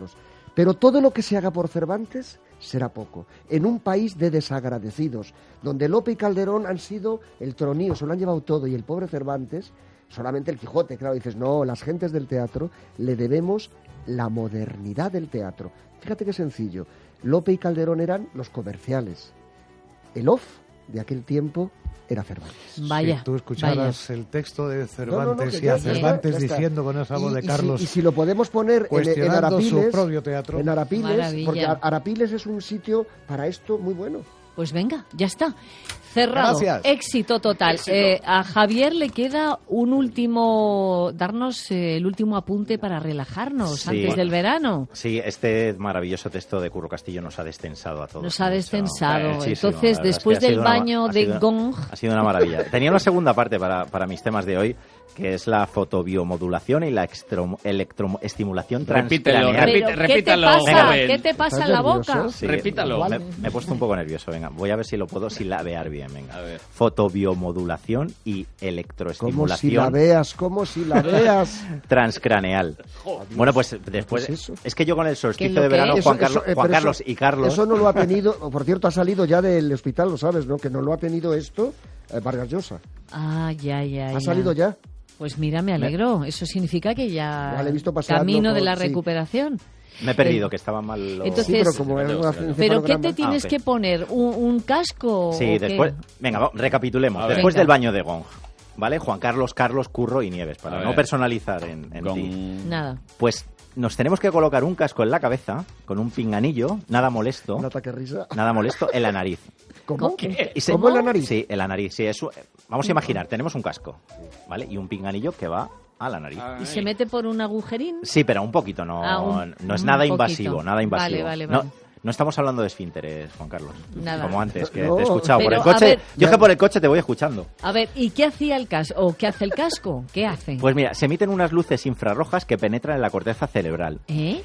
Pero todo lo que se haga por Cervantes será poco. En un país de desagradecidos, donde Lope y Calderón han sido el tronío, se lo han llevado todo, y el pobre Cervantes, solamente el Quijote, claro, dices, no, las gentes del teatro le debemos la modernidad del teatro. Fíjate qué sencillo. Lope y Calderón eran los comerciales. El off de aquel tiempo era Cervantes. Vaya. Si tú escucharas el texto de Cervantes y a Cervantes ya está. diciendo con esa voz de Carlos. Y si lo podemos poner en Arapiles, su propio teatro. En Arapiles, Maravilla. porque Arapiles es un sitio para esto muy bueno. Pues venga, ya está. Cerrado. Gracias. Éxito total. A Javier le queda un último, darnos el último apunte para relajarnos antes del verano. Sí, este maravilloso texto de Curro Castillo nos ha destensado a todos. Nos ha destensado. Muchísimo. Entonces, La verdad después es que ha del sido baño de gong... Ha sido una maravilla. Tenía una segunda parte para mis temas de hoy, que es la fotobiomodulación y la electroestimulación transcranial. Repítalo. ¿Qué te pasa en la boca? Sí, repítalo. Me he puesto un poco nervioso. Venga, voy a ver si lo puedo silabear bien. Venga. A ver. Fotobiomodulación y electroestimulación. Como si la veas. Transcraneal. Bueno, pues después... ¿Qué es eso? Es que yo con el solsticio de verano, Juan Carlos y Carlos... Eso no lo ha tenido... Por cierto, ha salido ya del hospital, lo sabes, ¿no? Que no lo ha tenido esto Vargas Llosa. Ah, ya. ¿Ha salido ya? Pues mira, me alegro. Eso significa que ya le he visto pasando camino de la sí. recuperación. Me he perdido, que estaba mal. Entonces, sí, pero como era un ¿pero qué te tienes okay. que poner? ¿Un casco? Sí, después. Venga, recapitulemos. Después del baño de gong, ¿vale? Juan Carlos, Curro y Nieves, para no personalizar en ti. Nada. Pues nos tenemos que colocar un casco en la cabeza con un pinganillo, nada molesto. Un ataque risa. Nada molesto, en la nariz. ¿Cómo? ¿Qué? ¿Cómo en la nariz? Sí, en la nariz. Sí, vamos a imaginar, tenemos un casco, ¿vale? Y un pinganillo que va a la nariz. ¿Y se mete por un agujerín? Sí, pero un poquito, no es nada invasivo, nada invasivo. Vale. No estamos hablando de esfínteres, Juan Carlos. Nada. Como antes, que No, te he escuchado por pero, el coche. a ver, Yo es que por el coche te voy escuchando. A ver, ¿y qué hacía el casco? ¿O qué hace el casco? ¿Qué hace? Pues mira, se emiten unas luces infrarrojas que penetran en la corteza cerebral.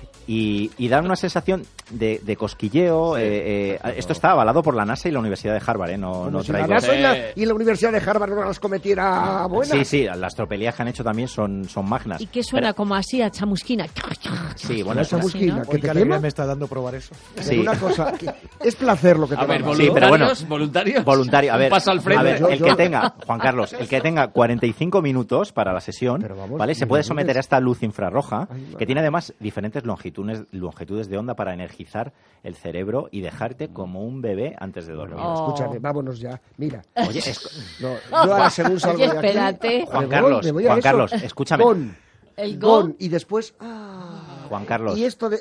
Y dan una sensación de cosquilleo. Esto está avalado por la NASA y la Universidad de Harvard, no Si traigo... la NASA y la Universidad de Harvard no las cometiera buenas. Sí, las tropelías que han hecho también son magnas. ¿Y qué suena como así a chamusquina? Sí, bueno, ¿Esa chamusquina? ¿Qué te alegría quema? me está dando probar eso? Sí. Una cosa, es placer lo que te A ver, va a dar. Sí, pero bueno, ¿voluntarios? Voluntario, a ver, Un paso al frente. a ver, el que tenga, Juan Carlos, el que tenga 45 minutos para la sesión, Pero vamos, ¿vale? Se puede minutos. someter a esta luz infrarroja, Ay, madre. que tiene además diferentes longitudes de onda para energizar el cerebro y dejarte como un bebé antes de dormir. Escúchame, vámonos ya. Mira. Oye, No, yo ahora según salgo Oye, de aquí... espérate. Juan me voy a eso. Carlos, escúchame. Gon. El Gon. gong. Y después... Juan Carlos, Y esto de...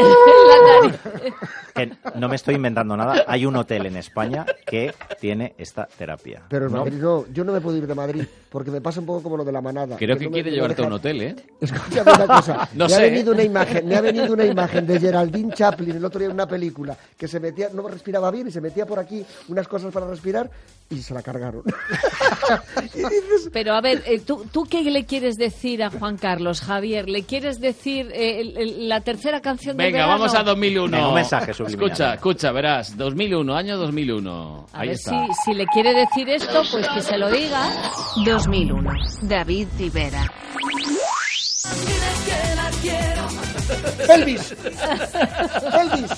La nariz. que no me estoy inventando nada, hay un hotel en España que tiene esta terapia. Pero en ¿No? Madrid no, yo no me puedo ir de Madrid, porque me pasa un poco como lo de la manada. Creo que no quiere me llevarte a un dejan- hotel, ¿eh? Escúchame una cosa. No me ha sé, venido una imagen de Geraldine Chaplin el otro día en una película, que se metía, no respiraba bien y se metía por aquí unas cosas para respirar y se la cargaron. Y dices, Pero a ver, ¿tú qué le quieres decir a Juan Carlos, Javier? ¿Le quieres decir la tercera canción de Venga, verano? vamos a 2001. Venga, un mensaje subliminal. Escucha, verás. 2001, año 2001. A Ahí ver está. si le quiere decir esto, pues que se lo diga. 2001. David Rivera. Elvis. Elvis.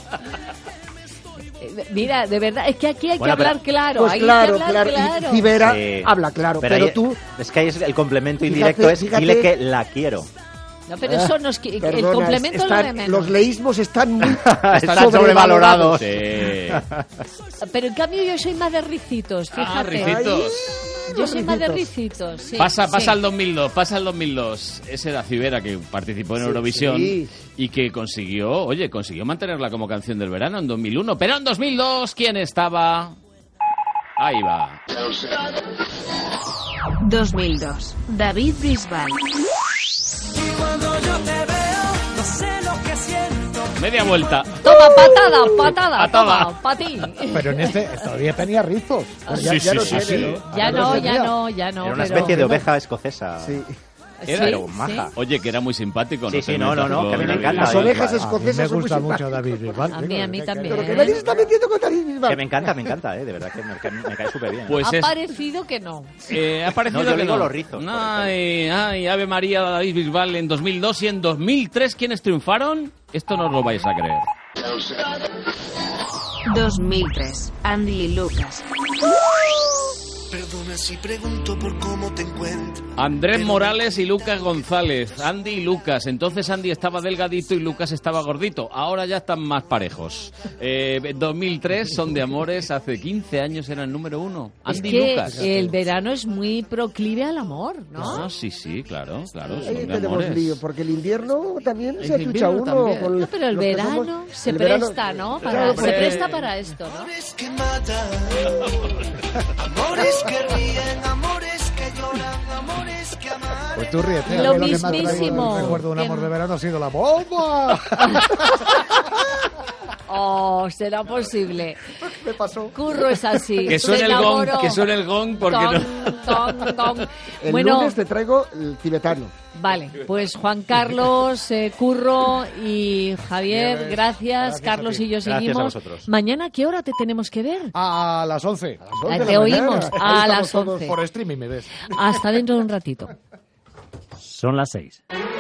Mira, de verdad, es que aquí hay Bueno, que hablar claro. Pues hay claro, que hablar claro. Y Cibera Sí. habla claro, pero ahí- tú... Es que ahí es el complemento Fíjate, indirecto, es fíjate. dile que la quiero. No, pero eso no es que... el Perdona, complemento es lo de menos. los leísmos están muy Están sobrevalorados. Sí. Pero en cambio yo soy más de ricitos, fíjate. Ah, ricitos. Yo soy más de ricitos, sí. Pasa sí. al 2002. Ese era Cibera que participó en Sí, Eurovisión sí. y que consiguió mantenerla como canción del verano en 2001. Pero en 2002, ¿quién estaba? Ahí va. 2002. David Bisbal. Cuando yo te veo, no sé lo que siento. Media vuelta. Toma, patada, Patada. toma, pa' ti. Pero en este todavía tenía rizos. Ya no tiene, ¿no? Ya no. Era una pero- especie de oveja escocesa. Sí. pero maja. Oye, que era muy simpático. Sí, sí, no, que a mí me encanta. Las ovejas escocesas me gusta son muy mucho David Bisbal. A mí también. Pero que nadie se está metiendo con David Bisbal. Que me encanta, de verdad, que me cae súper bien. Pues ha parecido que no. Ha parecido yo que digo no. los rizos. Ay, Ave María, David Bisbal en 2002 y en 2003. ¿Quiénes triunfaron? Esto no os lo vais a creer. 2003. Andy y Lucas. Perdona si pregunto por cómo te encuentro. Andrés Morales y Lucas González. Andy y Lucas. Entonces Andy estaba delgadito y Lucas estaba gordito. Ahora ya están más parejos. 2003, Son de Amores. Hace 15 años eran número 1. Andy y Lucas. El verano es muy proclive al amor, ¿no? Sí, claro. Son Ahí de tenemos amores. lío, porque el invierno también se El achucha invierno uno. también. Con No, pero el los que verano somos- se el verano- presta, ¿no? Claro, Se presta para esto, ¿no? Amores que matan, amores que ríen, amores que lloran, amores que aman. Pues tú ríete. Lo a mí que me ha traído mismísimo. el recuerdo de un Que amor no. de verano ha sido la bomba. Oh, será posible. Me pasó. Curro es así. Que suene Se el gong, enamoró. que suene el gong, porque Gong. El Bueno, lunes te traigo el tibetano. vale, pues Juan Carlos, Curro y Javier, Nieves, gracias. gracias Carlos a ti. y yo Gracias a seguimos. vosotros. Mañana, ¿a qué hora te tenemos que ver? A las 11. Te oímos a Ahí estamos las todos 11. por streaming, me ves. Hasta dentro de un ratito. Son las 6.